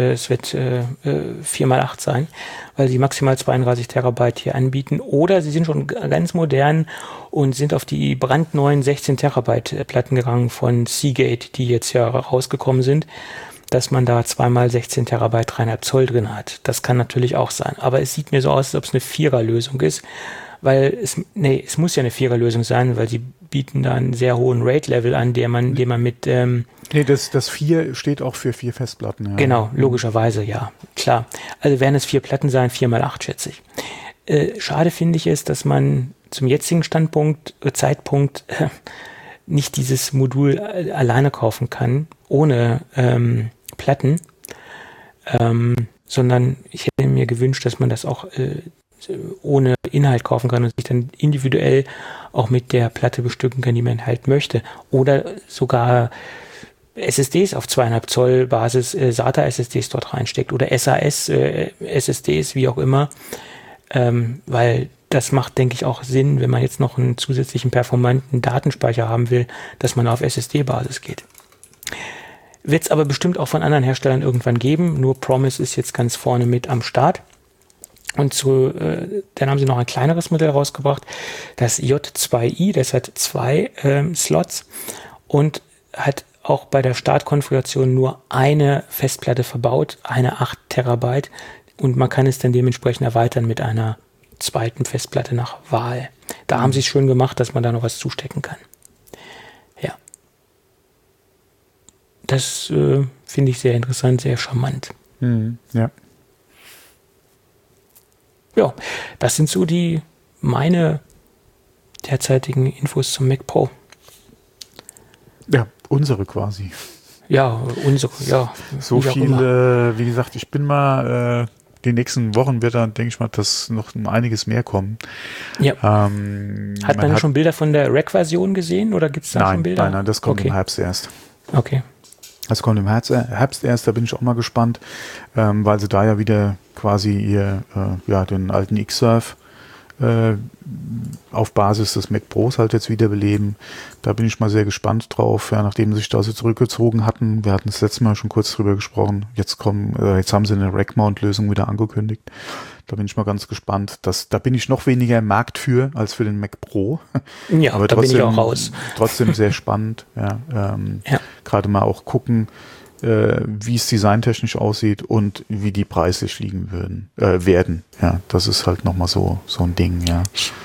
4x8 sein, weil sie maximal 32 Terabyte hier anbieten. Oder sie sind schon ganz modern und sind auf die brandneuen 16 Terabyte Platten gegangen von Seagate, die jetzt ja rausgekommen sind, dass man da 2x16 Terabyte 3,5 Zoll drin hat. Das kann natürlich auch sein. Aber es sieht mir so aus, als ob es eine Vierer-Lösung ist, weil es muss ja eine Vierer-Lösung sein, weil sie bieten da einen sehr hohen Rate-Level an, den man mit das 4 steht auch für 4 Festplatten. Ja. Genau, logischerweise, ja, klar. Also werden es 4 Platten sein, 4x8, schätze ich. Schade finde ich es, dass man zum jetzigen Zeitpunkt nicht dieses Modul alleine kaufen kann, ohne Platten, sondern ich hätte mir gewünscht, dass man das auch ohne Inhalt kaufen kann und sich dann individuell auch mit der Platte bestücken kann, die man halt möchte. Oder sogar SSDs auf 2,5 Zoll Basis, SATA-SSDs dort reinsteckt oder SAS-SSDs, wie auch immer, weil das macht, denke ich, auch Sinn, wenn man jetzt noch einen zusätzlichen performanten Datenspeicher haben will, dass man auf SSD-Basis geht. Wird es aber bestimmt auch von anderen Herstellern irgendwann geben, nur Promise ist jetzt ganz vorne mit am Start. Und dann haben sie noch ein kleineres Modell rausgebracht, das J2i, das hat 2 Slots und hat auch bei der Startkonfiguration nur eine Festplatte verbaut, eine 8 Terabyte, und man kann es dann dementsprechend erweitern mit einer zweiten Festplatte nach Wahl. Da haben sie es schön gemacht, dass man da noch was zustecken kann. Ja. Das finde ich sehr interessant, sehr charmant. Ja. Ja, das sind so meine derzeitigen Infos zum Mac Pro. Ja, unsere quasi. Ja, unsere, ja. So viel, wie gesagt, ich bin mal, die nächsten Wochen wird dann, denke ich mal, dass noch einiges mehr kommen. Ja. Hat man schon Bilder von der Rack-Version gesehen oder gibt es da schon Bilder? Nein, das kommt im Herbst erst. Okay. Das kommt im Herbst erst, da bin ich auch mal gespannt, weil sie da ja wieder quasi den alten Xserve auf Basis des Mac Pros halt jetzt wiederbeleben. Da bin ich mal sehr gespannt drauf, ja, nachdem sie sich da so zurückgezogen hatten. Wir hatten das letzte Mal schon kurz drüber gesprochen. Jetzt haben sie eine Rack-Mount-Lösung wieder angekündigt. Da bin ich mal ganz gespannt. Da bin ich noch weniger im Markt für, als für den Mac Pro. Ja, aber da bin ich auch raus. Trotzdem sehr spannend. Ja, gerade mal auch gucken, wie es designtechnisch aussieht und wie die preislich liegen werden. Ja, das ist halt nochmal so ein Ding, ja.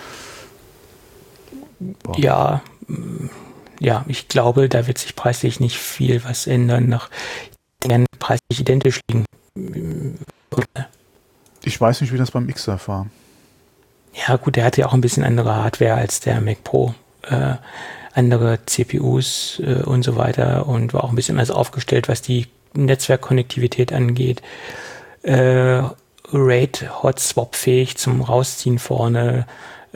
Boah. Ja, ich glaube, da wird sich preislich nicht viel was ändern. Die werden preislich identisch liegen. Ich weiß nicht, wie das beim Xserve war. Ja gut, der hatte ja auch ein bisschen andere Hardware als der Mac Pro. andere CPUs und so weiter und war auch ein bisschen anders aufgestellt, was die Netzwerkkonnektivität angeht. RAID Hot Swap fähig zum Rausziehen vorne.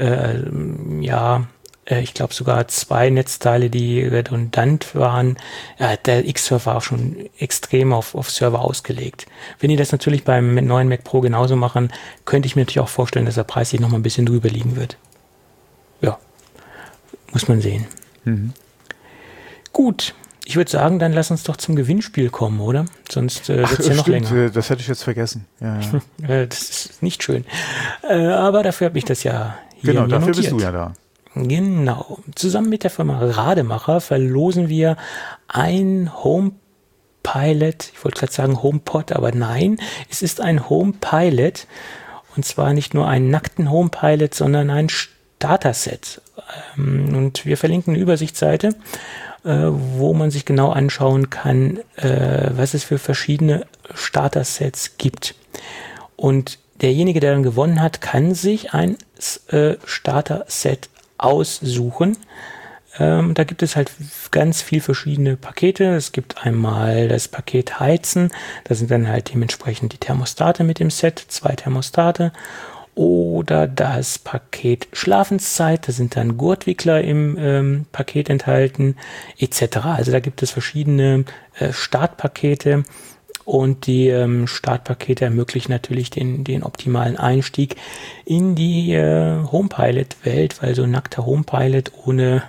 Ich glaube sogar 2 Netzteile, die redundant waren. Ja, der X-Server war auch schon extrem auf Server ausgelegt. Wenn die das natürlich beim neuen Mac Pro genauso machen, könnte ich mir natürlich auch vorstellen, dass der Preis sich noch mal ein bisschen drüber liegen wird. Ja, muss man sehen. Mhm. Gut, ich würde sagen, dann lass uns doch zum Gewinnspiel kommen, oder? Sonst wird es ja noch länger. Das hätte ich jetzt vergessen. Ja. Das ist nicht schön. Aber dafür habe ich das ja hier Genau, dafür notiert. bist du ja da. Genau. Zusammen mit der Firma Rademacher verlosen wir ein HomePilot, ich wollte gerade sagen HomePod, aber nein, es ist ein HomePilot und zwar nicht nur einen nackten HomePilot, sondern ein Starter-Set. Und wir verlinken eine Übersichtsseite, wo man sich genau anschauen kann, was es für verschiedene Starter-Sets gibt. Und derjenige, der dann gewonnen hat, kann sich ein Starter-Set aussuchen. Da gibt es halt ganz viel verschiedene Pakete. Es gibt einmal das Paket Heizen. Da sind dann halt dementsprechend die Thermostate mit dem Set, 2 Thermostate. Oder das Paket Schlafenszeit. Da sind dann Gurtwickler im Paket enthalten, etc. Also da gibt es verschiedene Startpakete. Und die Startpakete ermöglichen natürlich den optimalen Einstieg in die HomePilot-Welt, weil so ein nackter HomePilot ohne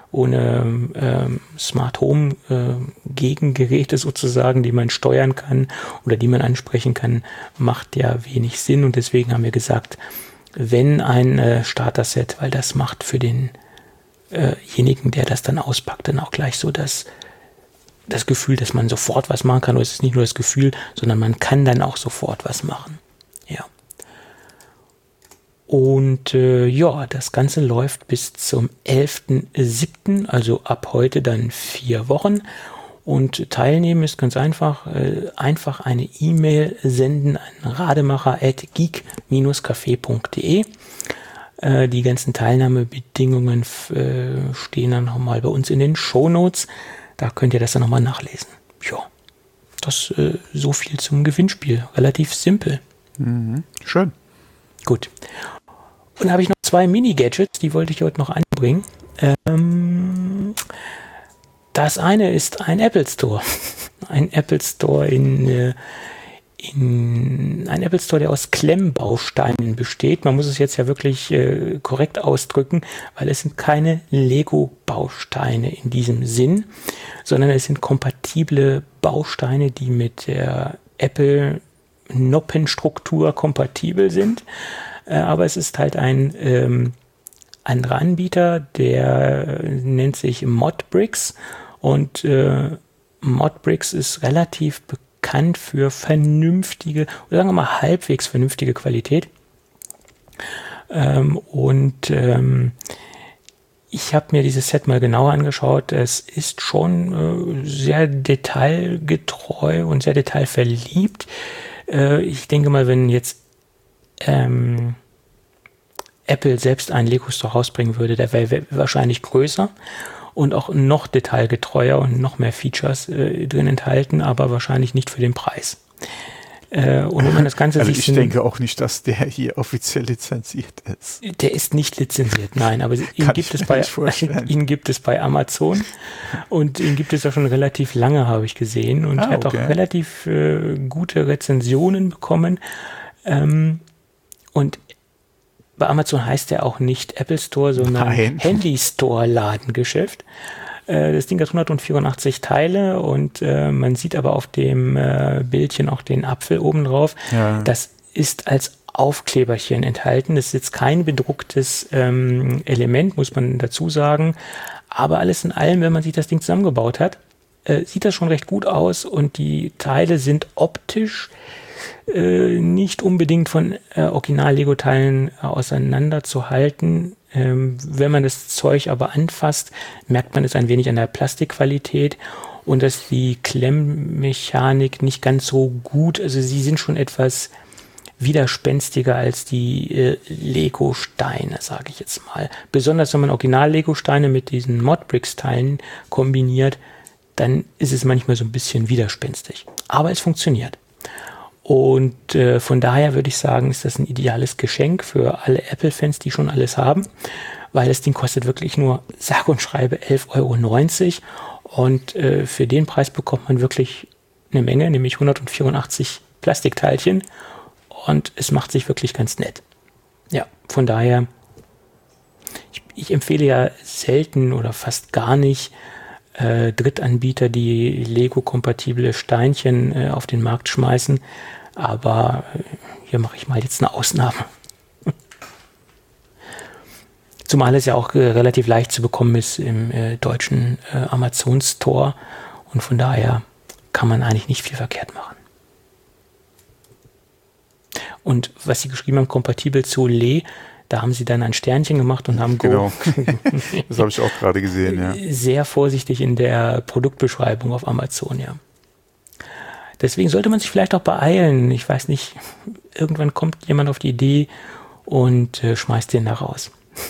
Smart Home Gegengeräte sozusagen, die man steuern kann oder die man ansprechen kann, macht ja wenig Sinn. Und deswegen haben wir gesagt, wenn ein Starter-Set, weil das macht für denjenigen, der das dann auspackt, dann auch gleich so das Gefühl, dass man sofort was machen kann. Und es ist nicht nur das Gefühl, sondern man kann dann auch sofort was machen. Ja. Und das Ganze läuft bis zum 11.07., also ab heute dann 4 Wochen. Und teilnehmen ist ganz einfach. Einfach eine E-Mail senden an rademacher@geek-café.de. Die ganzen Teilnahmebedingungen stehen dann nochmal bei uns in den Shownotes. Da könnt ihr das dann nochmal nachlesen. Ja, das so viel zum Gewinnspiel. Relativ simpel. Mhm. Schön. Gut. Und dann habe ich noch 2 Mini-Gadgets, die wollte ich heute noch anbringen. Das eine ist ein Apple Store. Ein Apple Store ein Apple Store, der aus Klemmbausteinen besteht. Man muss es jetzt ja wirklich korrekt ausdrücken, weil es sind keine Lego-Bausteine in diesem Sinn, sondern es sind kompatible Bausteine, die mit der Apple Noppenstruktur kompatibel sind. Aber es ist halt ein anderer Anbieter, der nennt sich Modbricks und Modbricks ist relativ bekannt für vernünftige, oder sagen wir mal halbwegs vernünftige Qualität. Ich habe mir dieses Set mal genauer angeschaut. Es ist schon sehr detailgetreu und sehr detailverliebt. Ich denke mal, wenn jetzt Apple selbst einen Lego Store rausbringen würde, der wäre wahrscheinlich größer und auch noch detailgetreuer und noch mehr Features drin enthalten, aber wahrscheinlich nicht für den Preis. Und wenn man das Ganze also ich denke auch nicht, dass der hier offiziell lizenziert ist. Der ist nicht lizenziert, nein, aber ihn gibt es bei Amazon und ihn gibt es ja schon relativ lange, habe ich gesehen, und hat auch relativ gute Rezensionen bekommen. Und bei Amazon heißt er auch nicht Apple Store, sondern Handy Store Ladengeschäft. Das Ding hat 184 Teile und man sieht aber auf dem Bildchen auch den Apfel oben drauf. Ja. Das ist als Aufkleberchen enthalten. Das ist jetzt kein bedrucktes Element, muss man dazu sagen. Aber alles in allem, wenn man sich das Ding zusammengebaut hat, sieht das schon recht gut aus und die Teile sind optisch nicht unbedingt von Original-Lego-Teilen auseinanderzuhalten. Wenn man das Zeug aber anfasst, merkt man es ein wenig an der Plastikqualität und dass die Klemmmechanik nicht ganz so gut, also sie sind schon etwas widerspenstiger als die Lego-Steine, sage ich jetzt mal. Besonders wenn man Original-Lego-Steine mit diesen Modbricks-Teilen kombiniert, dann ist es manchmal so ein bisschen widerspenstig. Aber es funktioniert. Und von daher würde ich sagen, ist das ein ideales Geschenk für alle Apple-Fans, die schon alles haben, weil das Ding kostet wirklich nur sage und schreibe 11,90 € und für den Preis bekommt man wirklich eine Menge, nämlich 184 Plastikteilchen und es macht sich wirklich ganz nett. Ja, von daher, ich empfehle ja selten oder fast gar nicht Drittanbieter, die Lego-kompatible Steinchen auf den Markt schmeißen, aber hier mache ich mal jetzt eine Ausnahme. Zumal es ja auch relativ leicht zu bekommen ist im deutschen Amazon Store und von daher kann man eigentlich nicht viel verkehrt machen. Und was Sie geschrieben haben, kompatibel zu Le, da haben Sie dann ein Sternchen gemacht und haben Genau, das habe ich auch gerade gesehen, ja. Sehr vorsichtig in der Produktbeschreibung auf Amazon, ja. Deswegen sollte man sich vielleicht auch beeilen. Ich weiß nicht, irgendwann kommt jemand auf die Idee und schmeißt den da raus.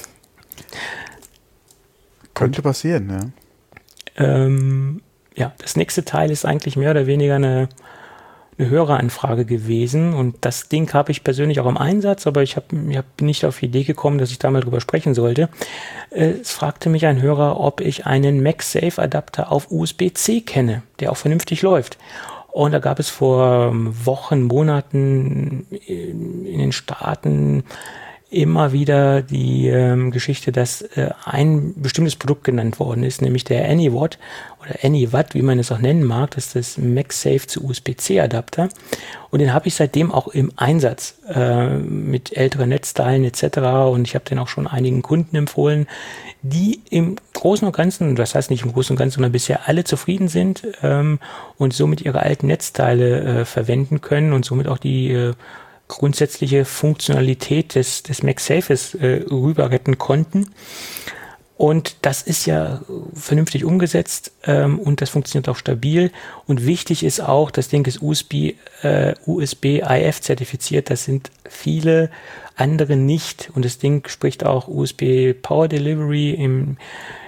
Könnte passieren, ja. Ja, das nächste Teil ist eigentlich mehr oder weniger eine Höreranfrage gewesen und das Ding habe ich persönlich auch im Einsatz, aber ich bin nicht auf die Idee gekommen, dass ich da mal drüber sprechen sollte. Es fragte mich ein Hörer, ob ich einen MagSafe-Adapter auf USB-C kenne, der auch vernünftig läuft. Und da gab es vor Wochen, Monaten in den Staaten immer wieder die Geschichte, dass ein bestimmtes Produkt genannt worden ist, nämlich der AnyWatt oder AnyWatt, wie man es auch nennen mag, das ist das MagSafe zu USB-C-Adapter. Und den habe ich seitdem auch im Einsatz mit älteren Netzteilen etc. Und ich habe den auch schon einigen Kunden empfohlen, die im Großen und Ganzen, das heißt nicht im Großen und Ganzen, sondern bisher alle zufrieden sind und somit ihre alten Netzteile verwenden können und somit auch die grundsätzliche Funktionalität des MagSafes rüber retten konnten. Und das ist ja vernünftig umgesetzt und das funktioniert auch stabil. Und wichtig ist auch, das Ding ist USB-IF zertifiziert. Das sind viele andere nicht. Und das Ding spricht auch USB Power Delivery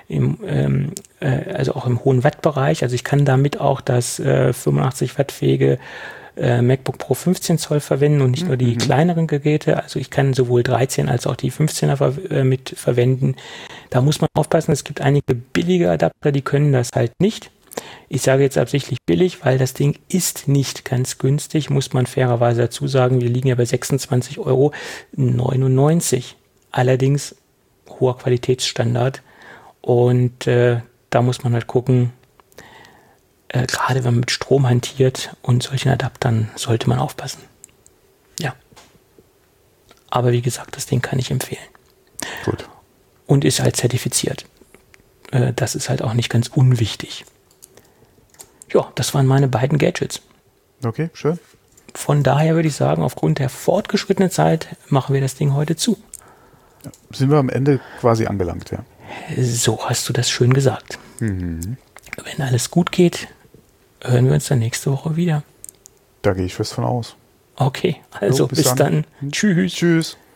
also auch im hohen Wattbereich. Also ich kann damit auch das 85 Watt fähige MacBook Pro 15 Zoll verwenden und nicht nur die kleineren Geräte. Also ich kann sowohl 13 als auch die 15er mit verwenden. Da muss man aufpassen, es gibt einige billige Adapter, die können das halt nicht. Ich sage jetzt absichtlich billig, weil das Ding ist nicht ganz günstig, muss man fairerweise dazu sagen. Wir liegen ja bei 26,99 €. Allerdings hoher Qualitätsstandard und da muss man halt gucken, gerade wenn man mit Strom hantiert und solchen Adaptern sollte man aufpassen. Ja. Aber wie gesagt, das Ding kann ich empfehlen. Gut. Und ist halt zertifiziert. Das ist halt auch nicht ganz unwichtig. Ja, das waren meine beiden Gadgets. Okay, schön. Von daher würde ich sagen, aufgrund der fortgeschrittenen Zeit machen wir das Ding heute zu. Ja, sind wir am Ende quasi angelangt, ja. So hast du das schön gesagt. Wenn alles gut geht, hören wir uns dann nächste Woche wieder. Da gehe ich fest von aus. Okay, also bis dann. Tschüss. Tschüss.